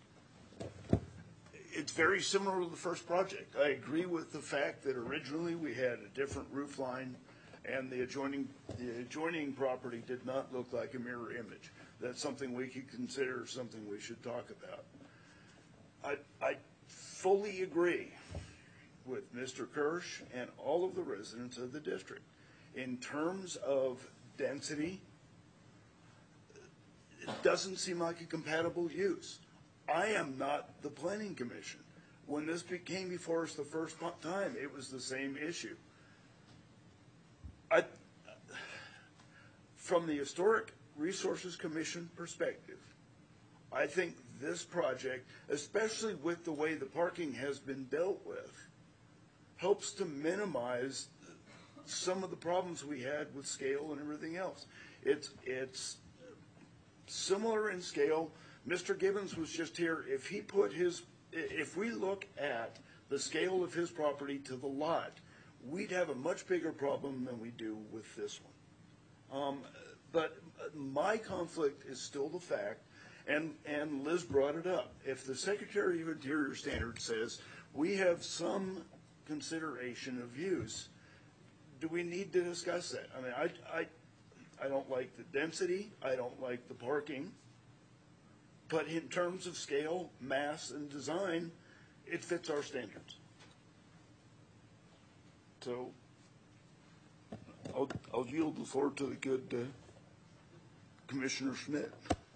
it's very similar to the first project. I agree with the fact that originally we had a different roof line and the adjoining property did not look like a mirror image. That's something we could consider, something we should talk about. I fully agree with Mr. Kirsch and all of the residents of the district. In terms of density, it doesn't seem like a compatible use. I am not the planning commission. When this came before us the first time, it was the same issue. From the Historic Resources Commission perspective, I think this project, especially with the way the parking has been dealt with, helps to minimize some of the problems we had with scale and everything else. It's similar in scale. Mr. Gibbons was just here. If we look at the scale of his property to the lot, we'd have a much bigger problem than we do with this one. But my conflict is still the fact, and Liz brought it up, if the Secretary of Interior Standards says we have some consideration of use, do we need to discuss that? I mean, I don't like the density, I don't like the parking, but in terms of scale, mass, and design, it fits our standards. So I'll yield the floor to the good Commissioner Schmidt.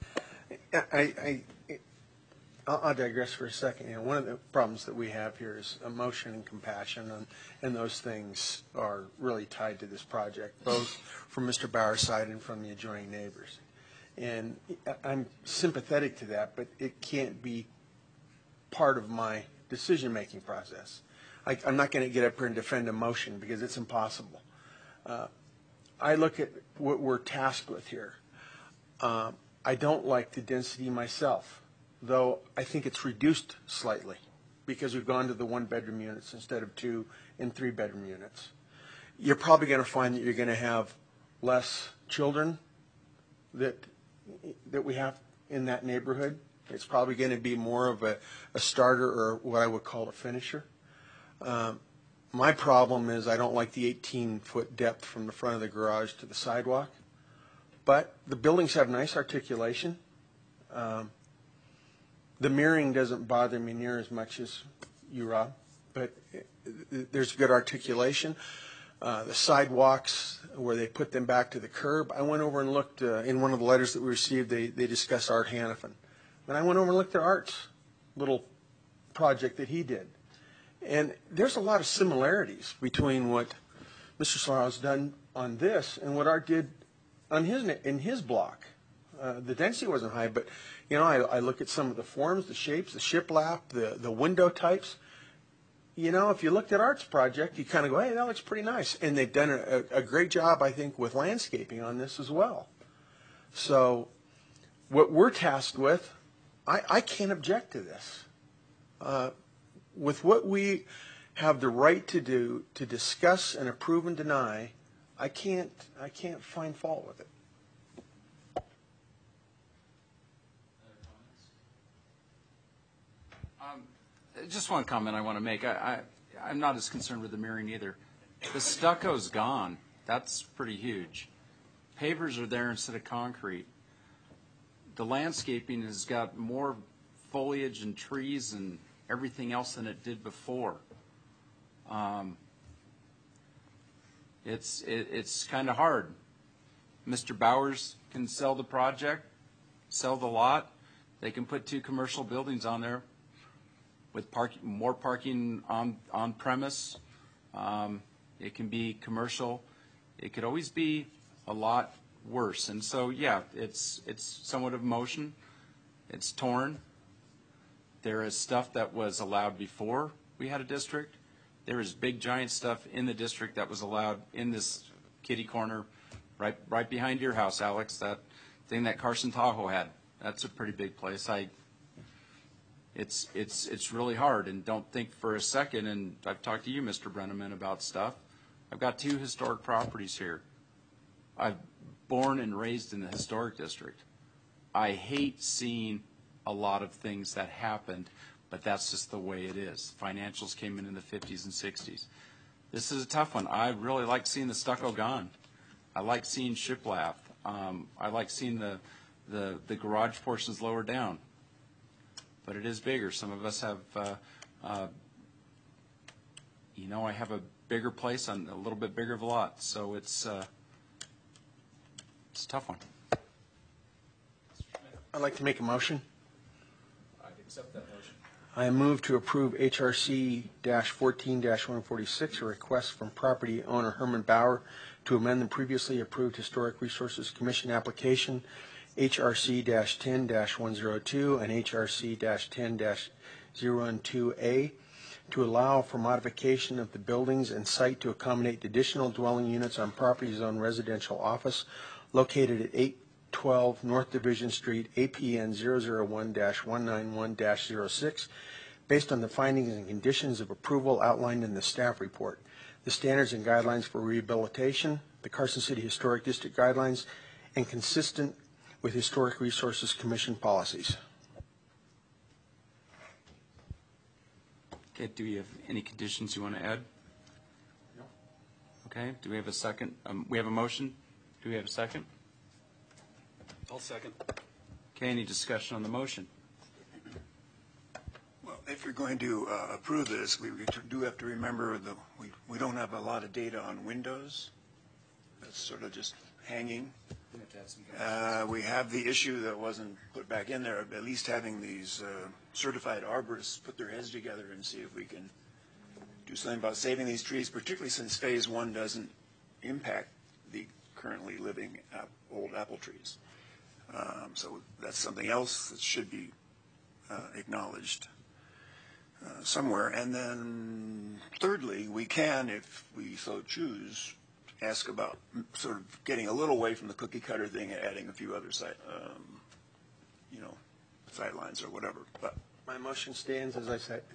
I'll digress for a second. One of the problems that we have here is emotion and compassion, and those things are really tied to this project, both from Mr. Bauer's side and from the adjoining neighbors. And I'm sympathetic to that, but it can't be part of my decision-making process. I'm not going to get up here and defend emotion because it's impossible. I look at what we're tasked with here. I don't like the density myself, though I think it's reduced slightly because we've gone to the one-bedroom units instead of 2 and 3-bedroom units. You're probably going to find that you're going to have less children that we have in that neighborhood. It's probably going to be more of a starter or what I would call a finisher. My problem is I don't like the 18-foot depth from the front of the garage to the sidewalk. But the buildings have nice articulation. The mirroring doesn't bother me near as much as you, Rob, but there's good articulation. The sidewalks, where they put them back to the curb, I went over and looked in one of the letters that we received, they discussed Art Hannafin. And I went over and looked at Art's little project that he did. And there's a lot of similarities between what Mr. Sorrell's done on this and what Art did on his block. The density wasn't high, but I look at some of the forms, the shapes, the shiplap, the window types. If you looked at Art's project, you kind of go, hey, that looks pretty nice. And they've done a great job, I think, with landscaping on this as well. So what we're tasked with, I can't object to this. With what we have the right to do, to discuss and approve and deny, I can't find fault with it. Just one comment I want to make. I'm not as concerned with the mirroring either. The stucco's gone. That's pretty huge. Pavers are there instead of concrete. The landscaping has got more foliage and trees and everything else than it did before. It's kind of hard. Mr. Bowers can sell the project, sell the lot. They can put 2 commercial buildings on there with more parking on premise. It can be commercial. It could always be a lot worse. And so, yeah, it's somewhat of motion. It's torn. There is stuff that was allowed before we had a district. There is big, giant stuff in the district that was allowed in this kitty corner right behind your house, Alex, that thing that Carson Tahoe had. That's a pretty big place. It's really hard, and don't think for a second, and I've talked to you, Mr. Brenneman, about stuff. I've got 2 historic properties here. I've born and raised in the historic district. I hate seeing a lot of things that happened, but that's just the way it is. Financials came in the 50s and 60s. This is a tough one. I really like seeing the stucco gone. I like seeing shiplap. I like seeing the garage portions lower down. But it is bigger. Some of us have, I have a bigger place on a little bit bigger of a lot. So it's a tough one. I'd like to make a motion. I'd accept that motion. I move to approve HRC-14-146, a request from property owner Herman Bauer to amend the previously approved Historic Resources Commission application HRC-10-102 and HRC-10-012A to allow for modification of the buildings and site to accommodate additional dwelling units on property zone residential office located at 812 North Division Street, APN 001-191-06, based on the findings and conditions of approval outlined in the staff report, the standards and guidelines for rehabilitation, the Carson City Historic District guidelines, and consistent with Historic Resources Commission policies. Okay, do we have any conditions you want to add? No. Okay, do we have a second? We have a motion. Do we have a second? I'll second. Okay, any discussion on the motion? Well, if you're going to approve this, we do have to remember that we don't have a lot of data on windows. That's sort of just hanging. We have the issue that wasn't put back in there, at least having these certified arborists put their heads together and see if we can do something about saving these trees, particularly since phase 1 doesn't impact the currently living old apple trees. So that's something else that should be acknowledged somewhere. And then thirdly, we can, if we so choose, ask about sort of getting a little away from the cookie cutter thing and adding a few other sidelines or whatever. But my motion stands as I said.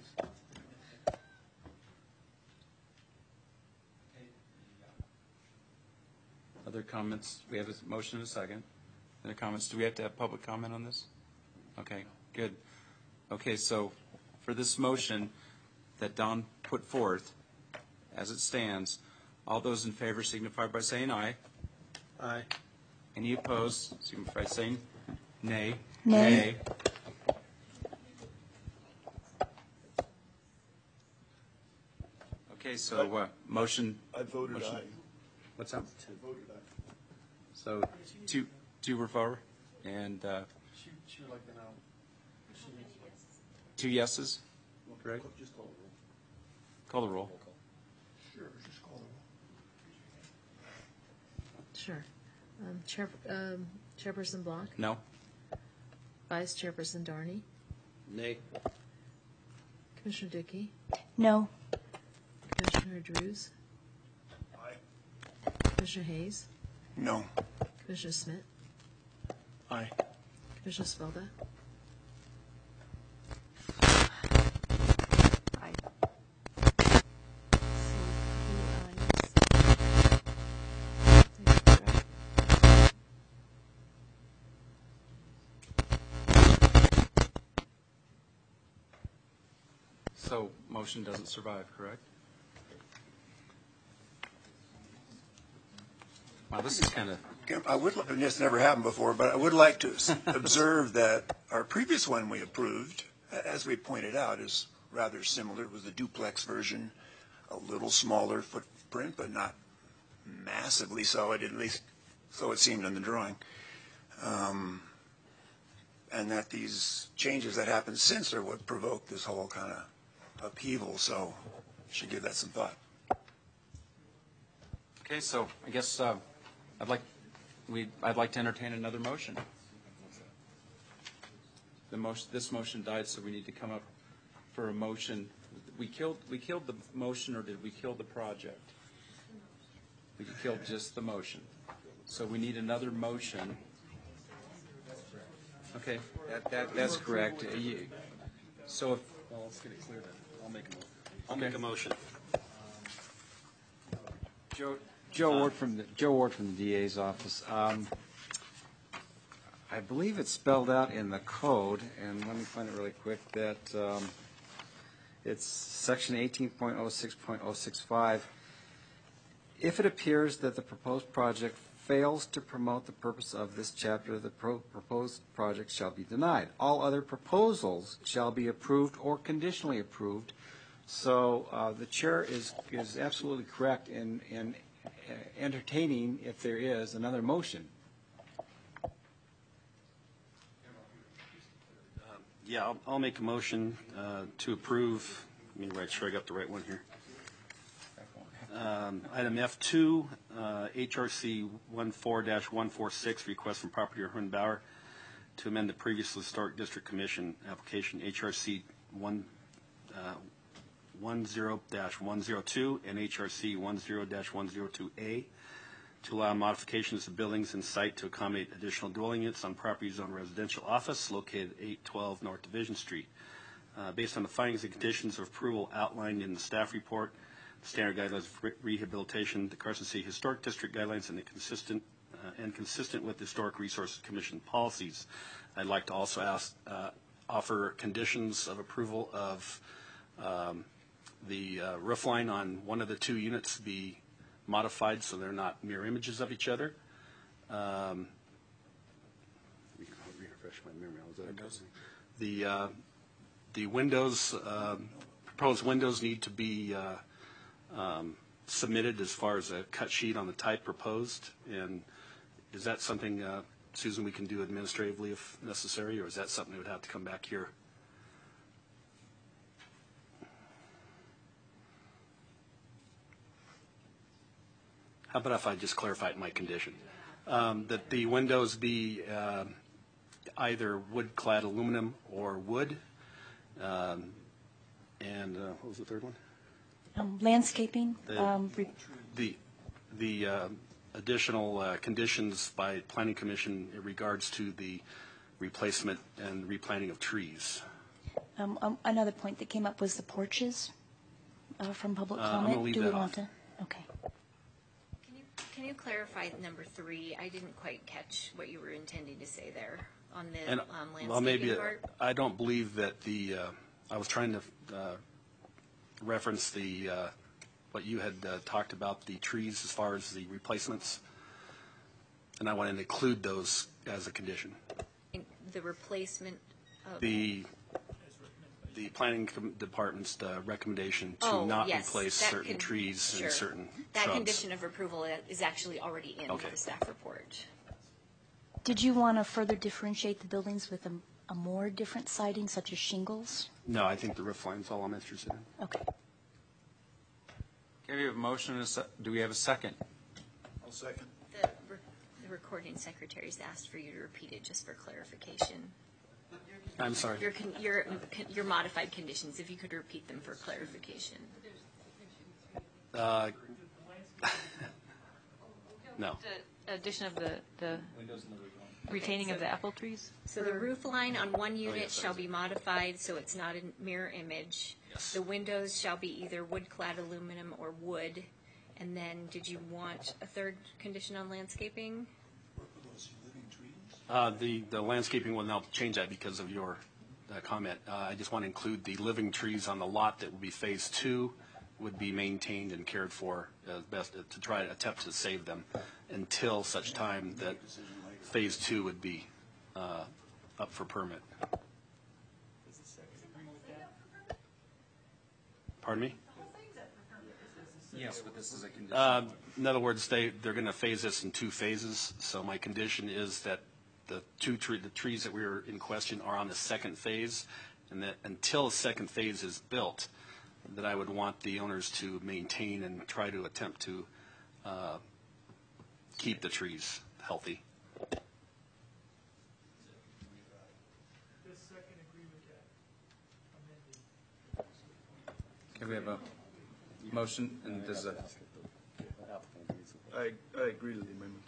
Other comments? We have a motion and a second. Other comments? Do we have to have public comment on this? Okay, good. Okay, so for this motion that Don put forth, as it stands, all those in favor signify by saying aye. Aye. Any opposed signify by saying nay. Nay. Okay, so motion. I voted motion. aye. What's that? I voted aye. So two were for, and She would like to know. 2 yeses, correct? Just call the roll. Call the roll. Sure, just call the Sure. roll. Chairperson Block, No? Vice Chairperson Darney, Nay. Commissioner Dickey, No. Commissioner Drews, Aye. Commissioner Hayes, no. Commissioner Smith, Aye. Commissioner Spilka, Aye. So motion doesn't survive, correct? Wow, this is kind of... This never happened before, but I would like to observe that our previous one we approved, as we pointed out, is rather similar. It was the duplex version, a little smaller footprint, but not massively so, at least so it seemed in the drawing. And that these changes that happened since are what provoked this whole kind of upheaval, so should give that some thought. Okay, so I guess I'd like I'd like to entertain another motion. This motion died, so we need to come up for a motion. We killed the motion, or did we kill the project? We killed just the motion. So we need another motion. Okay, that's correct. So if, Well, let's get it clear then. I'll make a motion. Joe Ward from the DA's office. I believe it's spelled out in the code, and let me find it really quick, that it's section 18.06.065. If it appears that the proposed project fails to promote the purpose of this chapter, the proposed project shall be denied. All other proposals shall be approved or conditionally approved. So the chair is absolutely correct in entertaining, if there is, another motion. Yeah, I'll make a motion to approve. Let me make sure I got the right one here. Item F2, HRC 14-146, request from property owner Herman Bauer to amend the previous Historic District Commission application HRC 10-102 and HRC 10-102A to allow modifications to buildings and site to accommodate additional dwelling units on property zoned residential office located at 812 North Division Street. Based on the findings and conditions of approval outlined in the staff report, standard guidelines of rehabilitation, the Carson City Historic District guidelines, and consistent with the Historic Resources Commission policies, I'd like to also offer conditions of approval of the roof line on one of the two units be modified so they're not mirror images of each other. Refresh my memory. The windows, proposed windows need to be submitted as far as a cut sheet on the type proposed. And is that something, Susan, we can do administratively if necessary, or is that something that would have to come back here? How about if I just clarify it in my condition? That the windows be either wood-clad aluminum or wood. And what was the third one? Landscaping. The additional conditions by Planning Commission in regards to the replacement and replanting of trees. Another point that came up was the porches from public comment. I'm going to leave that off. Okay. Can you clarify number 3? I didn't quite catch what you were intending to say there on the landscaping well, maybe part. I don't believe that I was trying to reference what you had talked about, the trees as far as the replacements, and I wanted to include those as a condition. The replacement of the planning department's recommendation to not replace certain trees and certain that shrubs. condition of approval is actually already in the staff report. Did you want to further differentiate the buildings with a more different siding, such as shingles? No, I think the roof line's all I'm interested in. Okay. Okay, we have a motion. Do we have a second? I'll second. The recording secretary's asked for you to repeat it just for clarification. I'm sorry. Your modified conditions, if you could repeat them for clarification. No. The addition of the retaining of the apple trees? So the roof line on one unit shall be modified so it's not a mirror image. Yes. The The windows shall be either wood-clad aluminum or wood. And then did you want a third condition on landscaping? The landscaping will now change that because of your comment. I just want to include the living trees on the lot that will be phase 2 would be maintained and cared for as best to try to attempt to save them until such time that phase 2 would be up for permit. Pardon me? Yes, but this is a condition. In other words, they're going to phase this in 2 phases. So my condition is that the trees that we are in question are on the second phase, and that until the second phase is built, that I would want the owners to maintain and try to attempt to keep the trees. healthy. Okay, we have a motion, and there's a... I agree with the amendment.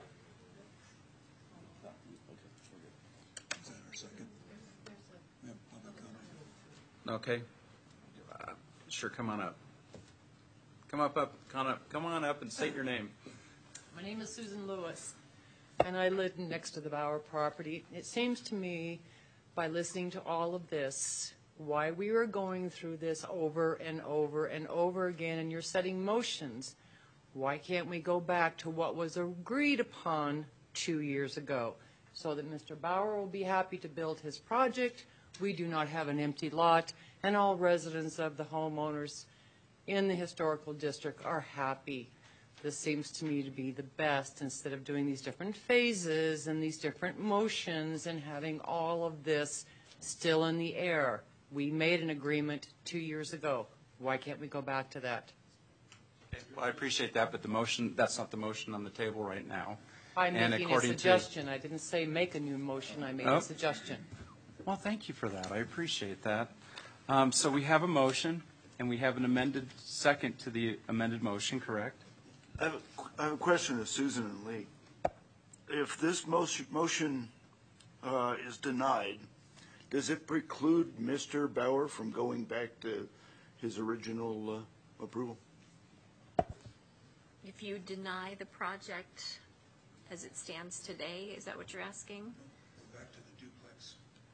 Is that our second? We have public comment. Okay. Sure, come on up. Come on up and state your name. My name is Susan Lewis, and I live next to the Bauer property. It seems to me, by listening to all of this, why we were going through this over and over and over again, and you're setting motions. Why can't we go back to what was agreed upon 2 years ago, so that Mr. Bauer will be happy to build his project, we do not have an empty lot, and all residents of the homeowners in the historical district are happy. This seems to me to be the best, instead of doing these different phases and these different motions and having all of this still in the air. We made an agreement 2 years ago. Why can't we go back to that? Well, I appreciate that, but the motion, that's not the motion on the table right now. I'm And making a according to- suggestion. I didn't say make a new motion. I made Oh. a suggestion. Well, thank you for that. I appreciate that. So we have a motion, and we have an amended second to the amended motion, correct? I have a question of Susan and Lee. If this motion is denied, does it preclude Mr. Bauer from going back to his original approval? If you deny the project as it stands today, is that what you're asking? Back to the duplex.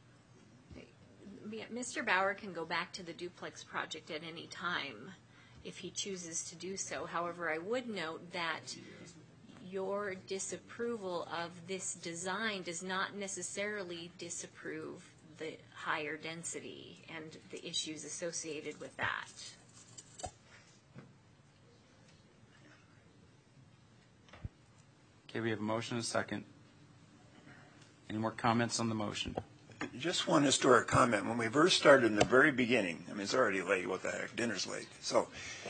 Mr. Bauer can go back to the duplex project at any time if he chooses to do so. However, I would note that your disapproval of this design does not necessarily disapprove the higher density and the issues associated with that. Okay, we have a motion and a second. Any more comments on the motion? Just one historic comment. When we first started in the very beginning, I mean, it's already late. What the heck? Dinner's late. So,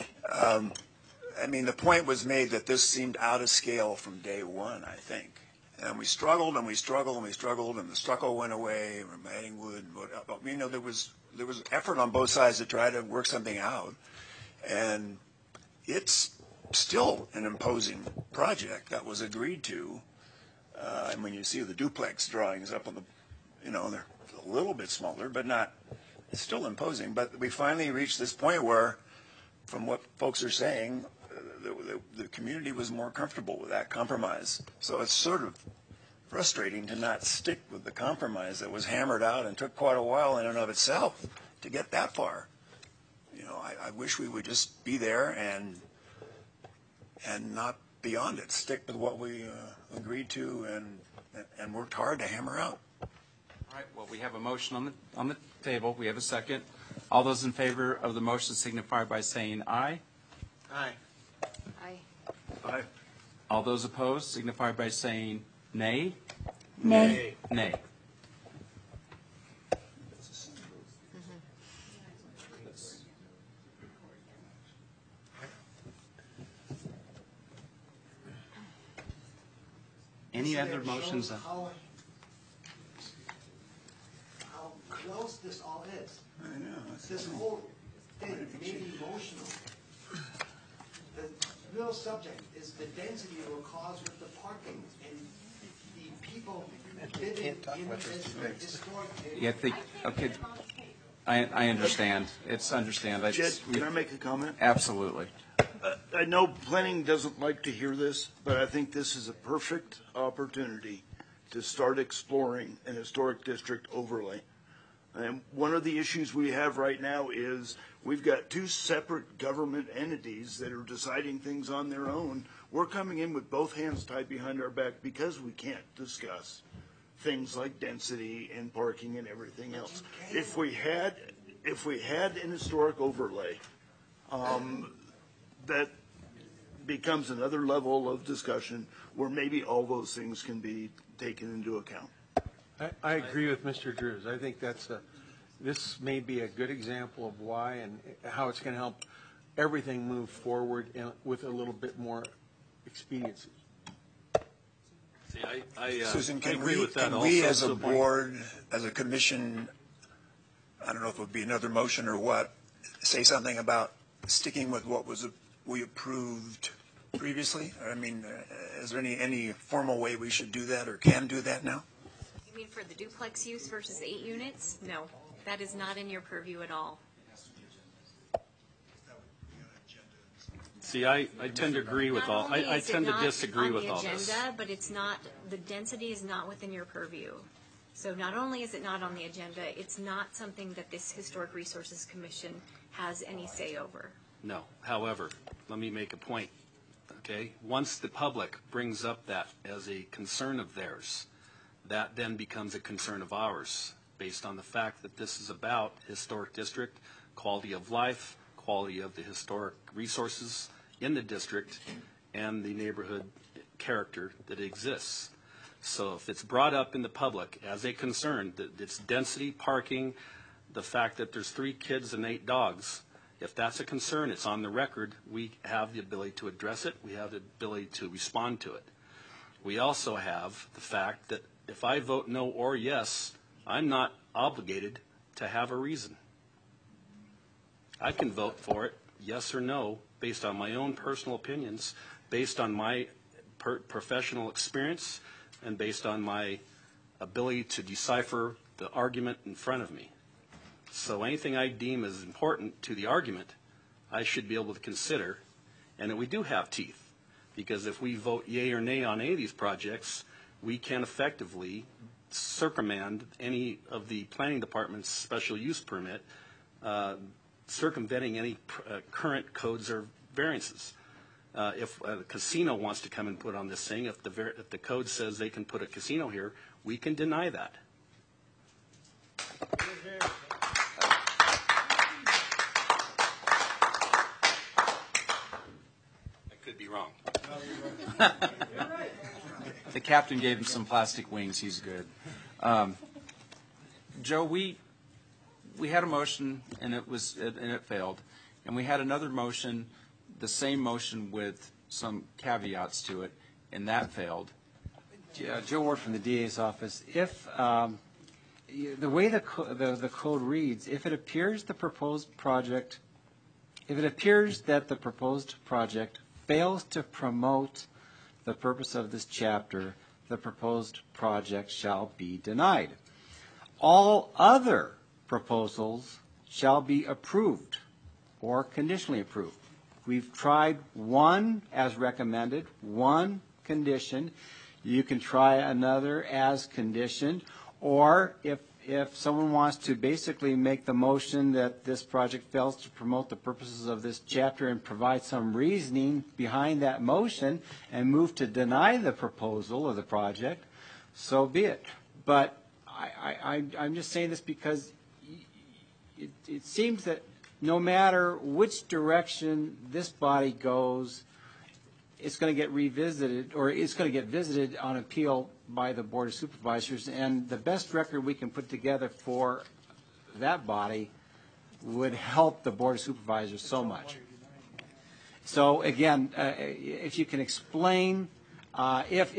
I mean, the point was made that this seemed out of scale from day one, I think. And we struggled and we struggled and we struggled, and the stucco went away. We're adding wood. You know, there was effort on both sides to try to work something out, and it's still an imposing project that was agreed to. And when you see the duplex drawings up on the, you know, they're a little bit smaller, but not, it's still imposing. But we finally reached this point where, from what folks are saying, the community was more comfortable with that compromise. So it's sort of frustrating to not stick with the compromise that was hammered out and took quite a while in and of itself to get that far. You know, I wish we would just be there and not beyond it. Stick with what we agreed to and worked hard to hammer out. All right, well, we have a motion on the table. We have a second. All those in favor of the motion signify by saying aye. Aye. Aye. Aye. All those opposed signify by saying nay. Nay. Nay. Any other motions? How close this all is. I know. This whole thing made me emotional. The real subject is the density it will cause with the parking and the people living in this historic area. Yeah, okay. I understand. It's understand. Jed, can I make a comment? Absolutely. I know planning doesn't like to hear this, but I think this is a perfect opportunity to start exploring an historic district overlay. And one of the issues we have right now is we've got two separate government entities that are deciding things on their own. We're coming in with both hands tied behind our back because we can't discuss things like density and parking and everything else. If we had an historic overlay, that becomes another level of discussion where maybe all those things can be taken into account. I agree with Mr. Drews. I think this may be a good example of why and how it's going to help everything move forward with a little bit more expediency. See, I Susan, I agree with that can also. we as a So my- board, as a commission, I don't know if it would be another motion or what, say something about sticking with what we approved previously? I mean, is there any formal way we should do that or can do that now? You mean for the duplex use versus 8 units? No, that is not in your purview at all. See, I tend to agree with all, Not only I is it tend to not disagree with all on the this. agenda, but it's not, the density is not within your purview. So not only is it not on the agenda, it's not something that this Historic Resources Commission has any say over. No. However, let me make a point, okay? Once the public brings up that as a concern of theirs, that then becomes a concern of ours, based on the fact that this is about historic district, quality of life, quality of the historic resources in the district, and the neighborhood character that exists. So if it's brought up in the public as a concern, that it's density, parking, the fact that there's 3 kids and 8 dogs, if that's a concern, it's on the record, we have the ability to address it, we have the ability to respond to it. We also have the fact that if I vote no or yes, I'm not obligated to have a reason. I can vote for it, yes or no, based on my own personal opinions, based on my professional experience, and based on my ability to decipher the argument in front of me. So anything I deem as important to the argument, I should be able to consider, and that we do have teeth. Because if we vote yea or nay on any of these projects, we can effectively circumvent any of the planning department's special use permit, circumventing any current codes or variances. If a casino wants to come and put on this thing, if the code says they can put a casino here, we can deny that. I could be wrong. The captain gave him some plastic wings. He's good. Joe, we had a motion and it failed, and we had another motion, the same motion with some caveats to it, and that failed. Joe Ward from the DA's office. If the way the code reads, if it appears that the proposed project fails to promote the purpose of this chapter, the proposed project shall be denied. All other proposals shall be approved or conditionally approved. We've tried one as recommended, one condition. You can try another as conditioned, or if someone wants to basically make the motion that this project fails to promote the purposes of this chapter and provide some reasoning behind that motion and move to deny the proposal of the project, so be it. But I'm just saying this because it seems that no matter which direction this body goes, it's going to get revisited, or it's going to get visited on appeal by the Board of Supervisors, and the best record we can put together for that body would help the Board of Supervisors so much. So again, if you can explain, if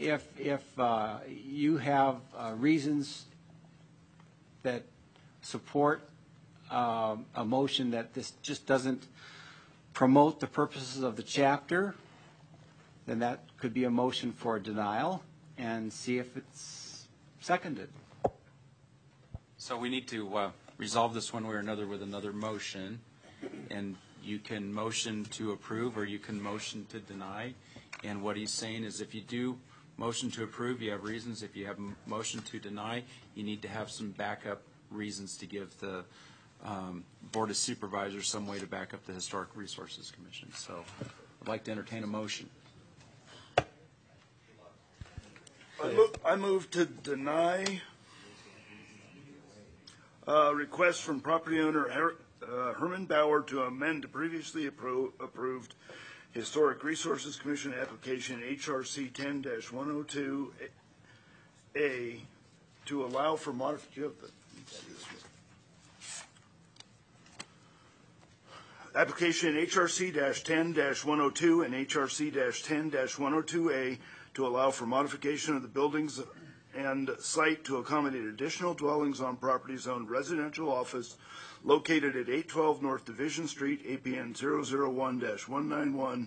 you have reasons that support a motion that this just doesn't promote the purposes of the chapter, then that could be a motion for denial, and see if it's seconded. So we need to resolve this one way or another with another motion, and you can motion to approve or you can motion to deny. And what he's saying is if you do motion to approve, you have reasons. If you have motion to deny, you need to have some backup reasons to give the Board of Supervisors some way to back up the Historic Resources Commission. So I'd like to entertain a motion. I move to deny request from property owner Herman Bauer to amend the previously approved Historic Resources Commission application HRC 10-102A to allow for modification. Application HRC-10-102 and HRC-10-102A to allow for modification of the buildings and site to accommodate additional dwellings on property zoned residential office located at 812 North Division Street, APN 001-191,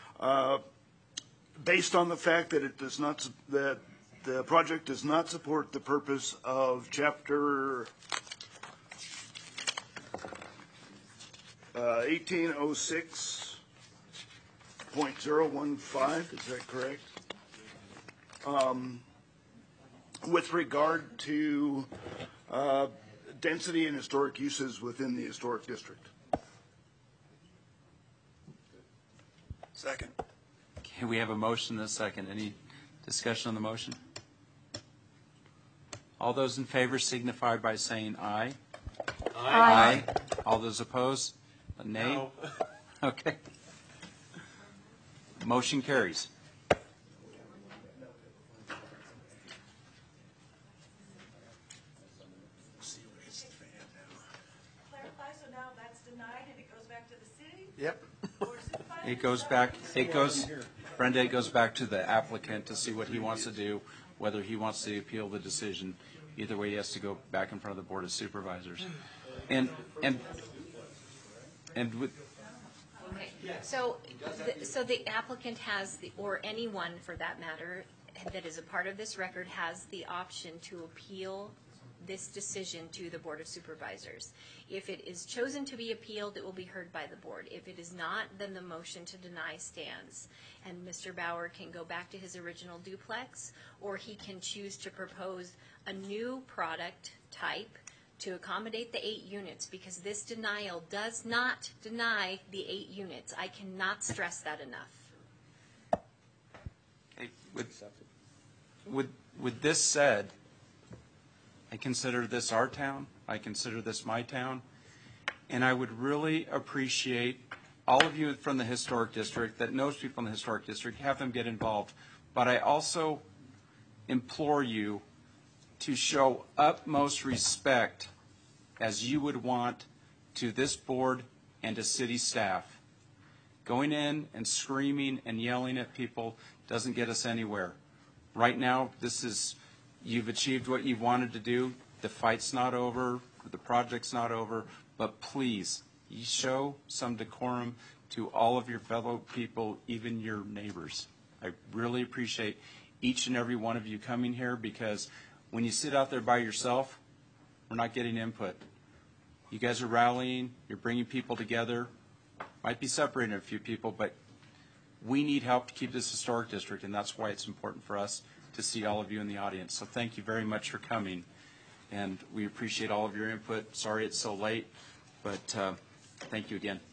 based on the fact that it does not, that the project does not support the purpose of Chapter 1806.015, is that correct? With regard to density and historic uses within the historic district. Second. Okay, we have a motion and a second. Any discussion on the motion? All those in favor signify by saying aye. Aye. All those opposed? A nay? No. Okay. Motion carries. Clarify, so now that's denied and it goes back to the city? Yep. It goes back, Brenda, it goes back to the applicant to see what he wants to do, whether he wants to appeal the decision. Either way, he has to go back in front of the Board of Supervisors. And with, Okay, so the applicant has, or anyone for that matter, that is a part of this record has the option to appeal this decision to the Board of Supervisors. If it is chosen to be appealed, it will be heard by the board. If it is not, then the motion to deny stands. And Mr. Bauer can go back to his original duplex, or he can choose to propose a new product type to accommodate the 8 units, because this denial does not deny the 8 units. I cannot stress that enough. okay, with this said, I consider this our town. I consider this my town. And I would really appreciate all of you from the Historic District that knows people in the Historic District, have them get involved. But I also implore you to show utmost respect as you would want to this board and to city staff. Going in and screaming and yelling at people doesn't get us anywhere. Right now, you've achieved what you've wanted to do. The fight's not over. The project's not over. But please, you show some decorum to all of your fellow people, even your neighbors. I really appreciate each and every one of you coming here, because when you sit out there by yourself, we're not getting input. You guys are rallying. You're bringing people together. Might be separating a few people, but we need help to keep this historic district, and that's why it's important for us to see all of you in the audience. So thank you very much for coming, and we appreciate all of your input. Sorry it's so late, but thank you again.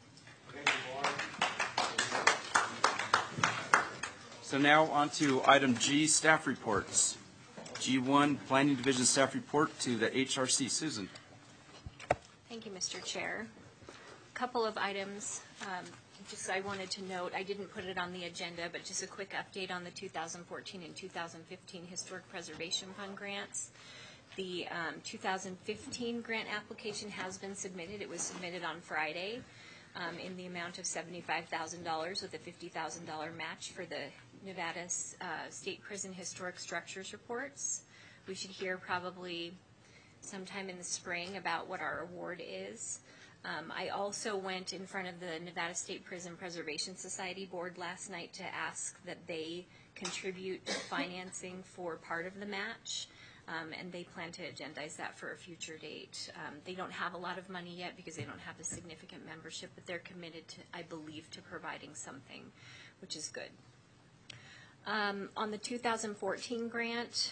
So now on to item G, staff reports. G1, Planning Division staff report to the HRC. Susan. Thank you, Mr. Chair. A couple of items. Just I wanted to note, I didn't put it on the agenda, but just a quick update on the 2014 and 2015 Historic Preservation Fund grants. The 2015 grant application has been submitted. It was submitted on Friday in the amount of $75,000 with a $50,000 match for the Nevada State Prison Historic Structures reports. We should hear probably sometime in the spring about what our award is. I also went in front of the Nevada State Prison Preservation Society board last night to ask that they contribute to financing for part of the match, and they plan to agendize that for a future date. They don't have a lot of money yet because they don't have the significant membership, but they're committed to, I believe, to providing something, which is good. On the 2014 grant,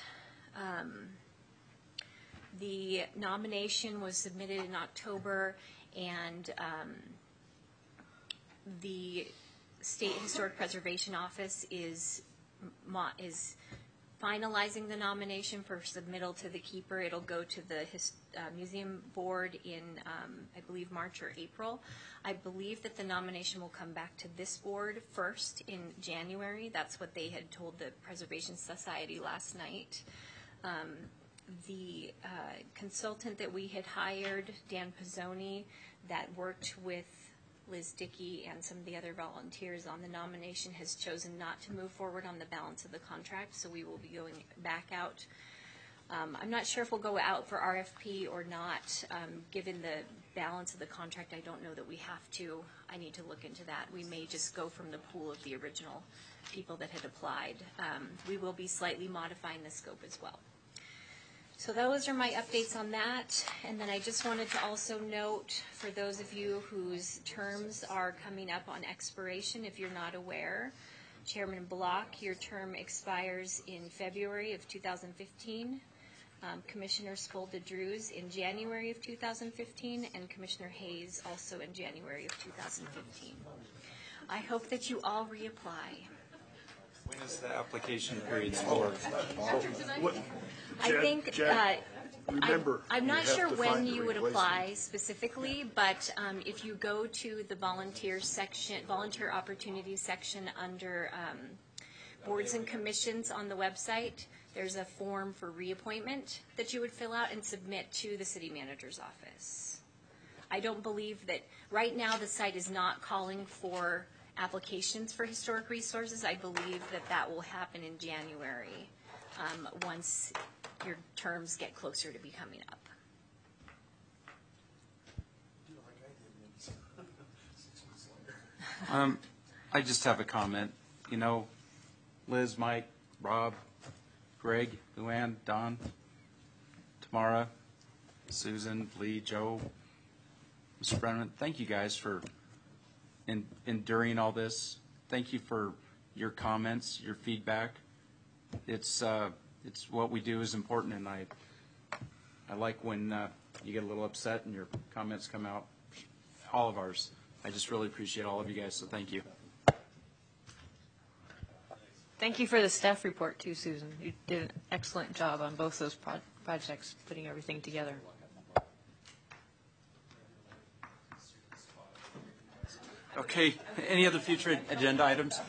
the nomination was submitted in October, and the State Historic Preservation Office is finalizing the nomination for submittal to the keeper. It'll go to the museum board in, I believe, March or April. I believe that the nomination will come back to this board first in January. That's what they had told the Preservation Society last night. The consultant that we had hired, Dan Pizzoni, that worked with Liz Dickey and some of the other volunteers on the nomination has chosen not to move forward on the balance of the contract, so we will be going back out. I'm not sure if we'll go out for RFP or not. Given the balance of the contract, I don't know that we have to. I need to look into that. We may just go from the pool of the original people that had applied. We will be slightly modifying the scope as well. So those are my updates on that. And then I just wanted to also note, for those of you whose terms are coming up on expiration, if you're not aware, Chairman Block, your term expires in February of 2015. Commissioner Spolda-Drews in January of 2015, and Commissioner Hayes also in January of 2015. I hope that you all reapply. When is the application period for? I think, remember, I'm not you have sure to when find you the would replacement. apply specifically, but if you go to the volunteer section, volunteer opportunities section under boards and commissions on the website, there's a form for reappointment that you would fill out and submit to the city manager's office. I don't believe that, right now the site is not calling for applications for historic resources. I believe that that will happen in January once your terms get closer to becoming up. I just have a comment. You know, Liz, Mike, Rob, Greg, Luann, Don, Tamara, Susan, Lee, Joe, Mr. Brennan, thank you guys for enduring all this. Thank you for your comments, your feedback. It's what we do is important, and I like when you get a little upset and your comments come out. All of ours. I just really appreciate all of you guys, so thank you. Thank you for the staff report too, Susan. You did an excellent job on both those projects, putting everything together. Okay, any other future agenda items?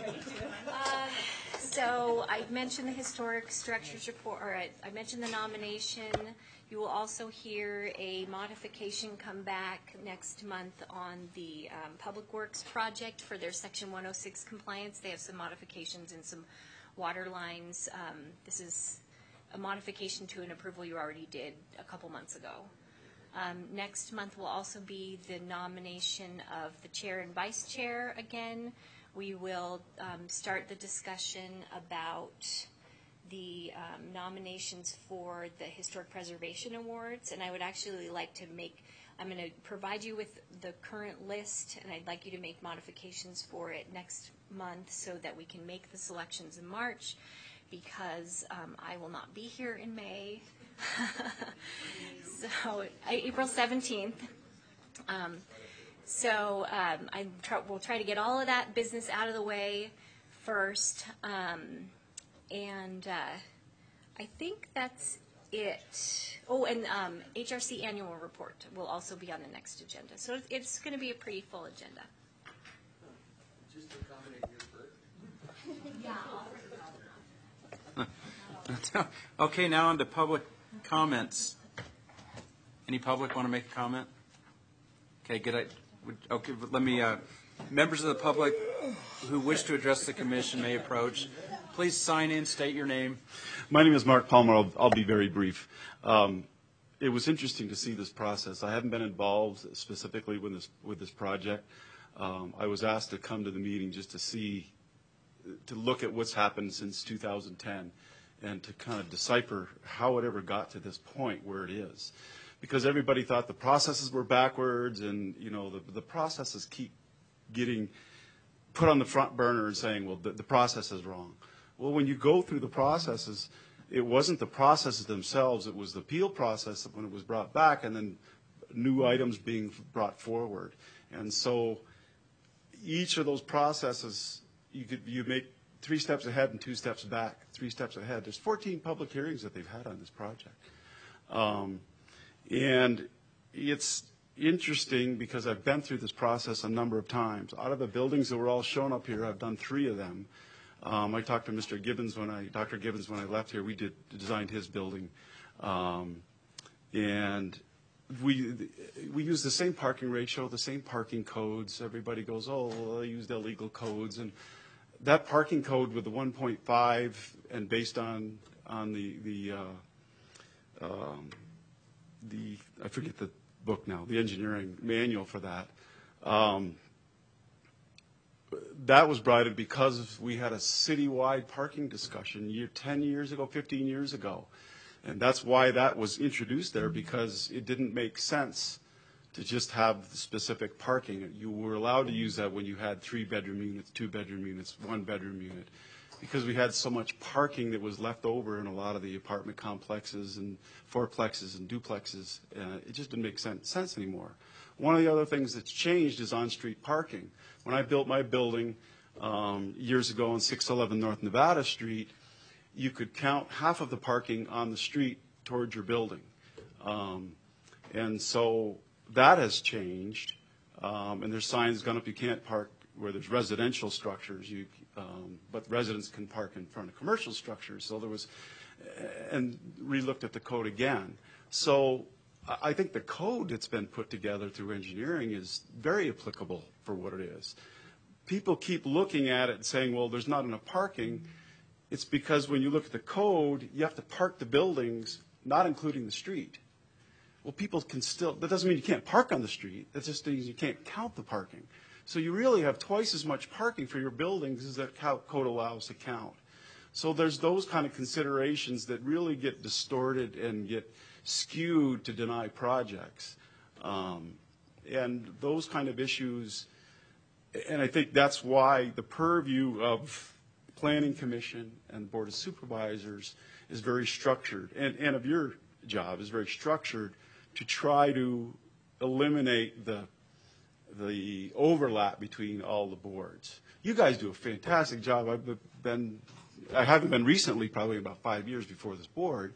So I mentioned the historic structures report, or I mentioned the nomination. You will also hear a modification come back next month on the Public Works project for their Section 106 compliance. They have some modifications in some water lines. This is a modification to an approval you already did a couple months ago. Next month will also be the nomination of the chair and vice chair again. We will start the discussion about the nominations for the Historic Preservation Awards, and I would actually like to I'm going to provide you with the current list, and I'd like you to make modifications for it next month so that we can make the selections in March, because I will not be here in May. So April 17th. We'll try to get all of that business out of the way first. I think that's it. Oh, and HRC annual report will also be on the next agenda. So it's going to be a pretty full agenda. Just to accommodate Yeah. Okay, now on to public comments. Any public want to make a comment? Okay, good. Okay, let me, members of the public who wish to address the commission may approach. Please sign in, state your name. My name is Mark Palmer. I'll be very brief. It was interesting to see this process. I haven't been involved specifically with this project. I was asked to come to the meeting just to look at what's happened since 2010 and to kind of decipher how it ever got to this point where it is. Because everybody thought the processes were backwards, and the processes keep getting put on the front burner and saying, well, the process is wrong. Well, when you go through the processes, it wasn't the processes themselves, it was the appeal process when it was brought back, and then new items being brought forward. And so each of those processes, you make 3 steps ahead and 2 steps back, 3 steps ahead. There's 14 public hearings that they've had on this project. And it's interesting because I've been through this process a number of times. Out of the buildings that were all shown up here, I've done 3 of them. I talked to Dr. Gibbons when I left here. We designed his building. And we use the same parking ratio, the same parking codes. Everybody goes, oh, well, I used illegal codes. And that parking code with the 1.5 and based on the I forget the book now, the engineering manual for that. That was brought in because we had a citywide parking discussion 10 years ago, 15 years ago. And that's why that was introduced there, because it didn't make sense to just have the specific parking. You were allowed to use that when you had 3-bedroom units, 2-bedroom units, 1-bedroom unit, because we had so much parking that was left over in a lot of the apartment complexes and fourplexes and duplexes. It just didn't make sense anymore. One of the other things that's changed is on-street parking. When I built my building years ago on 611 North Nevada Street, you could count half of the parking on the street towards your building. And so that has changed. And there's signs gone up, you can't park where there's residential structures, but residents can park in front of commercial structures. So there was, and re-looked at the code again. So I think the code that's been put together through engineering is very applicable for what it is. People keep looking at it and saying, well, there's not enough parking. It's because when you look at the code, you have to park the buildings, not including the street. Well, people can still, that doesn't mean you can't park on the street. That just means you can't count the parking. So you really have twice as much parking for your buildings as that code allows to count. So there's those kind of considerations that really get distorted and get skewed to deny projects. And those kind of issues, and I think that's why the purview of Planning Commission and Board of Supervisors is very structured, and of your job is very structured to try to eliminate the overlap between all the boards. You guys do a fantastic job. I haven't been recently, probably about 5 years before this board,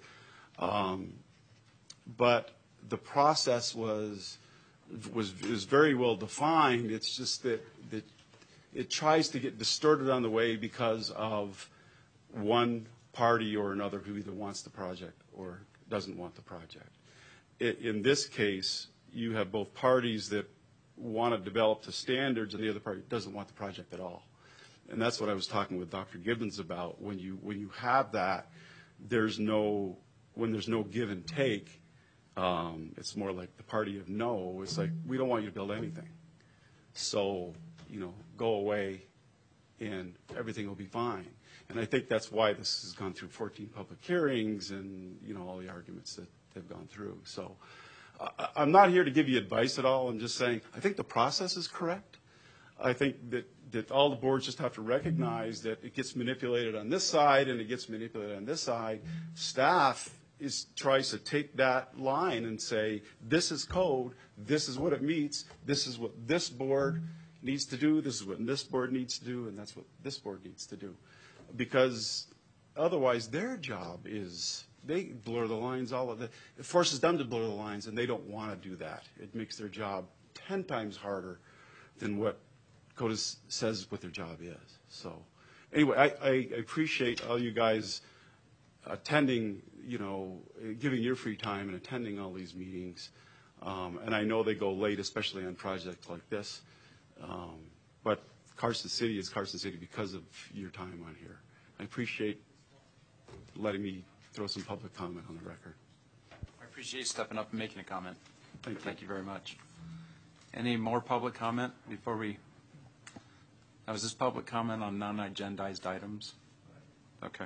but the process was very well defined. It's just that it tries to get distorted on the way because of one party or another who either wants the project or doesn't want the project. In this case, you have both parties that want to develop the standards and the other party doesn't want the project at all. And that's what I was talking with Dr. Gibbons about. When you have that, when there's no give and take, it's more like the party of no. It's like, we don't want you to build anything. So, go away and everything will be fine. And I think that's why this has gone through 14 public hearings and, all the arguments that they've gone through. So I'm not here to give you advice at all. I'm just saying I think the process is correct. I think that all the boards just have to recognize that it gets manipulated on this side and it gets manipulated on this side. Staff tries to take that line and say, this is code, this is what it meets, this is what this board needs to do, this is what this board needs to do, and that's what this board needs to do. Because otherwise their job is, they blur the lines, it forces them to blur the lines, and they don't want to do that. It makes their job 10 times harder than what CODIS says what their job is. So anyway, I appreciate all you guys attending, giving your free time and attending all these meetings. And I know they go late, especially on projects like this. But Carson City is Carson City because of your time on here. I appreciate letting me throw some public comment on the record. I appreciate you stepping up and making a comment. Thank you very much. Any more public comment before we? Now, is this public comment on non-agendized items? Okay.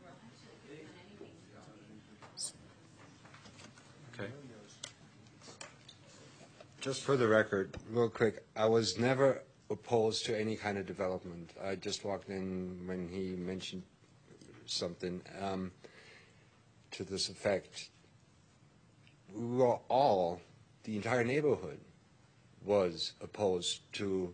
Okay. Just for the record, real quick, I was never opposed to any kind of development. I just walked in when he mentioned something to this effect. We were all, the entire neighborhood was opposed to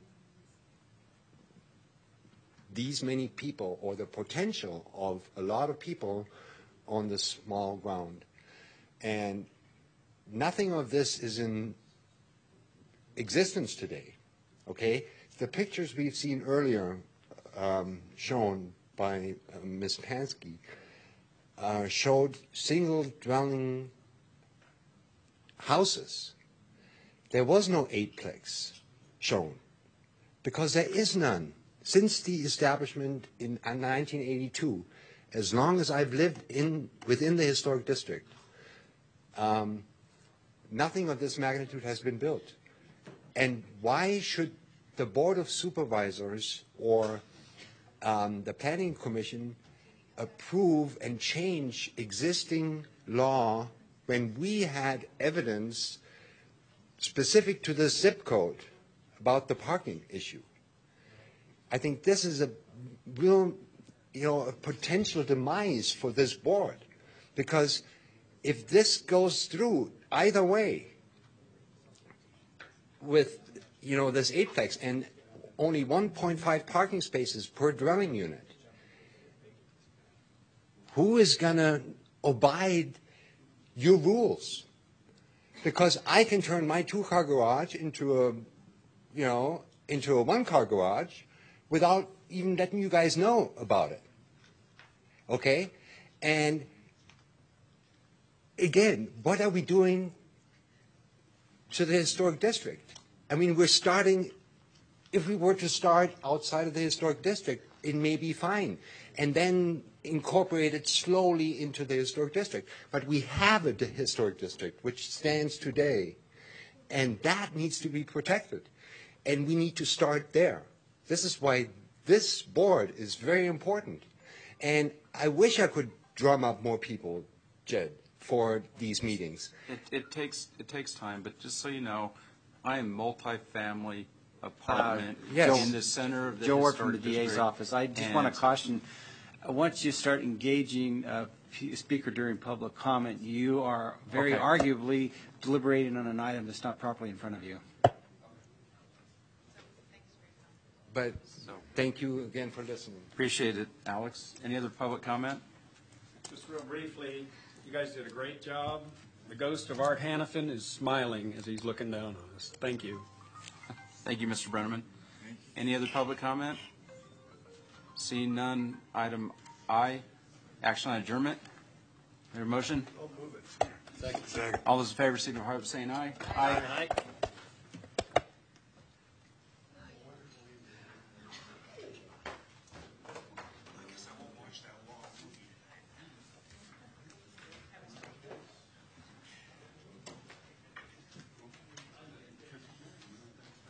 these many people or the potential of a lot of people on this small ground. And nothing of this is in existence today, okay? The pictures we've seen earlier shown by Ms. Pansky showed single dwelling houses, there was no eightplex shown, because there is none. Since the establishment in 1982, as long as I've lived within the historic district, nothing of this magnitude has been built. And why should the Board of Supervisors or the Planning Commission approve and change existing law when we had evidence specific to the zip code about the parking issue? I think this is a real, a potential demise for this board, because if this goes through either way with, this eightplex and only 1.5 parking spaces per dwelling unit, who is going to abide your rules? Because I can turn my 2-car garage into a 1-car garage without even letting you guys know about it. Okay? And again, what are we doing to the historic district? I mean, if we were to start outside of the historic district, it may be fine, and then incorporate it slowly into the historic district. But we have a historic district which stands today, and that needs to be protected. And we need to start there. This is why this board is very important. And I wish I could drum up more people, Jed, for these meetings. It takes time, but just so you know, I am multifamily apartment in the center of the Joe Ward historic from the DA's district. office. I just want to caution, once you start engaging a speaker during public comment, you are very arguably deliberating on an item that's not properly in front of you. But thank you again for listening. Appreciate it, Alex. Any other public comment? Just real briefly, you guys did a great job. The ghost of Art Hannafin is smiling as he's looking down on us. Thank you. Thank you, Mr. Brenneman. Any other public comment? Seeing none, item I, action on adjournment. Is there a motion? I'll move it. Second. All those in favor signify by saying aye. Aye.